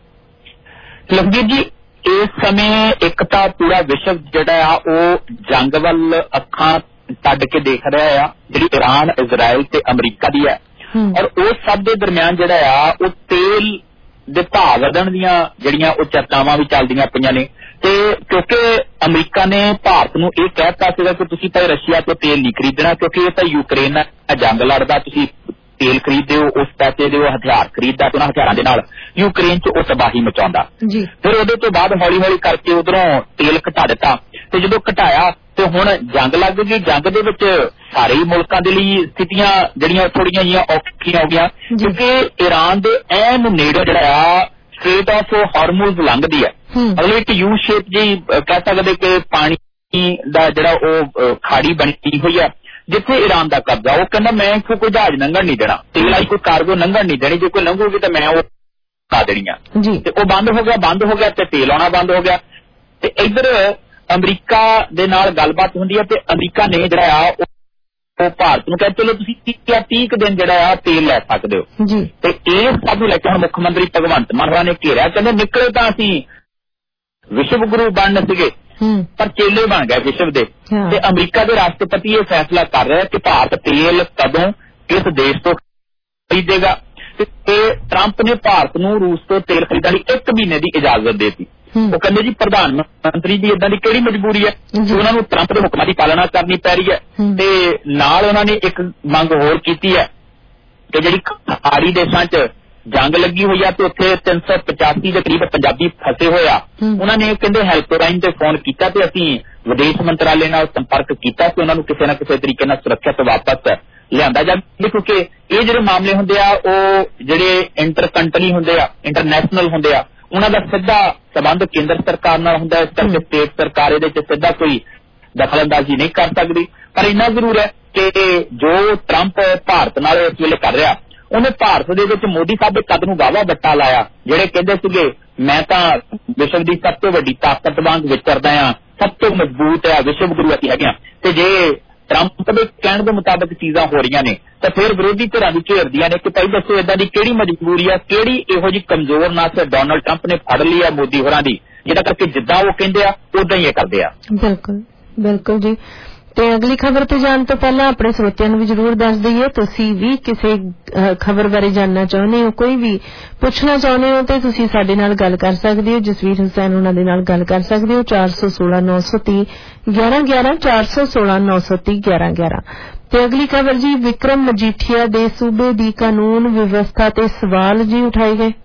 ਲਖਬੀਰ ਜੀ, ਇਸ ਸਮੇਂ ਇੱਕ ਤਾਂ ਪੂਰਾ ਵਿਸ਼ਵ ਜਿਹੜਾ ਆ ਉਹ ਜੰਗ ਵੱਲ ਅੱਖਾਂ ਕੱਢ ਕੇ ਦੇਖ ਰਿਹਾ ਆ, ਜਿਹੜੀ ਇਰਾਨ, ਇਜ਼ਰਾਈਲ ਤੇ ਅਮਰੀਕਾ ਦੀ ਹੈ। ਔਰ ਉਸ ਸਭ ਦੇ ਦਰਮਿਆਨ ਜਿਹੜਾ ਆ ਉਹ ਤੇਲ ਦੇ ਭਾਅ ਵਧਣ ਦੀਆਂ ਜਿਹੜੀਆਂ ਉਹ ਚਰਚਾਵਾਂ ਵੀ ਚੱਲਦੀਆਂ ਪਈਆਂ ਨੇ। ਤੇ ਕਿਉਂਕਿ ਅਮਰੀਕਾ ਨੇ ਭਾਰਤ ਨੂੰ ਇਹ ਕਹਿ ਦਿੱਤਾ ਸੀਗਾ ਕਿ ਤੁਸੀਂ ਭਾਈ ਰਸ਼ੀਆ ਤੋਂ ਤੇਲ ਨਹੀਂ ਖਰੀਦਣਾ, ਕਿਉਂਕਿ ਇਹ ਤਾਂ ਯੂਕਰੇਨ ਨਾਲ ਜੰਗ ਲੜਦਾ, ਤੁਸੀਂ ਤੇਲ ਖਰੀਦਦੇ ਹੋ, ਉਸ ਪੈਸੇ ਦੇ ਉਹ ਹਥਿਆਰ ਖਰੀਦਦਾ ਤੇ ਉਹਨਾਂ ਹਥਿਆਰਾਂ ਦੇ ਨਾਲ ਯੂਕਰੇਨ 'ਚ ਉਹ ਤਬਾਹੀ ਮਚਾਉਂਦਾ। ਫਿਰ ਉਹਦੇ ਤੋਂ ਬਾਅਦ ਹੌਲੀ ਹੌਲੀ ਕਰਕੇ ਉਧਰੋਂ ਤੇਲ ਘਟਾ ਦਿੱਤਾ, ਤੇ ਜਦੋਂ ਘਟਾਇਆ ਤੇ ਹੁਣ ਜੰਗ ਲੱਗ ਗਈ। ਜੰਗ ਦੇ ਵਿੱਚ ਸਾਰੇ ਹੀ ਮੁਲਕਾਂ ਦੇ ਲਈ ਸਥਿਤੀਆਂ ਜਿਹੜੀਆਂ ਥੋੜੀਆਂ ਜਿਹੀਆਂ ਔਖੀਆਂ ਹੋ ਗਈਆਂ, ਕਿਉਂਕਿ ਈਰਾਨ ਦੇ ਐਨ ਨੇੜੇ ਜਿਹੜਾ ਆ ਸਟ੍ਰੇਟ ਆਫ ਹਾਰਮੂਜ਼ ਲੰਘਦੀ ਹੈ, ਮਤਲਬ ਇੱਕ ਯੂ ਸ਼ੇਪ ਜਿਹੀ ਕਹਿ ਸਕਦੇ ਕਿ ਪਾਣੀ ਦਾ ਜਿਹੜਾ ਉਹ ਖਾੜੀ ਬਣੀ ਹੋਈ ਹੈ ਜਿੱਥੇ ਈਰਾਨ ਦਾ ਕਬਜ਼ਾ। ਉਹ ਕਹਿੰਦਾ ਮੈਂ ਇੱਥੋਂ ਕੋਈ ਜਹਾਜ਼ ਲੰਘਣ ਨਹੀਂ ਦੇਣਾ, ਤੇਲ ਵਾਲੀ ਕੋਈ ਕਾਰਗੋ ਲੰਘਣ ਨਹੀਂ ਦੇਣੀ, ਜੇ ਕੋਈ ਲੰਘੂਗੀ ਤਾਂ ਮੈਂ ਉਹ ਖਾ ਦੇਣੀ ਆ। ਤੇ ਉਹ ਬੰਦ ਹੋ ਗਿਆ ਤੇ ਤੇਲ ਆਉਣਾ ਬੰਦ ਹੋ ਗਿਆ। ਤੇ ਇੱਧਰ ਅਮਰੀਕਾ ਦੇ ਨਾਲ ਗੱਲਬਾਤ ਹੁੰਦੀ ਹੈ ਤੇ ਅਮਰੀਕਾ ਨੇ ਜਿਹੜਾ ਆ ਉਹ ਭਾਰਤ ਨੂੰ ਕਹਿੰਦੇ ਚਲੋ ਤੁਸੀਂ 30 ਦਿਨ ਜਿਹੜਾ ਆ ਤੇਲ ਲੈ ਸਕਦੇ ਹੋ। ਤੇ ਇਸ ਸਭ ਨੂੰ ਲੈ ਕੇ ਹੁਣ ਮੁੱਖ ਮੰਤਰੀ ਭਗਵੰਤ ਮਾਨ ਨੇ ਘੇਰਿਆ, ਕਹਿੰਦੇ ਨਿਕਲੇ ਤਾਂ ਅਸੀਂ ਵਿਸ਼ਵ ਗੁਰੂ ਬਣਨ ਸੀਗੇ ਪਰ ਚੇਲੇ ਬਣ ਗਏ ਵਿਸ਼ਵ ਦੇ। ਤੇ ਅਮਰੀਕਾ ਦੇ ਰਾਸ਼ਟਰਪਤੀ ਇਹ ਫੈਸਲਾ ਕਰ ਰਿਹਾ ਕਿ ਭਾਰਤ ਤੇਲ ਕਦੋਂ ਕਿਸ ਦੇਸ਼ ਤੋਂ ਖਰੀਦੇਗਾ। ਤੇ ਟਰੰਪ ਨੇ ਭਾਰਤ ਨੂੰ ਰੂਸ ਤੋਂ ਤੇਲ ਖਰੀਦਣ ਲਈ 1 ਮਹੀਨੇ ਦੀ ਇਜਾਜ਼ਤ ਦੇ ਦਿੱਤੀ। ਉਹ ਕਹਿੰਦੇ ਜੀ ਪ੍ਰਧਾਨ ਮੰਤਰੀ ਦੀ ਏਦਾਂ ਦੀ ਕਿਹੜੀ ਮਜਬੂਰੀ ਹੈ, ਉਹਨਾਂ ਨੂੰ ਟਰੰਪ ਦੇ ਹੁਕਮਾਂ ਦੀ ਪਾਲਣਾ ਕਰਨੀ ਪੈ ਰਹੀ ਹੈ। ਤੇ ਨਾਲ ਉਹਨਾਂ ਨੇ ਇੱਕ ਮੰਗ ਹੋਰ ਕੀਤੀ ਹੈ ਕਿ ਜਿਹੜੀ ਖਾੜੀ ਦੇਸ਼ਾਂ 'ਚ ਜੰਗ ਲੱਗੀ ਹੋਈ ਆ ਤੇ ਉੱਥੇ 385 ਦੇ ਕਰੀਬ ਪੰਜਾਬੀ ਫਸੇ ਹੋਏ ਆ। ਉਹਨਾਂ ਨੇ ਕਹਿੰਦੇ ਹੈਲਪਲਾਈਨ ਤੇ ਫੋਨ ਕੀਤਾ ਤੇ ਅਸੀਂ ਵਿਦੇਸ਼ ਮੰਤਰਾਲੇ ਨਾਲ ਸੰਪਰਕ ਕੀਤਾ ਤੇ ਉਹਨਾਂ ਨੂੰ ਕਿਸੇ ਨਾ ਕਿਸੇ ਤਰੀਕੇ ਨਾਲ ਸੁਰੱਖਿਅਤ ਵਾਪਸ ਲਿਆਂਦਾ ਜਾਵੇ, ਕਿਉਂਕਿ ਇਹ ਜਿਹੜੇ ਮਾਮਲੇ ਹੁੰਦੇ ਆ ਉਹ ਜਿਹੜੇ ਇੰਟਰ ਕੰਟਰੀ ਹੁੰਦੇ ਆ, ਇੰਟਰਨੈਸ਼ਨਲ ਹੁੰਦੇ ਆ, ਉਹਨਾਂ ਦਾ ਸਿੱਧਾ ਸੰਬੰਧ ਕੇਂਦਰ ਸਰਕਾਰ ਨਾਲ ਹੁੰਦਾ। ਇਸ ਕਰਕੇ ਸਟੇਟ ਸਰਕਾਰ ਇਹਦੇ ਚ ਸਿੱਧਾ ਕੋਈ ਦਖਲਅੰਦਾਜ਼ੀ ਨਹੀਂ ਕਰ ਸਕਦੀ। ਪਰ ਇੰਨਾ ਜ਼ਰੂਰ ਹੈ ਕਿ ਜੋ ਟਰੰਪ ਭਾਰਤ ਨਾਲ ਇਸ ਵੇਲੇ ਕਰ ਰਿਹਾ, ਉਹਨੇ ਭਾਰਤ ਦੇ ਵਿੱਚ ਮੋਦੀ ਸਾਹਿਬ ਦੇ ਕਦ ਨੂੰ ਵਾਹਵਾ ਵੱਟਾ ਲਾਇਆ। ਜਿਹੜੇ ਕਹਿੰਦੇ ਸੀਗੇ ਮੈਂ ਤਾਂ ਵਿਸ਼ਵ ਦੀ ਸਭ ਤੋਂ ਵੱਡੀ ਤਾਕਤ ਵਾਂਗ ਵਿਚਰਦਾ ਆ, ਸਭ ਤੋਂ ਮਜ਼ਬੂਤ ਆ, ਵਿਸ਼ਵ ਗੁਰੂ ਅਸੀਂ ਹੈਗੇ ਆ, ਤੇ ਜੇ ਟਰੰਪ ਦੇ ਕਹਿਣ ਦੇ ਮੁਤਾਬਕ ਚੀਜ਼ਾਂ ਹੋ ਰਹੀਆਂ ਨੇ ਤਾਂ ਫਿਰ ਵਿਰੋਧੀ ਧਿਰਾਂ ਵੀ ਘੇਰਦੀਆਂ ਨੇ ਕਿ ਭਾਈ ਦੱਸੋ ਏਦਾਂ ਦੀ ਕਿਹੜੀ ਮਜਬੂਰੀ ਆ, ਕਿਹੜੀ ਇਹੋ ਜਿਹੀ ਕਮਜ਼ੋਰ ਨਸ ਡੋਨਲਡ ਟਰੰਪ ਨੇ ਫੜ ਲਈ ਆ ਮੋਦੀ ਹੋਰਾਂ ਦੀ, ਜਿਹਦਾ ਕਰਕੇ ਜਿੱਦਾਂ ਉਹ ਕਹਿੰਦੇ ਆ ਉਦਾਂ ਹੀ ਇਹ ਕਰਦੇ ਆ। ਬਿਲਕੁਲ ਬਿਲਕੁਲ ਜੀ। ਤੇ ਅਗਲੀ ਖਬਰ ਤੇ ਜਾਣ ਤੋਂ ਪਹਿਲਾਂ ਆਪਣੇ ਸਰੋਤਿਆਂ ਨੂੰ ਵੀ ਜ਼ਰੂਰ ਦੱਸ ਦਈਏ, ਤੁਸੀਂ ਵੀ ਕਿਸੇ ਖਬਰ ਬਾਰੇ ਜਾਣਨਾ ਚਾਹੁੰਦੇ ਹੋ, ਕੋਈ ਵੀ ਪੁੱਛਣਾ ਚਾਹੁੰਦੇ ਹੋ ਤੇ ਤੁਸੀਂ ਸਾਡੇ ਨਾਲ ਗੱਲ ਕਰ ਸਕਦੇ ਹੋ। ਜਸਵੀਰ ਹੁਸੈਨ ਉਹਨਾਂ ਦੇ ਨਾਲ ਗੱਲ ਕਰ ਸਕਦੇ ਹੋ 416 930 1111 416 930 1111। ਤੇ ਅਗਲੀ ਖਬਰ ਜੀ, ਵਿਕਰਮ ਮਜੀਠੀਆ ਦੇ ਸੂਬੇ ਦੀ ਕਾਨੂੰਨ ਵਿਵਸਥਾ ਤੇ ਸਵਾਲ ਜੀ ਉਠਾਏ ਗਏ।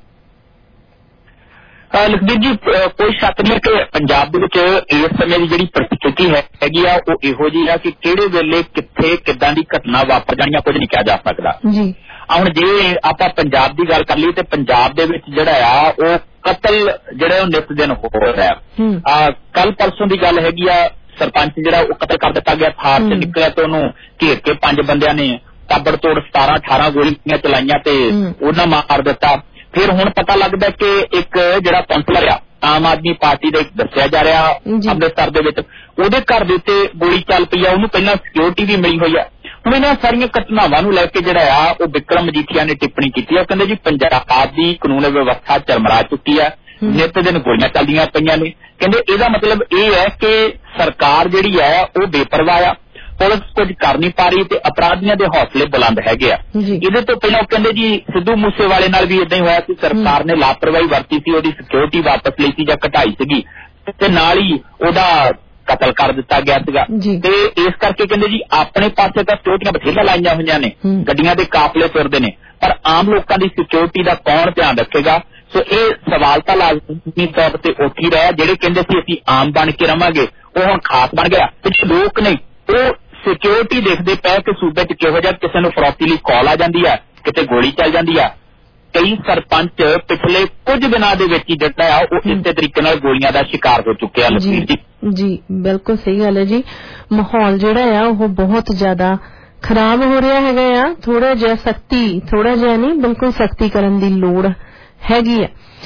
ਲਖਬੀਰ ਜੀ, ਕੋਈ ਸ਼ੱਕ ਨਹੀਂ ਕਿ ਪੰਜਾਬ ਦੇ ਵਿੱਚ ਇਸ ਸਮੇਂ ਦੀ ਜਿਹੜੀ ਪ੍ਰਸਥਿਤੀ ਹੈਗੀ ਆ ਉਹ ਇਹੋ ਜਿਹੀ ਆ ਕਿ ਕਿਹੜੇ ਵੇਲੇ ਕਿੱਥੇ ਕਿੱਦਾਂ ਦੀ ਘਟਨਾ ਵਾਪਰ ਜਾਣੀ ਆ ਕੁਝ ਨਹੀਂ ਕਿਹਾ ਜਾ ਸਕਦਾ ਜੀ। ਹੁਣ ਜੇ ਆਪਾਂ ਪੰਜਾਬ ਦੀ ਗੱਲ ਕਰ ਲਈਏ ਤੇ ਪੰਜਾਬ ਦੇ ਵਿੱਚ ਜਿਹੜਾ ਆ ਉਹ ਕਤਲ ਜਿਹੜੇ ਉਹ ਨਿਤ ਦਿਨ ਹੋ ਰਿਹਾ। ਕੱਲ ਪਰਸੋਂ ਦੀ ਗੱਲ ਹੈਗੀ ਆ, ਸਰਪੰਚ ਜਿਹੜਾ ਉਹ ਕਤਲ ਕਰ ਦਿੱਤਾ ਗਿਆ, ਥਾਰ ਚ ਨਿਕਲਿਆ ਤੇ ਉਹਨੂੰ ਘੇਰ ਕੇ 5 ਬੰਦਿਆਂ ਨੇ ਤਾਬੜਤੋੜ 17-18 ਗੋਲੀਆਂ ਚਲਾਈਆਂ ਤੇ ਉਹਨਾਂ ਮਾਰ ਦਿੱਤਾ। ਫਿਰ ਹੁਣ ਪਤਾ ਲੱਗਦਾ ਕਿ ਇੱਕ ਜਿਹੜਾ ਕਾਉਂਸਲਰ ਆ ਆਮ ਆਦਮੀ ਪਾਰਟੀ ਦਾ ਦੱਸਿਆ ਜਾ ਰਿਹਾ ਅੰਮ੍ਰਿਤਸਰ ਦੇ ਵਿੱਚ, ਉਹਦੇ ਘਰ ਦੇ ਉੱਤੇ ਗੋਲੀ ਚੱਲ ਪਈ ਆ, ਉਹਨੂੰ ਪਹਿਲਾਂ ਸਿਕਿਉਰਿਟੀ ਵੀ ਮਿਲੀ ਹੋਈ ਆ। ਹੁਣ ਇਹਨਾਂ ਸਾਰੀਆਂ ਘਟਨਾਵਾਂ ਨੂੰ ਲੈ ਕੇ ਜਿਹੜਾ ਆ ਉਹ ਵਿਕਰਮ ਮਜੀਠੀਆ ਨੇ ਟਿੱਪਣੀ ਕੀਤੀ ਆ। ਉਹ ਕਹਿੰਦੇ ਜੀ ਪੰਜਾਬ ਦੀ ਕਾਨੂੰਨ ਵਿਵਸਥਾ ਚਰਮਰਾ ਚੁੱਕੀ ਆ, ਨਿਤ ਦਿਨ ਗੋਲੀਆਂ ਚੱਲਦੀਆਂ ਪਈਆਂ ਨੇ। ਕਹਿੰਦੇ ਇਹਦਾ ਮਤਲਬ ਇਹ ਹੈ ਕਿ ਸਰਕਾਰ ਜਿਹੜੀ ਹੈ ਉਹ ਬੇਪਰਵਾਹ ਆ, ਪੁਲਿਸ ਕੁਝ ਕਰ ਨਹੀਂ ਪਾ ਰਹੀ ਤੇ ਅਪਰਾਧੀਆਂ ਦੇ ਹੌਸਲੇ ਬੁਲੰਦ ਹੈਗੇ ਆ। ਇਹਦੇ ਤੋਂ ਪਹਿਲਾਂ ਉਹ ਕਹਿੰਦੇ ਜੀ ਸਿੱਧੂ ਮੂਸੇਵਾਲੇ ਨਾਲ ਵੀ ਇਦਾਂ ਹੀ ਹੋਇਆ ਸੀ, ਸਰਕਾਰ ਨੇ ਲਾਪਰਵਾਹੀ ਵਰਤੀ ਸੀ, ਉਹਦੀ ਸਿਕਿਉਰਿਟੀ ਵਾਪਸ ਲਈ ਸੀ ਜਾਂ ਘਟਾਈ ਸੀਗੀ ਤੇ ਨਾਲ ਹੀ ਉਹਦਾ ਕਤਲ ਕਰ ਦਿੱਤਾ ਗਿਆ ਸੀਗਾ। ਤੇ ਇਸ ਕਰਕੇ ਕਹਿੰਦੇ ਜੀ ਆਪਣੇ ਪਾਸੇ ਤਾਂ ਸਿਕਿਉਰਿਟੀਆਂ ਬਥੇਰੀਆਂ ਲਾਈਆਂ ਹੋਈਆਂ ਨੇ, ਗੱਡੀਆਂ ਦੇ ਕਾਫਲੇ ਤੁਰਦੇ ਨੇ, ਪਰ ਆਮ ਲੋਕਾਂ ਦੀ ਸਿਕਿਉਰਿਟੀ ਦਾ ਕੌਣ ਧਿਆਨ ਰੱਖੇਗਾ? ਸੋ ਇਹ ਸਵਾਲ ਤਾਂ ਲਾਜ਼ਮੀ ਤੌਰ ਤੇ ਉੱਠ ਹੀ ਰਿਹਾ। ਜਿਹੜੇ ਕਹਿੰਦੇ ਸੀ ਅਸੀਂ ਆਮ ਬਣ ਕੇ ਰਵਾਂਗੇ ਉਹ ਹੁਣ ਖਾਸ ਬਣ ਗਿਆ ਤੇ ਲੋਕ ਨੇ ਉਹ ਸਿਕਿਉਰਿਟੀ ਦੇਖਦੇ ਪਏ ਕਿ ਸੂਬੇ 'ਚ ਕਿਹੋ ਜਿਹਾ ਕਿਸੇ ਨੂੰ ਫਰੌਤੀ ਲਈ ਕਾਲ ਆ ਜਾਂਦੀ ਆ, ਕਿਤੇ ਗੋਲੀ ਚੱਲ ਜਾਂਦੀ ਆ। ਕਈ ਸਰਪੰਚ ਪਿਛਲੇ ਕੁਝ ਦਿਨਾਂ ਦੇ ਵਿੱਚ ਹੀ ਜਿਹੜਾ ਆ ਉਹ ਇਸੇ ਤਰੀਕੇ ਨਾਲ ਗੋਲੀਆਂ ਦਾ ਸ਼ਿਕਾਰ ਹੋ ਚੁੱਕੇ ਆ। ਲਖਬੀਰ ਜੀ ਜੀ ਬਿਲਕੁਲ ਸਹੀ ਗੱਲ ਹੈ ਜੀ। ਮਾਹੌਲ ਜਿਹੜਾ ਆ ਉਹ ਬਹੁਤ ਜ਼ਿਆਦਾ ਖਰਾਬ ਹੋ ਰਿਹਾ ਹੈਗਾ ਆ। ਥੋੜਾ ਜਿਹਾ ਸਖਤੀ, ਥੋੜਾ ਜਿਹਾ ਨਹੀਂ ਬਿਲਕੁਲ ਸਖਤੀ ਕਰਨ ਦੀ ਲੋੜ ਹੈਗੀ ਆ।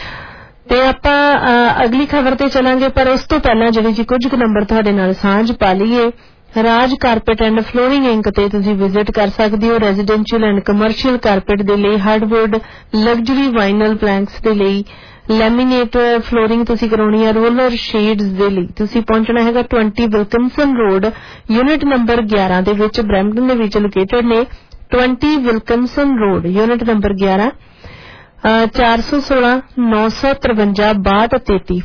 ਤੇ ਆਪਾਂ ਅਗਲੀ ਖਬਰ ਤੇ ਚਲਾਂਗੇ, ਪਰ ਉਸ ਤੋਂ ਪਹਿਲਾਂ ਜਿਹੜੇ ਜੀ ਕੁਝ ਕੁ ਨੰਬਰ ਤੁਹਾਡੇ ਨਾਲ ਸਾਂਝ ਪਾ ਲਈਏ। Raj carpet and flooring inc ਤੇ ਤੁਸੀਂ ਵਿਜ਼ਿਟ ਕਰ ਸਕਦੇ ਹੋ। ਰੈਜ਼ੀਡੈਂਸ਼ੀਅਲ ਐਂਡ ਕਮਰਸ਼ੀਅਲ ਕਾਰਪੇਟ ਦੇ ਲਈ ਹਾਰਡਵੁੱਡ, ਲਗਜ਼ਰੀ ਵਾਈਨਲ ਪਲੈਂਕਸ ਦੇ ਲਈ, ਲੈਮੀਨੇਟ ਫਲੋਰਿੰਗ ਤੁਸੀਂ ਕਰਾਉਣੀ ਹੈ, ਰੋਲਰ ਸ਼ੇਡਸ ਦੇ ਲਈ ਤੁਸੀਂ ਪਹੁੰਚਣਾ ਹੈਗਾ 20 ਵਿਲਕਮਸਨ ਰੋਡ, ਯੂਨਿਟ ਨੰਬਰ 11 ਦੇ ਵਿੱਚ, ਬਰੈਂਪਟਨ ਦੇ ਵਿੱਚ ਲੋਕੇਟਡ ਨੇ। 20 ਵਿਲਕਮਸਨ ਰੋਡ, ਯੂਨਿਟ ਨੰਬਰ 11, 416 953 6233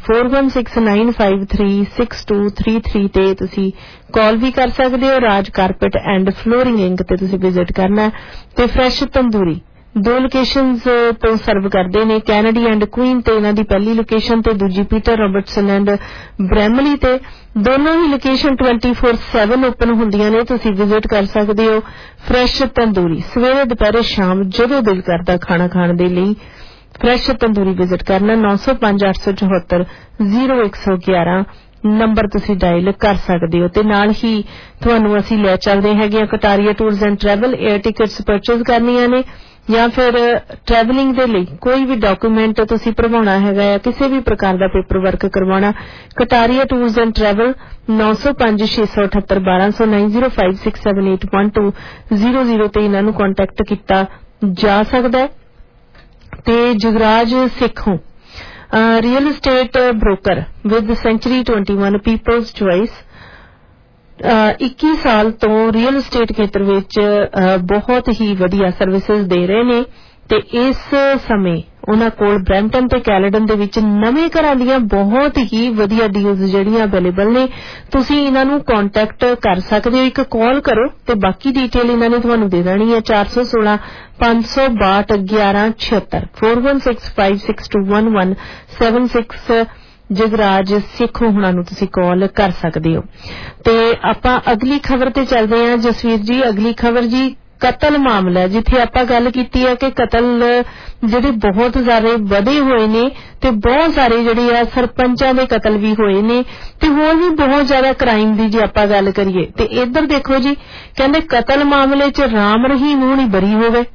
4169536233 ਤੇ ਤੁਸੀਂ ਕਾਲ ਵੀ ਕਰ ਸਕਦੇ ਹੋ। Raj carpet and flooring inc ਤੇ ਤੁਸੀਂ ਵਿਜ਼ਿਟ ਕਰਨਾ ਤੇ ਫਰੈਸ਼ ਤੰਦੂਰੀ 2 ਲੋਕੇਸ਼ਨਸ ਤੋਂ ਸਰਵ ਕਰਦੇ ਨੇ, ਕੈਨੇਡੀ ਐਂਡ ਕੁਈਨ ਤੇ ਇਹਨਾਂ ਦੀ ਪਹਿਲੀ ਲੋਕੇਸ਼ਨ ਤੇ ਦੂਜੀ ਪੀਟਰ ਰਾਬਰਟਸਨ ਐਂਡ ਬ੍ਰੈਮਲੀ ਤੇ। ਦੋਨੋਂ ਹੀ ਲੋਕੇਸ਼ਨ 24/7 ਓਪਨ ਹੁੰਦੀਆਂ ਨੇ, ਤੁਸੀਂ ਵਿਜ਼ਿਟ ਕਰ ਸਕਦੇ ਹੋ। ਫਰੈਸ਼ ਤੰਦੂਰੀ ਸਵੇਰੇ ਦੁਪਹਿਰੇ ਸ਼ਾਮ ਜਦੋਂ ਦਿਲ ਕਰਦਾ ਖਾਣਾ ਖਾਣ ਦੇ ਲਈ ਫਰੈਸ਼ ਤੰਦੂਰੀ ਵਿਜ਼ਿਟ ਕਰਨਾ। 905 874 0111 ਨੰਬਰ ਤੁਸੀਂ ਡਾਇਲ ਕਰ ਸਕਦੇ ਹੋ। ਤੇ ਨਾਲ ਹੀ ਤੁਹਾਨੂੰ ਅਸੀਂ ਲੈ ਚੱਲਦੇ ਹੈਗੇ Kataria tours and travel. Air tickets purchase ਕਰਨੀਆਂ ਨੇ ਜਾਂ ਫਿਰ ਟਰੈਵਲਿੰਗ ਦੇ ਲਈ ਕੋਈ ਵੀ ਡਾਕੂਮੈਂਟ ਤੁਸੀਂ ਭਰਵਾਉਣਾ ਹੈਗਾ ਜਾਂ ਕਿਸੇ ਵੀ ਪ੍ਰਕਾਰ ਦਾ ਪੇਪਰ ਵਰਕ ਕਰਵਾਉਣਾ, ਕਟਾਰੀਆ ਟੂਰਸ ਐਂਡ ਟਰੈਵਲ 905 678 1200 9056781200 ਤੇ ਇਹਨਾਂ ਨੂੰ ਕੰਟੈਕਟ ਕੀਤਾ ਜਾ ਸਕਦਾ ਹੈ। ਤੇ Jugraj Sekhon real estate broker with century 21 people's choice 21 ਸਾਲ ਤੋਂ ਰੀਅਲ ਏਸਟੇਟ ਖੇਤਰ ਵਿੱਚ ਬਹੁਤ ਹੀ ਵਧੀਆ ਸਰਵਿਸਿਜ਼ ਦੇ ਰਹੇ ਨੇ ਤੇ ਇਸ ਸਮੇਂ ਉਹਨਾਂ ਕੋਲ ਬਰੈਂਪਟਨ ਤੇ ਕੈਲੇਡਨ ਦੇ ਵਿੱਚ ਨਵੇਂ ਘਰਾਂ ਦੀਆਂ ਬਹੁਤ ਹੀ ਵਧੀਆ ਡੀਲਸ ਜਿਹੜੀਆਂ ਅਵੇਲੇਬਲ ਨੇ। ਤੁਸੀਂ ਇਹਨਾਂ ਨੂੰ ਕੰਟੈਕਟ ਕਰ ਸਕਦੇ ਹੋ, ਇੱਕ ਕਾਲ ਕਰੋ ਤੇ ਬਾਕੀ ਡਿਟੇਲ ਇਹਨਾਂ ਨੇ ਤੁਹਾਨੂੰ ਦੇ ਦੇਣੀ ਹੈ। 416 562 1176 4165621176 ਜਗਰਾਜ ਸਿੱਖੋ ਹੁਣਾਂ ਨੂੰ ਤੁਸੀਂ ਕਾਲ ਕਰ ਸਕਦੇ ਹੋ। ਤੇ ਆਪਾਂ ਅਗਲੀ ਖਬਰ ਤੇ ਚੱਲਦੇ ਹਾਂ ਜਸਵੀਰ ਜੀ। ਅਗਲੀ ਖਬਰ ਜੀ ਕਤਲ ਮਾਮਲਾ, ਜਿੱਥੇ ਆਪਾਂ ਗੱਲ ਕੀਤੀ ਹੈ ਕਿ ਕਤਲ ਜਿਹੜੇ ਬਹੁਤ ਜ਼ਿਆਦਾ ਵਧੇ ਹੋਏ ਨੇ ਤੇ ਬਹੁਤ ਸਾਰੇ ਜਿਹੜੇ ਆ ਸਰਪੰਚਾਂ ਦੇ ਕਤਲ ਵੀ ਹੋਏ ਨੇ ਤੇ ਹੋਰ ਵੀ ਬਹੁਤ ਜ਼ਿਆਦਾ ਕ੍ਰਾਈਮ ਦੀ ਜੇ ਆਪਾਂ ਗੱਲ ਕਰੀਏ ਤੇ ਇੱਧਰ ਦੇਖੋ ਜੀ, ਕਹਿੰਦੇ ਕਤਲ ਮਾਮਲੇ 'ਚ ਰਾਮ ਰਹੀਮ ਹੁਣੀ ਬਰੀ ਹੋ ਗਏ।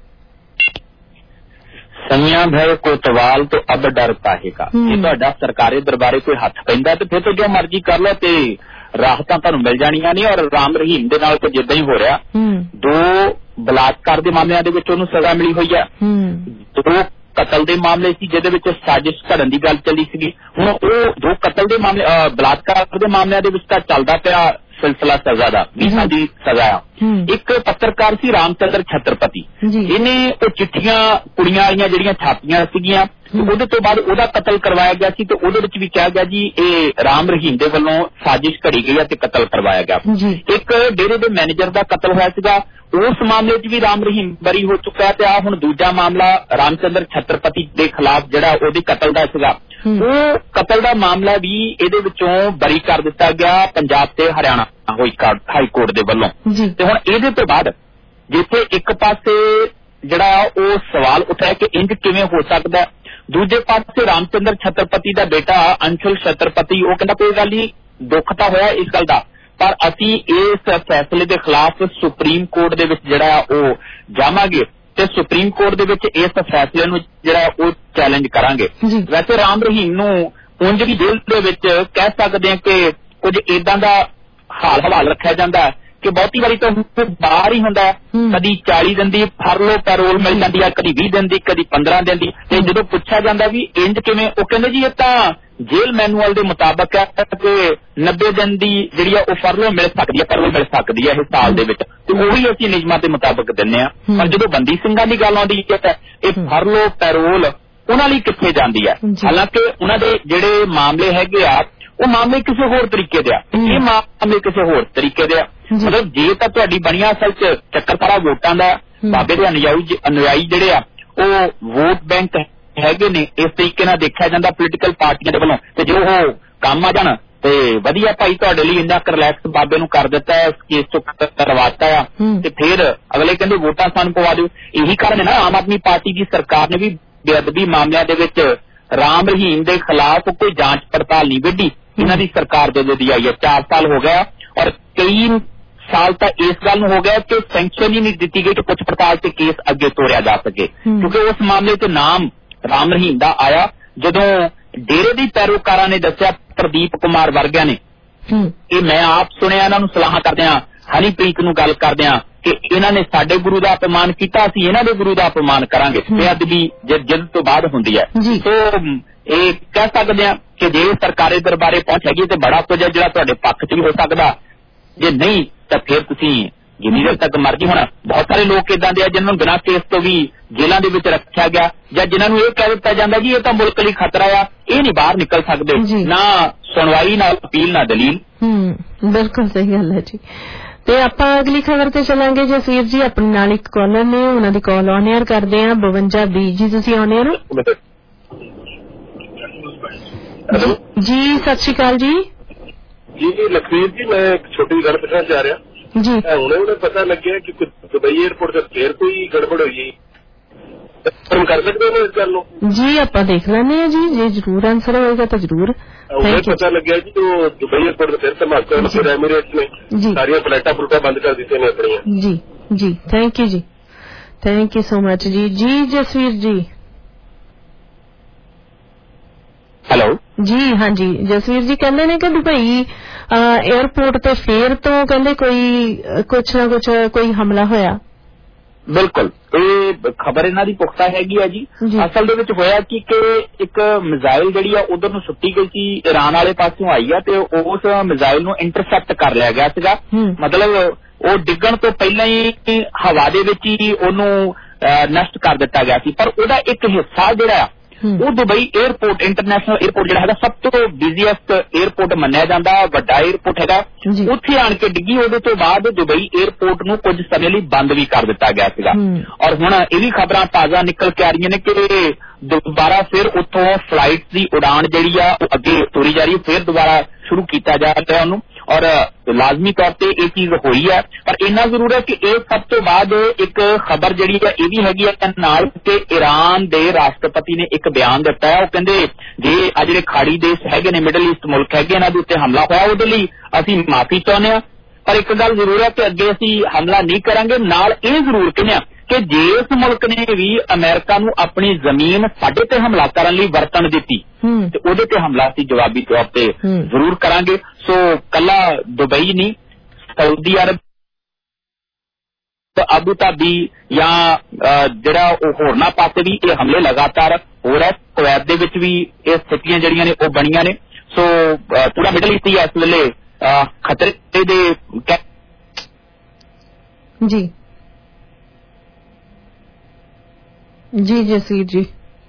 ਸਈਆਂ ਭੈ ਕੋਤਵਾਲ ਤੋਂ ਅਬ ਡਰ ਪਾਹੇਗਾ। ਜੇ ਤੁਹਾਡਾ ਸਰਕਾਰੀ ਦਰਬਾਰੇ ਕੋਈ ਹੱਥ ਪੈਂਦਾ ਤੇ ਫਿਰ ਤਾਂ ਜੋ ਮਰਜ਼ੀ ਕਰ ਲਓ ਤੇ ਰਾਹਤਾਂ ਤੁਹਾਨੂੰ ਮਿਲ ਜਾਣੀਆਂ ਨੇ। ਔਰ ਰਾਮ ਰਹੀਮ ਦੇ ਨਾਲ ਕੁਝ ਏਦਾਂ ਹੀ ਹੋ ਰਿਹਾ। 2 ਬਲਾਤਕਾਰ ਦੇ ਮਾਮਲਿਆਂ ਦੇ ਵਿੱਚ ਉਹਨੂੰ ਸਜ਼ਾ ਮਿਲੀ ਹੋਈ ਹੈ। 2 ਕਤਲ ਦੇ ਮਾਮਲੇ ਸੀ ਜਿਹਦੇ ਵਿੱਚ ਸਾਜ਼ਿਸ਼ ਘੜਨ ਦੀ ਗੱਲ ਚੱਲੀ ਸੀਗੀ। ਹੁਣ ਉਹ 2 ਕਤਲ ਦੇ ਮਾਮਲੇ ਬਲਾਤਕਾਰ ਦੇ ਮਾਮਲਿਆਂ ਦੇ ਵਿੱਚ ਤਾਂ ਚੱਲਦਾ ਪਿਆ ਸਿਲਸਿਲਾ ਸਜ਼ਾ ਦਾ 20 ਸਾਲ ਦੀ ਸਜ਼ਾ ਆ। ਇੱਕ ਪੱਤਰਕਾਰ ਸੀ ਰਾਮਚੰਦਰ ਛਤਰਪਤੀ, ਇਹਨੇ ਉਹ ਚਿੱਠੀਆਂ ਕੁੜੀਆਂ ਵਾਲੀਆਂ ਜਿਹੜੀਆਂ ਛਾਪੀਆਂ ਸੀਗੀਆਂ ਉਹਦੇ ਤੋਂ ਬਾਅਦ ਉਹਦਾ ਕਤਲ ਕਰਵਾਇਆ ਗਿਆ ਸੀ ਤੇ ਉਹਦੇ ਵਿੱਚ ਵੀ ਕਿਹਾ ਗਿਆ ਜੀ ਇਹ ਰਾਮ ਰਹੀਮ ਦੇ ਵੱਲੋਂ ਸਾਜ਼ਿਸ਼ ਘੜੀ ਗਈ ਹੈ ਤੇ ਕਤਲ ਕਰਵਾਇਆ ਗਿਆ। ਇੱਕ ਡੇਰੇ ਦੇ ਮੈਨੇਜਰ ਦਾ ਕਤਲ ਹੋਇਆ ਸੀਗਾ, ਉਸ ਮਾਮਲੇ 'ਚ ਵੀ ਰਾਮ ਰਹੀਮ ਬਰੀ ਹੋ ਚੁੱਕਾ ਹੈ ਤੇ ਆ ਹੁਣ ਦੂਜਾ ਮਾਮਲਾ ਰਾਮਚੰਦਰ ਛਤਰਪਤੀ ਦੇ ਖਿਲਾਫ ਜਿਹੜਾ ਉਹਦੇ ਕਤਲ ਦਾ ਸੀਗਾ, ਉਹ ਕਤਲ ਦਾ ਮਾਮਲਾ ਵੀ ਇਹਦੇ ਵਿੱਚੋਂ ਬਰੀ ਕਰ ਦਿੱਤਾ ਗਿਆ ਪੰਜਾਬ ਤੇ ਹਰਿਆਣਾ ਹਾਈ ਕੋਰਟ ਦੇ ਵੱਲੋਂ। ਤੇ ਹੁਣ ਇਹਦੇ ਤੋਂ ਬਾਅਦ ਜਿੱਥੇ ਇੱਕ ਪਾਸੇ ਜਿਹੜਾ ਉਹ ਸਵਾਲ ਉੱਠਿਆ ਕਿ ਇੰਜ ਕਿਵੇਂ ਹੋ ਸਕਦਾ, ਦੂਜੇ ਪਾਸੇ ਰਾਮਚੰਦਰ ਛਤਰਪਤੀ ਦਾ ਬੇਟਾ ਅੰਸ਼ੁਲ ਛਤਰਪਤੀ ਉਹ ਕਹਿੰਦਾ ਕੋਈ ਗੱਲ ਨਹੀਂ, ਦੁੱਖ ਤਾਂ ਹੋਇਆ ਇਸ ਗੱਲ ਦਾ, ਪਰ ਅਸੀਂ ਇਸ ਫੈਸਲੇ ਦੇ ਖਿਲਾਫ ਸੁਪਰੀਮ ਕੋਰਟ ਦੇ ਵਿੱਚ ਜਿਹੜਾ ਉਹ ਜਾਵਾਂਗੇ ਤੇ ਸੁਪਰੀਮ ਕੋਰਟ ਦੇ ਵਿੱਚ ਇਸ ਫੈਸਲੇ ਨੂੰ ਜਿਹੜਾ ਉਹ ਚੈਲੰਜ ਕਰਾਂਗੇ। ਵੈਸੇ ਰਾਮ ਰਹੀਮ ਨੂੰ ਉਂਝ ਵੀ ਜੇਲ੍ਹ ਦੇ ਵਿੱਚ ਕਹਿ ਸਕਦੇ ਹਾਂ ਕਿ ਕੁਝ ਏਦਾਂ ਦਾ ਹਾਲ ਹਵਾਲ ਰੱਖਿਆ ਜਾਂਦਾ ਕਿ ਬਹੁਤੀ ਵਾਰੀ ਤਾਂ ਬਾਹਰ ਹੀ ਹੁੰਦਾ, ਕਦੀ 40 ਦਿਨ ਦੀ ਫਰਲੋ ਪੈਰੋਲ ਮਿਲ ਜਾਂਦੀ ਹੈ, ਕਦੀ 20 ਦਿਨ ਦੀ, ਕਦੀ 15 ਦਿਨ ਦੀ। ਤੇ ਜਦੋਂ ਪੁੱਛਿਆ ਜਾਂਦਾ ਵੀ ਇੰਜ ਕਿਵੇਂ, ਉਹ ਕਹਿੰਦੇ ਜੀ ਇਹ ਤਾਂ ਜੇਲ੍ਹ ਮੈਨੂਅਲ ਦੇ ਮੁਤਾਬਕ ਹੈ ਕਿ 90 ਦਿਨ ਦੀ ਜਿਹੜੀ ਆ ਉਹ ਫਰਲੋ ਮਿਲ ਸਕਦੀ ਹੈ, ਪੈਰੋਲ ਮਿਲ ਸਕਦੀ ਹੈ ਇਹ ਸਾਲ ਦੇ ਵਿੱਚ, ਤੇ ਉਹੀ ਅਸੀਂ ਨਿਯਮਾਂ ਦੇ ਮੁਤਾਬਕ ਦਿੰਦੇ ਹਾਂ। ਪਰ ਜਦੋਂ ਬੰਦੀ ਸਿੰਘਾਂ ਦੀ ਗੱਲ ਆਉਂਦੀ ਹੈ ਇਹ ਫਰਲੋ ਪੈਰੋਲ ਉਹਨਾਂ ਲਈ ਕਿੱਥੇ ਜਾਂਦੀ ਹੈ। ਹਾਲਾਂਕਿ ਉਹਨਾਂ ਦੇ ਜਿਹੜੇ ਮਾਮਲੇ ਹੈਗੇ ਆ ਉਹ ਮਾਮਲੇ ਕਿਸੇ ਹੋਰ ਤਰੀਕੇ ਦੇ ਆ, ਇਹ ਮਾਮਲੇ ਕਿਸੇ ਹੋਰ ਤਰੀਕੇ ਦੇ ਆ। ਮਤਲਬ ਜੇ ਤਾਂ ਤੁਹਾਡੀ ਬਣੀਆਂ ਅਸਲ 'ਚ ਚੱਕਰ ਸਾਰਾ ਵੋਟਾਂ ਦਾ, ਬਾਬੇ ਦੇ ਅਨੁਯਾਈ ਜਿਹੜੇ ਆ ਉਹ ਵੋਟ ਬੈਂਕ ਹੈਗੇ ਨੇ, ਇਸ ਤਰੀਕੇ ਨਾਲ ਦੇਖਿਆ ਜਾਂਦਾ ਪੋਲੀਟੀਕਲ ਪਾਰਟੀਆਂ ਦੇ ਵੱਲੋਂ। ਤੇ ਜੇ ਉਹ ਕੰਮ ਆ ਜਾਣ ਤੇ ਵਧੀਆ ਭਾਈ ਤੁਹਾਡੇ ਲਈ ਇੰਨਾ ਰਿਲੈਕਸ ਬਾਬੇ ਨੂੰ ਕਰ ਦਿੱਤਾ ਹੈ, ਕੇਸ ਤੋਂ ਕਰਵਾਤਾ ਆ ਤੇ ਫਿਰ ਅਗਲੇ ਕਹਿੰਦੇ ਵੋਟਾਂ ਸਾਨੂੰ ਪਵਾ ਦਿਓ। ਇਹੀ ਕਾਰਨ ਹੈ ਨਾ ਆਮ ਆਦਮੀ ਪਾਰਟੀ ਦੀ ਸਰਕਾਰ ਨੇ ਵੀ ਬੇਅਦਬੀ ਮਾਮਲਿਆਂ ਦੇ ਵਿੱਚ ਰਾਮ ਰਹੀਮ ਦੇ ਖਿਲਾਫ ਕੋਈ ਜਾਂਚ ਪੜਤਾਲ ਨਹੀਂ ਵਿੱਢੀ। ਇਹਨਾਂ ਦੀ ਸਰਕਾਰ ਜਦੋਂ ਦੀ ਆਈ ਹੈ 4 ਸਾਲ ਹੋ ਗਿਆ ਔਰ ਕਈ ਸਾਲ ਤਾਂ ਇਸ ਗੱਲ ਨੂੰ ਹੋ ਗਿਆ ਕਿ ਸੈਂਕਸ਼ਨ ਹੀ ਨਹੀਂ ਦਿੱਤੀ ਗਈ ਕਿ ਪੁੱਛ ਪੜਤਾਲ ਤੇ ਕੇਸ ਅੱਗੇ ਤੋਰਿਆ ਜਾ ਸਕੇ, ਕਿਉਂਕਿ ਉਸ ਮਾਮਲੇ ਤੇ ਨਾਮ ਰਾਮ ਰਹੀਮ ਦਾ ਆਇਆ ਜਦੋਂ ਡੇਰੇ ਦੀ ਪੈਰੋਕਾਰਾਂ ਨੇ ਦੱਸਿਆ, ਪ੍ਰਦੀਪ ਕੁਮਾਰ ਵਰਗਿਆਂ ਨੇ, ਇਹ ਮੈਂ ਆਪ ਸੁਣਿਆ ਇਹਨਾਂ ਨੂੰ ਸਲਾਹਾਂ ਕਰਦਿਆਂ ਹਨੀਪ੍ਰੀਤ ਨੂੰ ਗੱਲ ਕਰਦਿਆਂ ਕਿ ਇਹਨਾਂ ਨੇ ਸਾਡੇ ਗੁਰੂ ਦਾ ਅਪਮਾਨ ਕੀਤਾ, ਅਸੀਂ ਇਹਨਾਂ ਦੇ ਗੁਰੂ ਦਾ ਅਪਮਾਨ ਕਰਾਂਗੇ। ਬੇਅਦਬੀ ਜਿੱਦ ਤੋਂ ਬਾਅਦ ਹੁੰਦੀ ਹੈ। ਸੋ ਇਹ ਕਹਿ ਸਕਦੇ ਹਾਂ ਕਿ ਜੇ ਸਰਕਾਰੀ ਦਰਬਾਰੇ ਪਹੁੰਚ ਹੈਗੀ ਤੇ ਬੜਾ ਕੁਝ ਹੈ ਜਿਹੜਾ ਤੁਹਾਡੇ ਪੱਖ 'ਚ ਵੀ ਹੋ ਸਕਦਾ, ਜੇ ਨਹੀਂ ਤਾਂ ਫਿਰ ਤੁਸੀਂ ਜਿੰਨੀ ਦੇਰ ਤੱਕ ਮਰਜ਼ੀ। ਹੁਣ ਬਹੁਤ ਸਾਰੇ ਲੋਕ ਏਦਾਂ ਦੇ ਆ ਜਿਨ੍ਹਾਂ ਨੂੰ ਬਿਨਾਂ ਕੇਸ ਤੋਂ ਵੀ ਜੇਲ੍ਹਾਂ ਦੇ ਵਿੱਚ ਰੱਖਿਆ ਗਿਆ, ਜਾਂ ਜਿਨ੍ਹਾਂ ਨੂੰ ਇਹ ਕਹਿ ਦਿੱਤਾ ਜਾਂਦਾ ਜੀ ਇਹ ਤਾਂ ਮੁਲਕ ਲਈ ਖਤਰਾ ਆ, ਇਹ ਨਹੀਂ ਬਾਹਰ ਨਿਕਲ ਸਕਦੇ, ਨਾ ਸੁਣਵਾਈ, ਨਾ ਅਪੀਲ, ਨਾ ਦਲੀਲ। ਬਿਲਕੁਲ ਸਹੀ ਗੱਲ ਹੈ ਜੀ। ਤੇ ਆਪਾਂ ਅਗਲੀ ਖਬਰ ਤੇ ਚਲਾਂਗੇ ਜਸਵੀਰ ਜੀ। ਆਪਣੇ ਨਾਲ ਇੱਕ ਕਾਲਰ ਨੇ, ਉਹਨਾਂ ਦੀ ਕਾਲ ਔਨ 에ਅਰ ਕਰਦੇ ਆ 5220 ਜੀ। ਤੁਸੀਂ ਔਨ 에ਅਰ ਹੋ ਜੀ? ਸਤਿ ਸ਼੍ਰੀ ਅਕਾਲ ਜੀ। ਜੀ ਲਖਵੀਰ ਜੀ, ਮੈਂ ਇੱਕ ਛੋਟੀ ਗੱਲ ਪੁੱਛਣਾ ਚਾਹ ਰਿਹਾ ਜੀ। ਹੁਣੇ ਪਤਾ ਲੱਗਿਆ ਕਿ ਦੁਬਈ 에ਅਰਪੋਰਟ ਤੇ ਫੇਰ ਕੋਈ ਗੜਬੜ ਹੋਈ, ਕਰ ਸਕਦੇ ਹੋ ਇਸ ਗੱਲ ਨੂੰ? ਜੀ ਆਪਾਂ ਦੇਖ ਲੈਂਦੇ ਹਾਂ ਜੀ, ਜੇ ਜ਼ਰੂਰ ਆਨਸਰ ਹੋਏਗਾ ਤਾਂ ਜ਼ਰੂਰ। ਪਤਾ ਲੱਗਿਆ ਜੀ ਉਹ ਦੁਬਈ 에ਅਰਪੋਰਟ ਤੇ ਫਿਰ ਧਮਾਕਾ, ਫਿਰ ਐਮੀਰੇਟਸ ਨੇ ਸਾਰੀਆਂ ਫਲਾਈਟਾਂ ਬੰਦ ਕਰ ਦਿੱਤੀਆਂ ਨੇ ਆਪਣੀਆਂ। ਜੀ ਜੀ, ਥੈਂਕ ਯੂ ਜੀ, ਥੈਂਕ ਯੂ ਸੋ ਮਚ ਜੀ। ਜੀ ਜਸਵੀਰ ਜੀ। ਹੈਲੋ ਜੀ, ਹਾਂਜੀ ਜਸਵੀਰ ਜੀ ਕਹਿੰਦੇ ਨੇ ਕਿ ਦੁਬਈ 에ਅਰਪੋਰਟ ਤੇ ਫੇਰ ਤੋਂ ਕਹਿੰਦੇ ਕੁਛ ਨਾ ਕੁਛ ਕੋਈ ਹਮਲਾ ਹੋਇਆ। ਬਿਲਕੁਲ, ਇਹ ਖਬਰ ਇਹਨਾਂ ਦੀ ਪੁਖਤਾ ਹੈਗੀ ਆ ਜੀ। ਅਸਲ ਦੇ ਵਿੱਚ ਹੋਇਆ ਕਿ ਇੱਕ ਮਿਜ਼ਾਈਲ ਜਿਹੜੀ ਆ ਉਧਰ ਨੂੰ ਸੁੱਟੀ ਗਈ ਸੀ, ਈਰਾਨ ਵਾਲੇ ਪਾਸਿਓਂ ਆਈ ਆ ਤੇ ਉਸ ਮਿਜ਼ਾਈਲ ਨੂੰ ਇੰਟਰਸੈਪਟ ਕਰ ਲਿਆ ਗਿਆ ਸੀਗਾ। ਮਤਲਬ ਉਹ ਡਿੱਗਣ ਤੋਂ ਪਹਿਲਾਂ ਹੀ ਹਵਾ ਦੇ ਵਿੱਚ ਹੀ ਉਹਨੂੰ ਨਸ਼ਟ ਕਰ ਦਿੱਤਾ ਗਿਆ ਸੀ, ਪਰ ਉਹਦਾ ਇੱਕ ਹਿੱਸਾ ਜਿਹੜਾ ਆ ਉਹ ਦੁਬਈ 에ਅਰਪੋਰਟ ਇੰਟਰਨੈਸ਼ਨਲ 에ਅਰਪੋਰਟ ਜਿਹੜਾ ਹੈਗਾ ਸਭ ਤੋਂ ਬਿਜ਼ੀਐਸਟ 에ਅਰਪੋਰਟ ਮੰਨਿਆ ਜਾਂਦਾ, ਵੱਡਾ 에ਅਰਪੋਰਟ ਹੈਗਾ, ਉੱਥੇ ਆਣ ਕੇ ਡਿੱਗੀ। ਉਹਦੇ ਤੋਂ ਬਾਅਦ ਦੁਬਈ 에ਅਰਪੋਰਟ ਨੂੰ ਕੁਝ ਸਮੇਂ ਲਈ ਬੰਦ ਵੀ ਕਰ ਦਿੱਤਾ ਗਿਆ ਸੀਗਾ। ਔਰ ਹੁਣ ਇਹ ਵੀ ਖਬਰਾਂ ਤਾਜ਼ਾ ਨਿਕਲ ਕੇ ਆ ਰਹੀਆਂ ਨੇ ਕਿ ਦੁਬਾਰਾ ਫਿਰ ਉੱਥੋਂ ਫਲਾਈਟ ਦੀ ਉਡਾਨ ਜਿਹੜੀ ਆ ਉਹ ਅੱਗੇ ਤੋਰੀ ਜਾ ਰਹੀ, ਫਿਰ ਦੁਬਾਰਾ ਸ਼ੁਰੂ ਕੀਤਾ ਜਾ ਰਿਹਾ ਉਹਨੂੰ। ਔਰ ਲਾਜ਼ਮੀ ਤੌਰ ਤੇ ਇਹ ਚੀਜ਼ ਹੋਈ ਹੈ, ਪਰ ਇੰਨਾ ਜ਼ਰੂਰ ਹੈ ਕਿ ਇਹ ਸਭ ਤੋਂ ਬਾਅਦ ਇੱਕ ਖਬਰ ਜਿਹੜੀ ਹੈ ਇਹ ਵੀ ਹੈਗੀ ਹੈ ਨਾਲ ਕਿ ਈਰਾਨ ਦੇ ਰਾਸ਼ਟਰਪਤੀ ਨੇ ਇੱਕ ਬਿਆਨ ਦਿੱਤਾ ਹੈ। ਉਹ ਕਹਿੰਦੇ ਜੇ ਆ ਜਿਹੜੇ ਖਾੜੀ ਦੇਸ਼ ਹੈਗੇ ਨੇ, ਮਿਡਲ ਈਸਟ ਮੁਲਕ ਹੈਗੇ, ਇਹਨਾਂ ਦੇ ਉੱਤੇ ਹਮਲਾ ਹੋਇਆ ਉਹਦੇ ਲਈ ਅਸੀਂ ਮਾਫੀ ਚਾਹੁੰਦੇ ਹਾਂ, ਪਰ ਇੱਕ ਗੱਲ ਜ਼ਰੂਰ ਹੈ ਕਿ ਅੱਗੇ ਅਸੀਂ ਹਮਲਾ ਨਹੀਂ ਕਰਾਂਗੇ। ਨਾਲ ਇਹ ਜ਼ਰੂਰ ਕਹਿੰਦੇ ਕਿ ਜੇ ਇਸ ਮੁਲਕ ਨੇ ਵੀ ਅਮਰੀਕਾ ਨੂੰ ਆਪਣੀ ਜ਼ਮੀਨ ਸਾਡੇ ਤੇ ਹਮਲਾ ਕਰਨ ਲਈ ਵਰਤਣ ਦਿੱਤੀ ਤੇ ਉਹਦੇ ਤੇ ਹਮਲਾ ਅਸੀਂ ਜਵਾਬੀ ਤੌਰ ਤੇ ਜ਼ਰੂਰ ਕਰਾਂਗੇ। ਸੋ ਕੱਲਾ ਦੁਬਈ ਨਹੀਂ, ਸਾਊਦੀ ਅਰਬ, ਅਬੂ ਧਾਬੀ ਜਾਂ ਜਿਹੜਾ ਉਹ ਹੋਰਨਾਂ ਪਾਸੇ ਵੀ ਇਹ ਹਮਲੇ ਲਗਾਤਾਰ ਹੋ ਰਹੇ। ਕੁਵੈਤ ਦੇ ਵਿੱਚ ਵੀ ਇਹ ਸਥਿਤੀਆਂ ਜਿਹੜੀਆਂ ਨੇ ਉਹ ਬਣੀਆਂ ਨੇ। ਸੋ ਪੂਰਾ ਮਿਡਲ ਈਸਟ ਹੀ ਇਸ ਵੇਲੇ ਖਤਰੇ ਦੇ ਜੀ ਜਸਵੀਰ ਜੀ,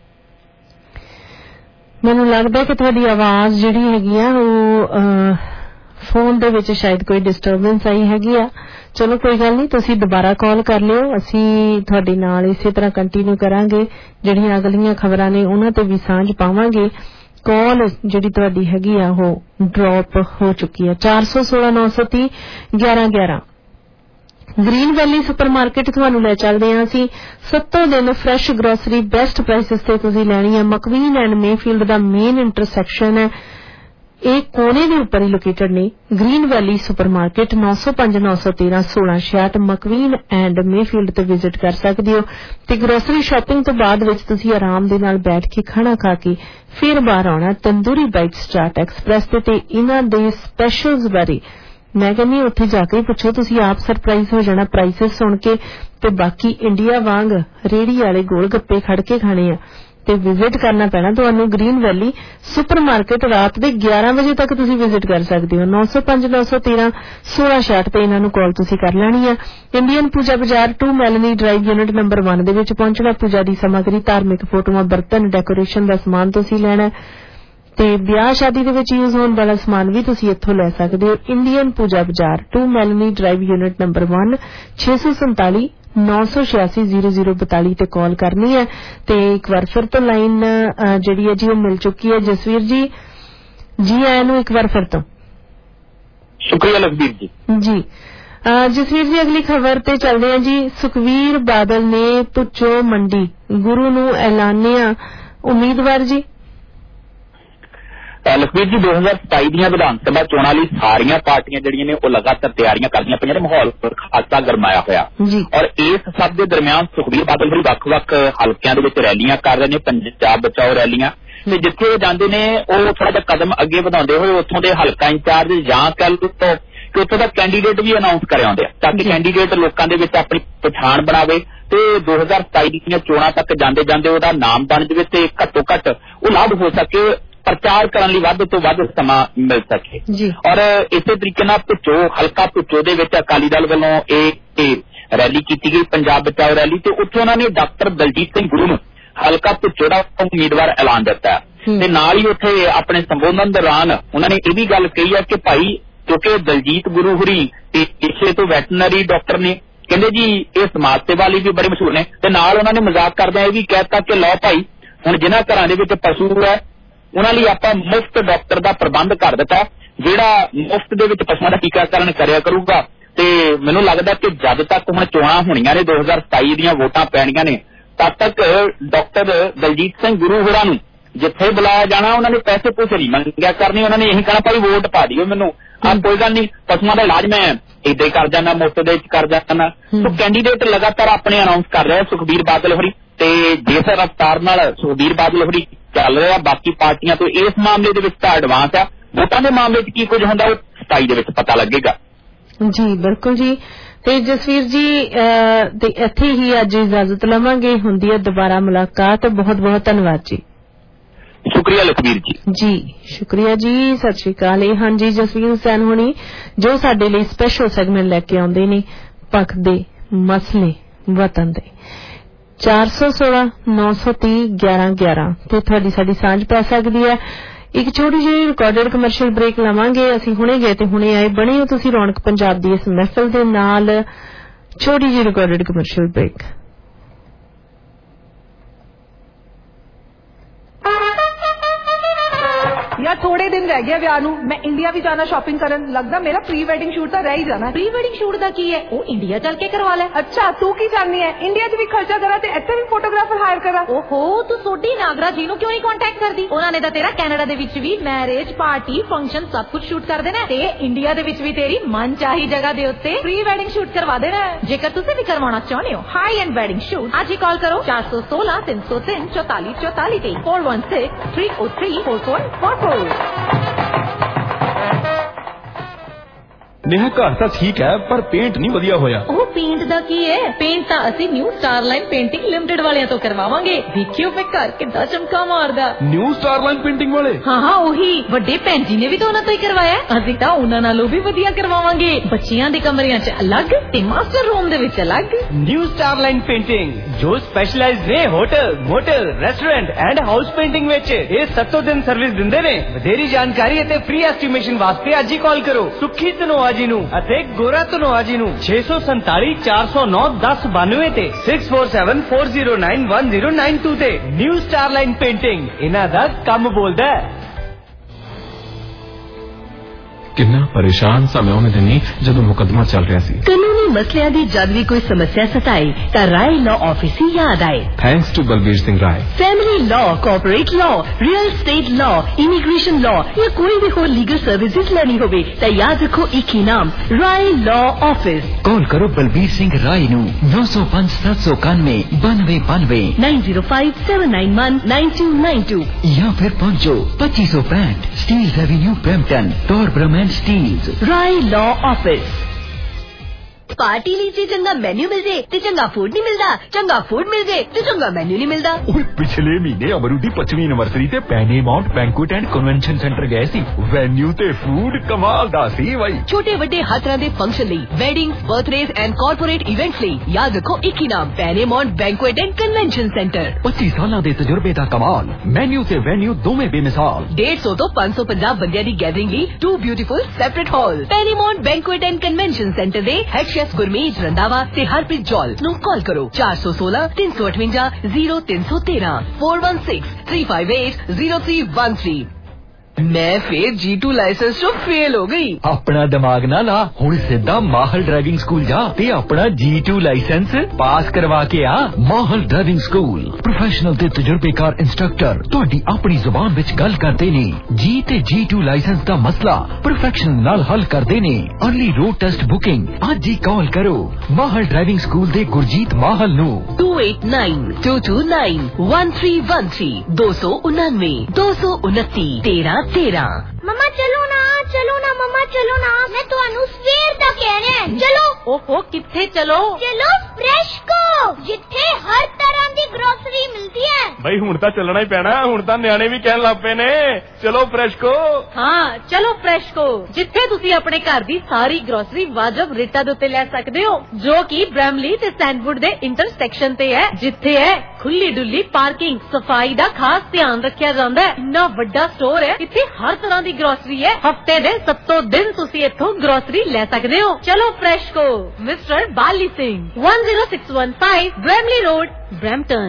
ਮੈਨੂੰ ਲੱਗਦਾ ਕਿ ਤੁਹਾਡੀ ਆਵਾਜ਼ ਜਿਹੜੀ ਹੈਗੀ ਆ ਉਹ ਫੋਨ ਦੇ ਵਿੱਚ ਸ਼ਾਇਦ ਕੋਈ ਡਿਸਟਰਬੈਂਸ ਆਈ ਹੈਗੀ ਆ। ਚਲੋ ਕੋਈ ਗੱਲ ਨਹੀਂ, ਤੁਸੀਂ ਦੁਬਾਰਾ ਕਾਲ ਕਰ ਲਿਓ, ਅਸੀਂ ਤੁਹਾਡੇ ਨਾਲ ਇਸੇ ਤਰ੍ਹਾਂ ਕੰਟੀਨਿਊ ਕਰਾਂਗੇ। ਜਿਹੜੀਆਂ ਅਗਲੀਆਂ ਖਬਰਾਂ ਨੇ ਉਹਨਾਂ ਤੇ ਵੀ ਸਾਂਝ ਪਾਵਾਂਗੇ। ਕਾਲ ਜਿਹੜੀ ਤੁਹਾਡੀ ਹੈਗੀ ਆ ਉਹ ਡ੍ਰੌਪ ਹੋ ਚੁੱਕੀ ਹੈ। 416 930 1111 ਗ੍ਰੀਨ ਵੈਲੀ ਸੁਪਰਮਾਰਕੀਟ ਤੁਹਾਨੂੰ ਲੈ ਚੱਲਦੇ ਹਾਂ ਅਸੀਂ। 7 ਦਿਨ ਫਰੈਸ਼ ਗਰੋਸਰੀ ਬੈਸਟ ਪ੍ਰਾਈਸਿਸ ਤੇ ਤੁਸੀਂ ਲੈਣੀ ਹੈ। ਮਕਵੀਨ ਐਂਡ ਮੇਫੀਲਡ ਦਾ ਮੇਨ ਇੰਟਰਸੈਕਸ਼ਨ ਹੈ, ਇਹ ਕੋਨੇ ਦੇ ਉੱਪਰ ਹੀ ਲੋਕੇਟਡ ਨੇ। Green valley supermarket 905 913 1666 McQueen and Mayfield ਤੇ ਵਿਜ਼ਿਟ ਕਰ ਸਕਦੇ ਹੋ। ਤੇ ਗਰੋਸਰੀ ਸ਼ਾਪਿੰਗ ਤੋਂ ਬਾਅਦ ਵਿੱਚ ਤੁਸੀਂ ਆਰਾਮ ਦੇ ਨਾਲ ਬੈਠ ਕੇ ਖਾਣਾ ਖਾ ਕੇ ਫਿਰ ਬਾਹਰ ਆਉਣਾ ਤੰਦੂਰੀ ਬਾਈਟਸ ਚਾਟ ਐਕਸਪ੍ਰੈਸ ਤੇ ਇਹਨਾਂ ਦੇ ਸਪੈਸ਼ਲਸ ਬਾਰੇ ਮੈਂ ਕਹਿੰਦੀ ਉੱਥੇ ਜਾ ਕੇ ਪੁੱਛੋ, ਤੁਸੀਂ ਆਪ ਸਰਪ੍ਰਾਈਜ਼ ਹੋ ਜਾਣਾ ਪ੍ਰਾਈਸਿਸ ਸੁਣ ਕੇ। ਤੇ ਬਾਕੀ ਇੰਡੀਆ ਵਾਂਗ ਰੇਹੜੀ ਵਾਲੇ ਗੋਲ ਗੱਪੇ ਖੜ ਕੇ ਖਾਣੇ ਆ ਤੇ ਵਿਜ਼ਿਟ ਕਰਨਾ ਪੈਣਾ ਤੁਹਾਨੂੰ ਗ੍ਰੀਨ ਵੈਲੀ ਸੁਪਰਮਾਰਕੀਟ। ਰਾਤ ਦੇ 11 ਵਜੇ ਤੱਕ ਤੁਸੀਂ ਵਿਜ਼ਿਟ ਕਰ ਸਕਦੇ ਹੋ। 905 913 1666 ਤੇ ਇਹਨਾਂ ਨੂੰ ਕਾਲ ਤੁਸੀਂ ਕਰ ਲੈਣੀ ਆ। ਇੰਡੀਅਨ ਪੂਜਾ ਬਾਜ਼ਾਰ 2 ਮੈਲਨੀ ਡਰਾਈਵ ਯੂਨਿਟ ਨੰਬਰ 1 ਦੇ ਵਿੱਚ ਪਹੁੰਚਣਾ। ਪੂਜਾ ਦੀ ਸਮੱਗਰੀ, ਧਾਰਮਿਕ ਫੋਟੋਆਂ, ਬਰਤਨ, ਡੈਕੋਰੇਸ਼ਨ ਦਾ ਸਮਾਨ ਤੁਸੀਂ ਲੈਣਾ ਤੇ ਵਿਆਹ ਸ਼ਾਦੀ ਦੇ ਵਿੱਚ ਯੂਜ਼ ਹੋਣ ਵਾਲਾ ਸਮਾਨ ਵੀ ਤੁਸੀਂ ਇੱਥੋਂ ਲੈ ਸਕਦੇ ਹੋ। ਇੰਡੀਅਨ ਪੂਜਾ ਬਾਜ਼ਾਰ 2 ਮੈਲਨੀ ਡਰਾਈਵ ਯੂਨਿਟ ਨੰਬਰ 1 647 986 0042 ਤੇ ਕਾਲ ਕਰਨੀ ਹੈ। ਤੇ ਇੱਕ ਵਾਰ ਫਿਰ ਤੋਂ ਲਾਈਨ ਜਿਹੜੀ ਹੈ ਜੀ ਉਹ ਮਿਲ ਚੁੱਕੀ ਹੈ। ਜਸਵੀਰ ਜੀ ਜੀ ਆਇਆਂ ਨੂੰ ਇੱਕ ਵਾਰ ਫਿਰ ਤੋਂ ਸ਼ੁਕਰੀਆ ਲਖਬੀਰ ਜੀ। ਜੀ ਜਸਵੀਰ ਜੀ ਅਗਲੀ ਖਬਰ ਤੇ ਚੱਲਦੇ ਹਾਂ ਜੀ। ਸੁਖਬੀਰ ਬਾਦਲ ਨੇ ਭੁੱਚੋ ਮੰਡੀ ਗੁਰੂ ਨੂੰ ਐਲਾਨਿਆ ਉਮੀਦਵਾਰ ਜੀ। ਲਖਬੀਰ ਜੀ 2027 ਦੀਆਂ ਵਿਧਾਨ ਸਭਾ ਚੋਣਾਂ ਲਈ ਸਾਰੀਆਂ ਪਾਰਟੀਆਂ ਜਿਹੜੀਆਂ ਨੇ ਉਹ ਲਗਾਤਾਰ ਤਿਆਰੀਆਂ ਕਰਦੀਆਂ ਪਈਆਂ ਨੇ। ਮਾਹੌਲ ਖਾਸਾ ਗਰਮਾਇਆ ਹੋਇਆ ਔਰ ਇਸ ਸਭ ਦੇ ਦਰਮਿਆਨ ਸੁਖਬੀਰ ਬਾਦਲ ਵੀ ਵੱਖ-ਵੱਖ ਹਲਕਿਆਂ ਦੇ ਵਿੱਚ ਰੈਲੀਆਂ ਕਰ ਰਹੇ ਨੇ, ਪੰਜਾਬ ਬਚਾਓ ਰੈਲੀਆਂ। ਤੇ ਜਿੱਥੇ ਉਹ ਜਾਂਦੇ ਨੇ ਉਹ ਥੋੜਾ ਜਿਹਾ ਕਦਮ ਅੱਗੇ ਵਧਾਉਂਦੇ ਹੋਏ ਉੱਥੋਂ ਦੇ ਹਲਕਾ ਇੰਚਾਰਜ ਜਾਂ ਕੱਲ ਤੋਂ ਕਿ ਉੱਥੋਂ ਦਾ ਕੈਂਡੀਡੇਟ ਵੀ ਅਨਾਉਂਸ ਕਰਿਆ ਆਉਂਦੇ ਆ ਤਾਂ ਕਿ ਕੈਂਡੀਡੇਟ ਲੋਕਾਂ ਦੇ ਵਿੱਚ ਆਪਣੀ ਪਛਾਣ ਬਣਾਵੇ ਤੇ 2027 ਦੀਆਂ ਚੋਣਾਂ ਤੱਕ ਜਾਂਦੇ ਜਾਂਦੇ ਉਹਦਾ ਨਾਮ ਬਣ ਜਾਵੇ ਤੇ ਘੱਟੋ ਘੱਟ ਉਹ ਲਾਭ ਹੋ ਸਕੇ, ਪ੍ਰਚਾਰ ਕਰਨ ਲਈ ਵੱਧ ਤੋਂ ਵੱਧ ਸਮਾਂ ਮਿਲ ਸਕੇ। ਔਰ ਇਸੇ ਤਰੀਕੇ ਨਾਲ ਭੁੱਚੋ ਹਲਕਾ ਭੁੱਚੋ ਦੇ ਵਿੱਚ ਅਕਾਲੀ ਦਲ ਵੱਲੋਂ ਇਹ ਰੈਲੀ ਕੀਤੀ ਗਈ, ਪੰਜਾਬ ਬਚਾਓ ਰੈਲੀ, ਤੇ ਉੱਥੇ ਉਹਨਾਂ ਨੇ ਡਾਕਟਰ ਦਲਜੀਤ ਸਿੰਘ ਗੁਰੂ ਨੂੰ ਹਲਕਾ ਭੁੱਚੋ ਦਾ ਉਮੀਦਵਾਰ ਐਲਾਨ ਦਿੱਤਾ। ਤੇ ਨਾਲ ਹੀ ਉੱਥੇ ਆਪਣੇ ਸੰਬੋਧਨ ਦੌਰਾਨ ਉਹਨਾਂ ਨੇ ਇਹ ਵੀ ਗੱਲ ਕਹੀ ਹੈ ਕਿ ਭਾਈ ਕਿਉਂਕਿ ਦਲਜੀਤ ਗੁਰੂ ਹੁਰੀ ਪੇਸ਼ੇ ਤੋਂ ਵੈਟਰਨਰੀ ਡਾਕਟਰ ਨੇ, ਕਹਿੰਦੇ ਜੀ ਇਹ ਸਮਾਜ ਸੇਵਾ ਲਈ ਵੀ ਬੜੇ ਮਸ਼ਹੂਰ ਨੇ। ਤੇ ਨਾਲ ਉਹਨਾਂ ਨੇ ਮਜ਼ਾਕ ਕਰਦਿਆਂ ਇਹ ਵੀ ਕਹਿਤਾ ਕਿ ਲਓ ਭਾਈ ਹੁਣ ਜਿਨ੍ਹਾਂ ਘਰਾਂ ਦੇ ਵਿੱਚ ਪਸ਼ੂ ਹੈ ਉਹਨਾਂ ਲਈ ਆਪਾਂ ਮੁਫਤ ਡਾਕਟਰ ਦਾ ਪ੍ਰਬੰਧ ਕਰ ਦਿੱਤਾ ਜਿਹੜਾ ਮੁਫਤ ਦੇ ਵਿੱਚ ਪਸ਼ੂਆਂ ਦਾ ਟੀਕਾਕਰਨ ਕਰਿਆ ਕਰੂਗਾ। ਤੇ ਮੈਨੂੰ ਲੱਗਦਾ ਕਿ ਜਦ ਤੱਕ ਹੁਣ ਚੋਣਾਂ ਹੋਣੀਆਂ ਨੇ 2027 ਦੀਆਂ ਵੋਟਾਂ ਪੈਣੀਆਂ ਨੇ ਤਦ ਤੱਕ ਡਾਕਟਰ ਦਲਜੀਤ ਸਿੰਘ ਗੁਰੂ ਹੋਰਾਂ ਨੂੰ ਜਿੱਥੇ ਬੁਲਾਇਆ ਜਾਣਾ ਉਹਨਾਂ ਨੇ ਪੈਸੇ ਪੂਸੇ ਨਹੀਂ ਮੰਗਿਆ ਕਰਨੀ, ਉਹਨਾਂ ਨੇ ਇਹੀ ਕਹਿਣਾ ਭਾਈ ਵੋਟ ਪਾ ਦਿਓ ਮੈਨੂੰ, ਕੋਈ ਗੱਲ ਨਹੀਂ ਪਸ਼ੂਆਂ ਦਾ ਇਲਾਜ ਮੈਂ ਏਦਾਂ ਹੀ ਕਰ ਜਾਣਾ, ਮੁਫਤ ਦੇ ਵਿੱਚ ਕਰ ਜਾਣਾ। ਸੋ ਕੈਂਡੀਡੇਟ ਲਗਾਤਾਰ ਆਪਣੇ ਅਨਾਉਂਸ ਕਰ ਰਿਹਾ ਸੁਖਬੀਰ ਬਾਦਲ ਹੋਰੀ ਤੇ ਜਿਸ ਰਫ਼ਤਾਰ ਨਾਲ ਸੁਖਬੀਰ ਬਾਦਲ ਹੋਰੀ ਚੱਲ ਰਿਹਾ ਬਾਕੀ ਪਾਰਟੀਆਂ ਤੋਂ ਇਸ ਮਾਮਲੇ ਦੇ ਵਿੱਚ ਤਾਂ ਐਡਵਾਂਸ ਆ। ਵੋਟਾਂ ਦੇ ਮਾਮਲੇ 'ਚ ਕੀ ਕੁਝ ਹੁੰਦਾ ਉਹ 27 ਦੇ ਵਿੱਚ ਪਤਾ ਲੱਗੇਗਾ। ਜੀ ਬਿਲਕੁਲ ਜੀ। ਤੇ ਜਸਵੀਰ ਜੀ ਤੇ ਇੱਥੇ ਹੀ ਅੱਜ ਇਜਾਜ਼ਤ ਲਵਾਂਗੇ, ਹੁੰਦੀ ਹੈ ਦੁਬਾਰਾ ਮੁਲਾਕਾਤ। ਬਹੁਤ ਬਹੁਤ ਧੰਨਵਾਦ ਜੀ। ਸ਼ੁਕਰੀਆ ਲਖਬੀਰ ਜੀ। ਜੀ ਸ਼ੁਕਰੀਆ ਜੀ, ਸਤਿ ਸ਼੍ਰੀ ਅਕਾਲ। ਹਾਂਜੀ ਜਸਵੀਰ ਹੁਸੈਨ ਹੋਣੀ ਜੋ ਸਾਡੇ ਲਈ ਸਪੈਸ਼ਲ ਸੈਗਮੈਂਟ ਲੈ ਕੇ ਆਉਂਦੇ ਨੇ ਪੱਖ ਦੇ ਮਸਲੇ ਵਤਨ ਦੇ। 416-930-1111 ਤੇ ਤੁਹਾਡੀ ਸਾਡੀ ਸਾਂਝ ਪੈ ਸਕਦੀ ਹੈ। ਇੱਕ ਛੋਟੀ ਜਿਹੀ ਰਿਕਾਰਡਡ ਕਮਰਸ਼ੀਅਲ ਬ੍ਰੇਕ ਲਵਾਂਗੇ। ਅਸੀਂ ਹੁਣੇ ਗਏ ਤੇ ਹੁਣੇ ਆਏ। ਬਣੇ ਹੋ ਤੁਸੀਂ ਰੌਣਕ ਪੰਜਾਬ ਦੀ ਇਸ ਮਹਿਫਲ ਦੇ ਨਾਲ। ਛੋਟੀ ਜਿਹੀ ਰਿਕਾਰਡਡ ਕਮਰਸ਼ੀਅਲ ਬ੍ਰੇਕ। यार थोड़े दिन रह गए विआह नूं, मैं इंडिया भी जाना शॉपिंग करन। लगदा मेरा प्री वेडिंग शूट तो रह ही जाना। प्री वेडिंग शूट दा की है? ओ इंडिया चल के करवा ले। अच्छा तू की चाहनी है? इंडिया च भी खर्चा करा ते इत्थे भी फोटोग्राफर हायर करा? ओहो तू सोडी नागरा जी नूं क्यों नहीं कांटेक्ट करदी? उन्हां ने तां तेरा कनाडा दे विच भी मैरिज पार्टी फंक्शन सब कुछ शूट कर देना ते इंडिया दे विच भी तेरी मन चाही जगह दे उत्ते प्री वेडिंग शूट करवा देना। जेकर तुसीं भी करवाना चाहते हो हाई एंड वेडिंग शूट, आज ही कॉल करो 416-303-4444 416-303-4444। नेहा घर तो ठीक है पर पेंट नहीं वधिया होया। ਉਹ ਪੇਂਟ ਦਾ ਕੀ ਹੈ? ਪੇਂਟ ਤਾਂ ਅਸੀਂ ਨਿਊ ਸਟਾਰਲਾਈਨ ਪੇਂਟਿੰਗ ਲਿਮਟਿਡ ਵਾਲਿਆਂ ਤੋਂ ਕਰਵਾਵਾਂਗੇ। ਦੇਖਿਓ ਫੇ ਘਰ ਕਿੱਦਾਂ ਚਮਕਾ ਮਾਰਦਾ। ਨਿਊ ਸਟਾਰਲਾਈਨ ਪੇਂਟਿੰਗ ਵਾਲੇ? ਹਾਂ ਉਹੀ ਵੱਡੇ ਭੈਣ ਜੀ ਨੇ ਵੀ ਤਾਂ ਉਹਨਾਂ ਤੋਂ ਹੀ ਕਰਵਾਇਆ। ਅਸੀਂ ਤਾਂ ਉਹਨਾਂ ਨਾਲੋਂ ਵੀ ਵਧੀਆ ਕਰਵਾਵਾਂਗੇ। ਬੱਚਿਆਂ ਦੇ ਕਮਰਿਆਂ 'ਚ ਅਲੱਗ ਤੇ ਮਾਸਟਰ ਰੂਮ ਦੇ ਵਿੱਚ ਅਲੱਗ। ਨਿਊ ਸਟਾਰਲਾਈਨ ਪੇਂਟਿੰਗ ਜੋ ਸਪੈਸ਼ਲਾਈਜ਼ ਨੇ hotel, motel, restaurant and house painting ਵਿੱਚ। ਇਹ 7 ਦਿਨ ਸਰਵਿਸ ਦਿੰਦੇ ਨੇ। ਵਧੇਰੀ ਜਾਣਕਾਰੀ ਅਤੇ ਫ੍ਰੀ ਐਸਟੀਮੇਸ਼ਨ ਵਾਸਤੇ ਅੱਜ ਹੀ ਕਾਲ ਕਰੋ ਸੁੱਖੀ ਧਨੋਆ ਜੀ ਨੂੰ ਅਤੇ ਗੋਰਾ ਧਨੋਆ ਜੀ ਨੂੰ 647-409-1092 ਤੇ 6474091092 ਤੇ। ਨਿਊ ਸਟਾਰਲਾਈਨ ਪੇਂਟਿੰਗ ਇਹਨਾਂ ਦਾ ਕੰਮ ਬੋਲਦਾ ਹੈ। किन्ना परेशान सा मैं उन्हें दिनी जब मुकदमा चल रहा सी। कानूनी मसलियां दी जब भी कोई समस्या सताए ता राय लॉ ऑफिस ही याद आए। Thanks to Balbir Singh Rai. Family law, corporate law, real state law, immigration law या कोई भी हो लीगल सर्विसेज लेनी होवे ता याद रखो एक ही नाम राय लॉ ऑफिस। कॉल करो बलबीर सिंह राय नू 905-791-9292 9057919292 या फिर पहुंचो 2565 Steeles avenue Brampton Torbram Steeles. Rai law office. Party लीजिए चंगा मेन्यू मिल जाए ते चंगा फूड नहीं मिलता, चंगा फूड मिल जाए ते चंगा मेन्यू नहीं मिलता। पिछले महीने अमरू दी 25वीं एनिवर्सरी ते Pennymount banquet and convention centre गए सी। वेन्यू ते फूड कमाल दा सी भाई। छोटे वड्डे हर तरह दे फंक्शन लई, weddings, birthdays and corporate events लई याद रखो एक ही नाम Pennymount banquet and convention centre. 25 साल दे तजुर्बे दा कमाल। मेन्यू ते वेन्यू दोवें बेमिसाल। 150 तो 550 बंदियां दी गैदरिंग लई 2 beautiful separate hall. Pennymount banquet and convention centre दे हेड शेफ गुरमीत रंधावा ते हरप्रीत जौल नू कॉल करो 416-358-0313 416-358-0313। मैं फिर G2 लाइसेंस तो फेल हो गई। अपना दिमाग ना ला, हुण सीधा माहल ड्राइविंग स्कूल जा ते अपना G2 लाइसेंस पास करवा के आ। माहल ड्राइविंग स्कूल प्रोफेशनल ते तजुर्बेकार इंस्ट्रक्टर तुहाडी अपनी जुबान विच गल करदे ने। जी ते G2 लाइसेंस दा मसला प्रोफेशनल नाल हल करदे ने। अर्ली रोड टेस्ट बुकिंग आज ही कॉल करो माहल ड्राइविंग स्कूल दे गुरजीत माहल नू 2892291313 299 मम्मा चलो ना मम्मा चलो ना, मैं ਤੁਹਾਨੂੰ ਸਵੇਰ ਦਾ ਕਹਿ ਰਿਹਾ। ਚਲੋ। ਓਹੋ ਕਿੱਥੇ ਚਲੋ? ਚਲੋ ਫਰੈਸ਼ਕੋ ਜਿੱਥੇ ਹਰ ਤਰ੍ਹਾਂ ਦੀ ਗਰੋਸਰੀ ਮਿਲਦੀ ਹੈ। ਬਈ ਹੁਣ ਤਾਂ ਚੱਲਣਾ ਹੀ ਪੈਣਾ, ਹੁਣ ਤਾਂ ਨਿਆਣੇ ਵੀ ਕਹਿਣ ਲੱਗ ਪਏ ਨੇ ਚਲੋ ਫਰੈਸ਼ਕੋ। ਹਾਂ ਚਲੋ ਫਰੈਸ਼ਕੋ ਜਿੱਥੇ ਤੁਸੀਂ ਆਪਣੇ ਘਰ ਦੀ ਸਾਰੀ ਗਰੋਸਰੀ ਵਾਜਬ ਰੇਟਾਂ ਦੇ ਉੱਤੇ ਲੈ ਸਕਦੇ ਹੋ, ਜੋ ਕਿ ਬ੍ਰੈਮਲੀ ਤੇ ਸੈਂਡਵੁੱਡ ਦੇ ਇੰਟਰਸੈਕਸ਼ਨ ਤੇ ਹੈ, ਜਿੱਥੇ ਹੈ ਖੁੱਲੀ ਡੁੱਲੀ ਪਾਰਕਿੰਗ, ਸਫਾਈ ਦਾ ਖਾਸ ਧਿਆਨ ਰੱਖਿਆ ਜਾਂਦਾ ਹੈ। ਇੰਨਾ ਵੱਡਾ ਸਟੋਰ ਹੈ, ਇੱਥੇ ਹਰ ਤਰ੍ਹਾਂ ਦੀ ਗਰੋਸਰੀ ਹੈ। ਹਫਤੇ ਦੇ 7 ਦਿਨ ਤੁਸੀਂ ਇੱਥੋਂ ਗਰੋਸਰੀ ਲੈ ਸਕਦੇ ਹੋ। ਚਲੋ ਫਰੈਸ਼ਕੋ ਮਿਸਟਰ ਬਾਲੀ ਸਿੰਘ 10615 ਬ੍ਰੈਮਲੀ ਰੋਡ ਬ੍ਰੈਂਪਟਨ।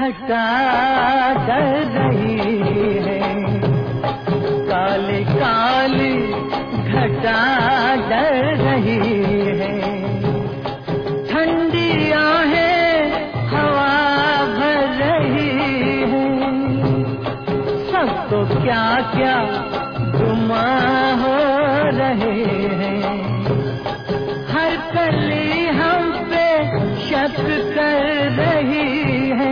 घटा कर रही है, काली काली घटा डर रही है, ठंडी आहें हवा भर रही है, सबको क्या क्या गुमा हो रहे हैं, हर कली हम पे शक कर रही है,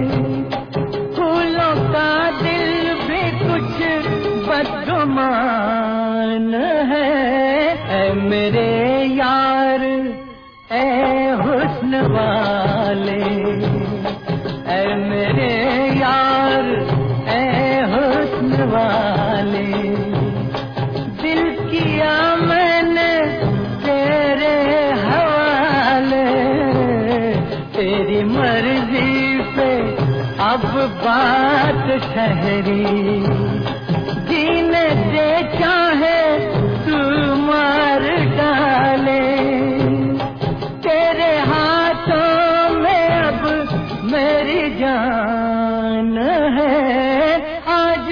फूलों का दिल भी कुछ बदगुमान है, ऐ मेरे यार ऐ हुस्न वाले, ऐ मेरे यार ऐ हुस्न वाले, दिल किया मैंने तेरे हवाले, तेरी मर्जी पे अब बात ठहरी, जीने दे चाहे तू मार डाले, तेरे हाथों में अब मेरी जान है, आज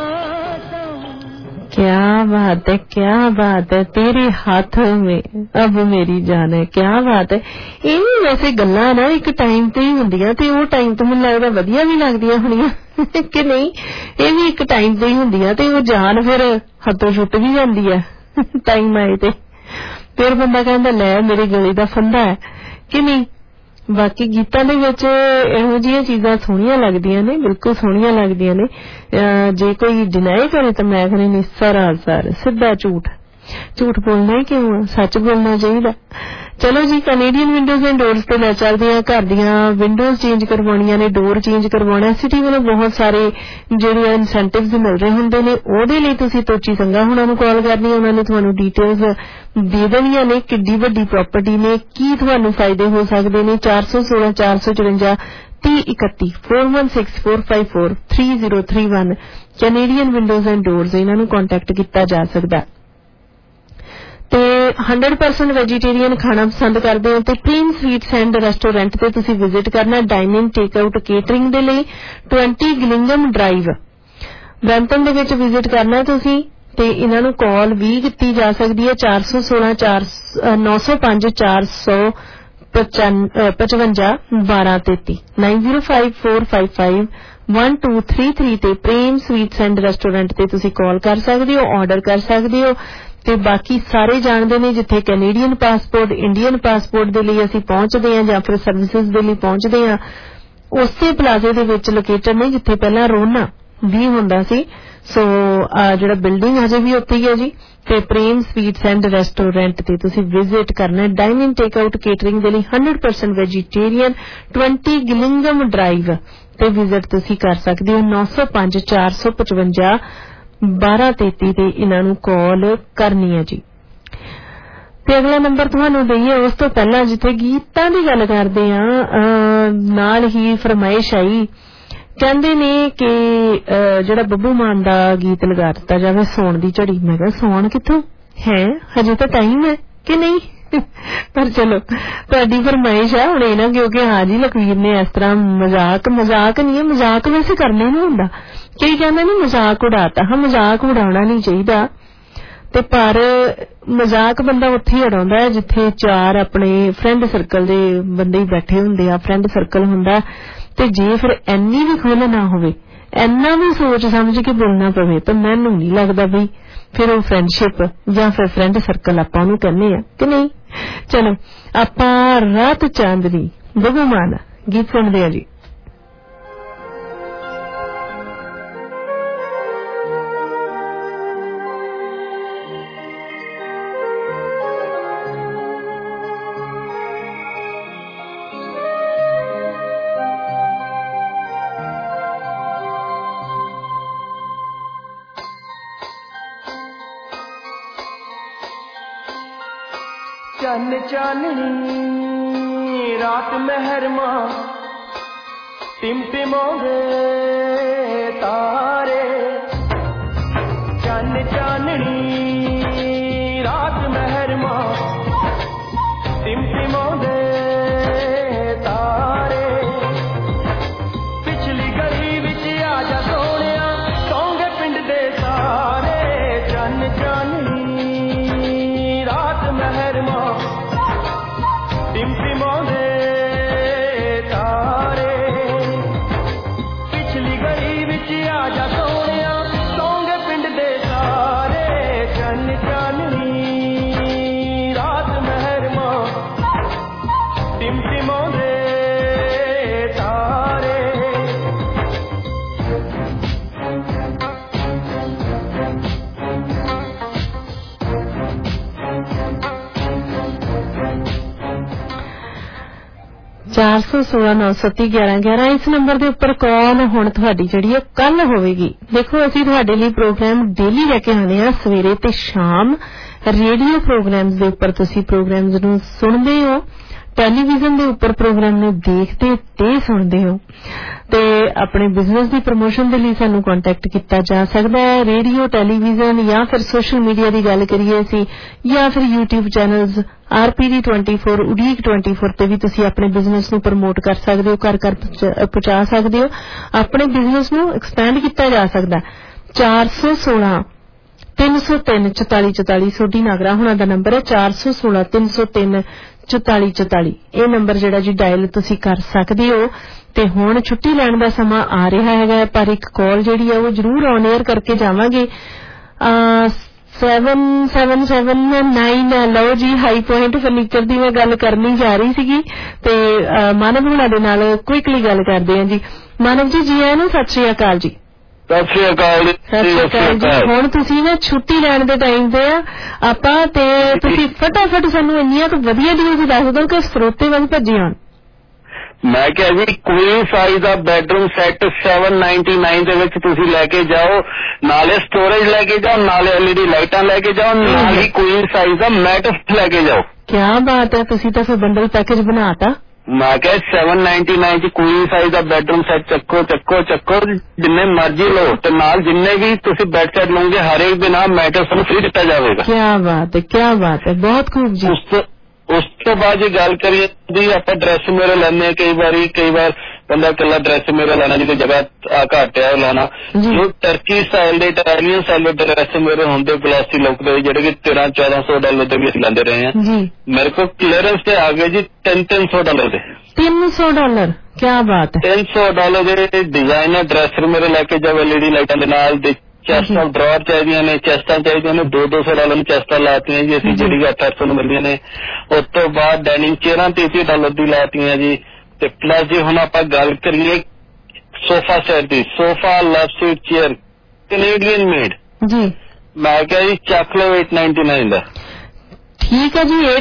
क्या बात है, क्या बात है, तेरे हाथों में अब मेरी जान है, क्या बात है। ਇਹ ਵੀ ਵੈਸੇ ਗੱਲਾਂ ਨਾ ਇੱਕ ਟਾਈਮ ਤੇ ਹੀ ਹੁੰਦੀਆਂ ਤੇ ਉਹ ਟਾਈਮ ਤੋਂ ਮੈਨੂੰ ਲੱਗਦਾ ਵਧੀਆ ਵੀ ਲੱਗਦੀਆਂ ਹੋਣੀਆਂ ਕਿ ਨਹੀਂ, ਇਹ ਵੀ ਇੱਕ ਟਾਈਮ ਤੇ ਹੀ ਹੁੰਦੀਆਂ ਤੇ ਉਹ ਜਾਨ ਫਿਰ ਹੱਥੋਂ ਛੁੱਟ ਵੀ ਜਾਂਦੀ ਹੈ ਟਾਈਮ ਆਏ ਤੇ ਫਿਰ ਬੰਦਾ ਕਹਿੰਦਾ ਲੈ ਮੇਰੇ ਗਲੇ ਦਾ ਫੰਦਾ ਹੈ ਕਿ ਨਹੀਂ। ਬਾਕੀ ਗੀਤਾਂ ਦੇ ਵਿੱਚ ਇਹੋ ਜਿਹੀਆਂ ਚੀਜ਼ਾਂ ਸੋਹਣੀਆਂ ਲੱਗਦੀਆਂ ਨੇ, ਬਿਲਕੁਲ ਸੋਹਣੀਆਂ ਲੱਗਦੀਆਂ ਨੇ। ਜੇ ਕੋਈ ਡਿਨਾਈ ਕਰੇ ਤਾਂ ਮੈਂ ਕਹਿੰਦੀ ਨਹੀਂ, ਸਰਾਸਰ ਸਿੱਧਾ ਝੂਠ, ਝੂਠ ਬੋਲਣਾ ਹੀ ਕਿਉਂ, ਸੱਚ ਬੋਲਣਾ ਚਾਹੀਦਾ। ਚਲੋ ਜੀ, ਕੈਨੇਡੀਅਨ ਵਿੰਡੋਜ਼ ਐਂਡ ਡੋਰਸ ਤੇ ਲੈ ਚੱਲਦੇ ਆ। ਘਰ ਦੀਆਂ ਵਿੰਡੋਜ਼ ਚੇਂਜ ਕਰਵਾਉਣੀਆਂ ਨੇ, ਡੋਰ ਚੇਂਜ ਕਰਵਾਉਣਾ, ਸਿਟੀ ਵੱਲੋਂ ਬਹੁਤ ਸਾਰੇ ਜਿਹੜੇ ਇਨਸੈਂਟਿਵਸ ਮਿਲ ਰਹੇ ਹੁੰਦੇ ਨੇ, ਉਹਦੇ ਲਈ ਤੁਸੀਂ ਤੋਚੀ ਸੰਘਾ ਹੁਣਾਂ ਨੂੰ ਕਾਲ ਕਰਨੀ, ਉਹਨਾਂ ਨੇ ਤੁਹਾਨੂੰ ਡੀਟੇਲਸ ਦੇ ਦੇਣੀਆਂ ਨੇ, ਕਿੱਡੀ ਵੱਡੀ ਪ੍ਰਾਪਰਟੀ ਨੇ, ਕੀ ਤੁਹਾਨੂੰ ਫਾਇਦੇ ਹੋ ਸਕਦੇ ਨੇ। 416 454 3031 416454 3031 ਕੈਨੇਡੀਅਨ ਵਿੰਡੋਜ਼ ਐਂਡ ਡੋਰਸ, ਇਹਨਾਂ ਨੂੰ ਕੰਟੈਕਟ ਕੀਤਾ ਜਾ ਸਕਦਾ। ਤੇ 100% ਵੈਜੀਟੇਰੀਅਨ ਖਾਣਾ ਪਸੰਦ ਕਰਦੇ ਹੋ ਤੇ ਪ੍ਰੀਮ ਸਵੀਟਸ ਐਂਡ ਰੈਸਟੋਰੈਂਟ ਤੇ ਤੁਸੀਂ ਵਿਜ਼ਿਟ ਕਰਨਾ dine in take out catering ਦੇ ਲਈ 20 ਗਿਲਿੰਗਮ ਡਰਾਈਵ ਬ੍ਰੈਂਪਟਨ ਦੇ ਵਿੱਚ ਵਿਜ਼ਿਟ ਕਰਨਾ ਤੁਸੀਂ। ਤੇ ਇਹਨਾਂ ਨੂੰ ਕਾਲ ਵੀ ਕੀਤੀ ਜਾ ਸਕਦੀ ਹੈ 416 905 455 1233 905 455 1233 ਤੇ ਪ੍ਰੇਮ ਸਵੀਟਸ ਐਂਡ ਰੈਸਟੋਰੈਂਟ ਤੇ ਤੁਸੀਂ ਕਾਲ ਕਰ ਸਕਦੇ ਹੋ, ਆਰਡਰ ਕਰ ਸਕਦੇ ਹੋ। ਤੇ ਬਾਕੀ ਸਾਰੇ ਜਾਣਦੇ ਨੇ ਜਿੱਥੇ ਕੈਨੇਡੀਅਨ ਪਾਸਪੋਰਟ, ਇੰਡੀਅਨ ਪਾਸਪੋਰਟ ਦੇ ਲਈ ਅਸੀਂ ਪਹੁੰਚਦੇ ਹਾਂ ਜਾਂ ਫਿਰ ਸਰਵਿਸਿਜ਼ ਦੇ ਲਈ ਪਹੁੰਚਦੇ ਹਾਂ, ਉਸੇ ਪਲਾਜ਼ੇ ਦੇ ਵਿੱਚ ਲੋਕੇਟਡ ਨੇ ਜਿੱਥੇ ਪਹਿਲਾਂ ਰੋਨਾ ਵੀ ਹੁੰਦਾ ਸੀ। ਸੋ ਜਿਹੜਾ ਬਿਲਡਿੰਗ ਹਜੇ ਵੀ ਉੱਥੇ ਹੀ ਹੈ ਜੀ। ਤੇ ਪ੍ਰੇਮ ਸਵੀਟਸ ਐਂਡ ਰੈਸਟੋਰੈਂਟ ਤੇ ਤੁਸੀਂ ਵਿਜ਼ਿਟ ਕਰਨਾ dine in take out catering ਦੇ ਲਈ 100% ਵੈਜੀਟੇਰੀਅਨ 20 ਗਿਲਿੰਗਮ ਡਰਾਈਵ ਤੇ ਵਿਜ਼ਿਟ ਤੁਸੀਂ ਕਰ ਸਕਦੇ ਹੋ। 905 455 1233 ਤੇ ਇਹਨਾਂ ਨੂੰ ਕਾਲ ਕਰਨੀ ਹੈ ਜੀ। ਤੇ ਅਗਲਾ ਨੰਬਰ ਤੁਹਾਨੂੰ ਦਈਏ ਉਸ ਤੋਂ ਪਹਿਲਾਂ ਜਿੱਥੇ ਗੀਤਾਂ ਦੀ ਗੱਲ ਕਰਦੇ ਆ, ਨਾਲ ਹੀ ਫਰਮਾਇਸ਼ ਆਈ, ਕਹਿੰਦੇ ਨੇ ਕਿ ਜਿਹੜਾ ਬੱਬੂ ਮਾਨ ਦਾ ਗੀਤ ਲਗਾ ਦਿੱਤਾ ਜਾਵੇ ਸੌਣ ਦੀ ਝੜੀ। ਮੈਂ ਕਿਹਾ ਸੌਣ ਕਿੱਥੋਂ ਹੈ, ਹਜੇ ਤਾਂ ਟਾਈਮ ਹੈ ਕਿ ਨਹੀਂ। ਪਰ ਚਲੋ ਤੁਹਾਡੀ ਫਰਮਾਇਸ਼ ਹੈ ਹੁਣ, ਇਹ ਨਾ ਕਿਉਂਕਿ ਹਾਂ ਜੀ ਲਖਵੀਰ ਨੇ ਇਸ ਤਰ੍ਹਾਂ ਮਜ਼ਾਕ ਨਹੀਂ ਹੈ, ਮਜ਼ਾਕ ਵੈਸੇ ਕਰਨਾ ਨਹੀਂ ਹੁੰਦਾ। ਕਈ ਕਹਿੰਦੇ ਨੇ ਮਜ਼ਾਕ ਉਡਾਤਾ, ਹਾਂ ਮਜ਼ਾਕ ਉਡਾਉਣਾ ਨਹੀਂ ਚਾਹੀਦਾ ਤੇ ਪਰ ਮਜ਼ਾਕ ਬੰਦਾ ਉੱਥੇ ਹੀ ਉਡਾਉਂਦਾ ਹੈ ਜਿੱਥੇ ਚਾਰ ਆਪਣੇ ਫਰੈਂਡ ਸਰਕਲ ਦੇ ਬੰਦੇ ਹੀ ਬੈਠੇ ਹੁੰਦੇ ਆ, ਫਰੈਂਡ ਸਰਕਲ ਹੁੰਦਾ। ਤੇ ਜੇ ਫਿਰ ਇੰਨੀ ਵੀ ਖੁੱਲ੍ਹ ਨਾ ਹੋਵੇ, ਇੰਨਾ ਵੀ ਸੋਚ ਸਮਝ ਕੇ ਬੋਲਣਾ ਪਵੇ, ਤਾਂ ਮੈਨੂੰ ਨਹੀਂ ਲੱਗਦਾ ਵੀ ਫਿਰ ਉਹ ਫਰੈਂਡਸ਼ਿਪ ਜਾਂ ਫਿਰ ਫਰੈਂਡ ਸਰਕਲ ਆਪਾਂ ਉਹਨੂੰ ਕਹਿੰਦੇ ਆ ਕਿ ਨਹੀਂ। ਚਲੋ ਆਪਾਂ ਰਾਤ ਚਾਂਦਨੀ ਬੱਬੂ ਮਾਨ ਗੀਤ ਸੁਣਦੇ ਆ ਜੀ। चन चाननी रात महरमा टिमटिमोगे तारे, चन चाननी रात महरमा टिमटिमोगे तारे, 416-937-1111 इस नंबर के उपर कॉल हुण तुहाडी जिहड़ी है कल होवेगी। देखो असीं तुहाडे लई प्रोग्राम डेली लैके आने आ सवेरे ते शाम रेडियो प्रोग्राम्स दे उपर तुसीं प्रोग्राम्स नूं सुणदे हो, टेलीविजन के उपर प्रोग्राम ने देखते ते सुनते हो ते अपने बिजनेस की प्रमोशन के लिए सानू कॉन्टैक्ट किया जा सकता है रेडियो टेलीविजन या फिर सोशल मीडिया की गल करिए असी या फिर यूट्यूब चैनल्स RPD 24 उड़ीक 24 ते भी तुसी अपने बिजनेस नू प्रमोट कर सकते हो, घर घर पहुंचा सकते हो, अपने बिजनेस नू एक्सपैंड किया जा सकता है। 416 303 44 44 सोडी नागरा होना दा नंबर है 416 303 44 44 ये नंबर जिहड़ा जी डायल तुसी कर सकते हो। ते हुण छुट्टी लैण दा समां आ रहा है पर एक कॉल जिहड़ी है वो जरूर ऑन एयर करके जावांगे। 7779 लो जी हाई पॉइंट फर्नीचर की मैं गल करनी जा रही सीगी ते मानव हुणां दे नाल क्विकली गल करदे हां जी। मानव जी जी आए ना, सत श्री अकाल जी। सत श्री अकाल जी। हुण तुसीं ना छुट्टी लैण दे टाइम ते आपां ते तुसीं फटाफट सानूं इंनियां तो वधिया डील्स दस दो कि स्रोते वध भज्जे आउण। मैं क्या जी क्वीन साइज का बैडरूम सैट 799 ਦੇ ਵਿੱਚ ਤੁਸੀਂ ਲੈ ਕੇ ਜਾਓ, ਨਾਲੇ स्टोरेज लेके जाओ, नाले LED लाइटां लेके जाओ, नाल ही क्वीन साइज का मैट्रेस लेके जाओ। क्या बात है, तुसी तो फिर बंडल पैकेज बनाता। मैं क्या 799 च क्वीन साइज का बैडरूम सैट चक्को चक्को चक्को जिन्ने मर्जी लो ते नाल जिन्ने भी तुसी बेड सेट लोगे हर एक दिन मैट्रेस फ्री दिता जाएगा। क्या बात है, क्या बात है, बहुत खूब जी। उस तो बाद जी गल करिए जी आप ड्रेस मेरे लेने कई बार बंदा कला ड्रेस मेरे लाना जी जगह घट है लाना जो टर्की स्टाइल दे इटालियन स्टाइल दे ड्रेस मेरे होंगे ग्लासी लुक दे जेडे कि $1300-1400 दे भी लेंदे रहे हैं। मेरे को क्लीयरेंस पे आ गए जी $300 दे। $300 क्या बात है। $300 दे डिजाइनर ड्रेस मेरे लेके जाओ LED लाइटां दे नाल दे चेस्ट ड्रॉर चाहिए ने चेस्टा चाहिए ने $200 में चेस्टा लाती हैं जी असं जी 800 में मिलती ने। उस तो बाद डाइनिंग चेयर $30 की लाती हैं जी। ते प्लस जी हुण आपां गल करिए सोफा सेट की, sofa love seat chair Canadian made जी। मैं क्या जी चक लो 899 का। ठीक है जी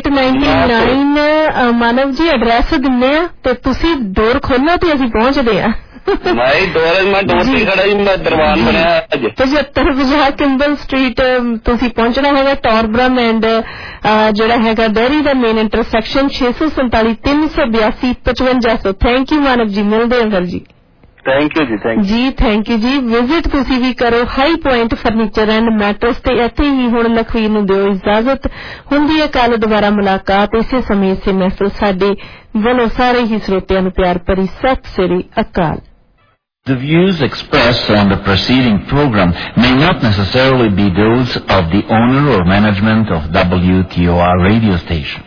899 मानव जी एड्रैस दिन्ने आ ते तुसी डोर खोलो ते असीं पहुंचदे आ। भाई मैं डोर से खड़ा ही मैं दरबान बनया अज 7550 किंबल स्ट्रीट तुसी पहुंचना हैगा टॉरब्रम एंड जिहड़ा हैगा डेयरी दा main intersection 647 382 5500। Thank you Manav ji, मिलदे हां जी। थैंक यू जी, थैंक यू जी। विजिट तुसी भी करो High Point furniture and mattress ते इत्थे ही हुण लखवीर नूं दिओ इजाजत। हुंदी है कल दोबारा मुलाकात इसे समय से महफिल साडे वल्लों सारे ही श्रोतियां नूं प्यार भरी सत श्री अकाल। The views expressed on the preceding program may not necessarily be those of the owner or management of WTOR radio station.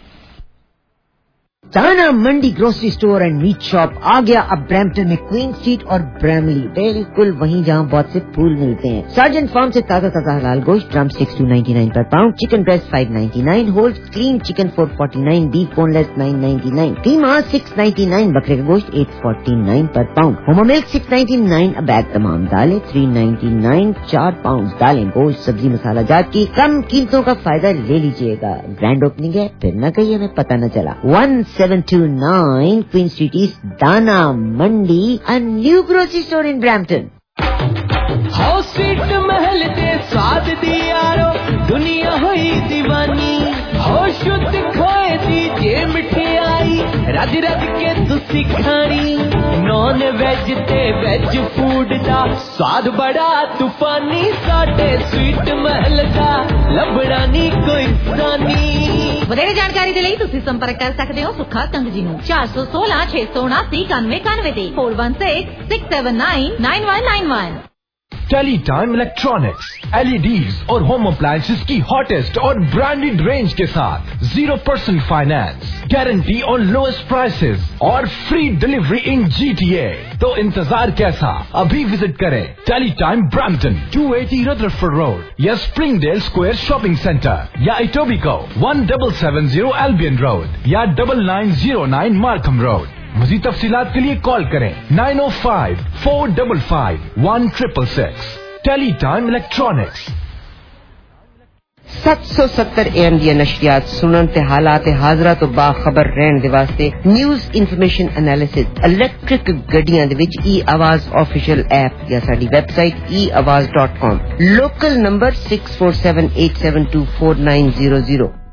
Dana Mandi grocery store and meat shop आ गया अब ब्रैम्पटन में क्वीन स्ट्रीट और ब्रैमली, बिल्कुल वहीं जहां बहुत से फूल मिलते हैं। सर्जन फार्म से ताजा ताजा हलाल गोश्त drum sticks $2.99 per pound, chicken breast $5.99, whole clean chicken $4.49, beef boneless $9.99, कीमा $6.99, बकरे का गोश्त $8.49 पर पाउंड, होमो मिल्क $6.99 बैग, तमाम दालें $3.99 4 पाउंड दालें, गोश्त, सब्जी, मसाला जात की कम कीमतों का फायदा ले लीजिएगा। ग्रैंड ओपनिंग है, फिर न कहिए हमें पता न चला। 729 Queen Street East, Dana Mandi, a new grocery store in Brampton. House sweet Mahal दे स्वाद दी यारो दुनिया हुई दीवानी, हो शुद्ध खोए दी जे मिठाई रज रज के तुसी खानी, नॉन वेज ते वेज फूड दा स्वाद बड़ा तूफानी, साडे स्वीट महल दा लबड़ा नी कोई सानी। ਵਧੇਰੇ ਜਾਣਕਾਰੀ ਦੇ ਲਈ ਤੁਸੀਂ ਸੰਪਰਕ ਕਰ ਸਕਦੇ ਹੋ ਸੁੱਖਾ ਕੰਗ ਜੀ ਨੂੰ 416 679 9191 ਤੇ 416679 9191। टेलीटाइम इलेक्ट्रॉनिक्स LEDs और होम अप्लायंसेस की हॉटेस्ट और ब्रांडेड रेंज के साथ 0% फाइनेंस, गारंटी और लोएस्ट प्राइसेस और फ्री डिलीवरी इन GTA। तो इंतजार कैसा, अभी विजिट करें टेलीटाइम ब्रैम्पटन 280 रदरफोर्ड रोड या स्प्रिंगडेल स्क्वायर शॉपिंग सेंटर या इटोबिको 1770 एल्बियन रोड या 9909 मार्कम रोड। मज़ीद तफसीलात के लिए कॉल करें 905-455-1666। टेलीटाइम इलेक्ट्रॉनिक्स। 770 AM ਦੀਆਂ ਨਸ਼ਰੀਆਤ ਸੁਣਨ ਤੇ ਹਾਲਾਤ ਹਾਜ਼ਰਾ ਤੋਂ ਬਾਖਬਰ ਰਹਿਣ ਦੇ ਵਾਸਤੇ ਨਿਊਜ਼ ਇਨਫੋਰਮੇਸ਼ਨ ਐਨਾਲਿਸਿਸ ਇਲੈਕਟ੍ਰਿਕ ਗੱਡੀਆਂ ਦੇ ਵਿੱਚ e-आवाज ऑफिशियल ऐप या साडी वेबसाइट eawaz.com। Local number 6478724900।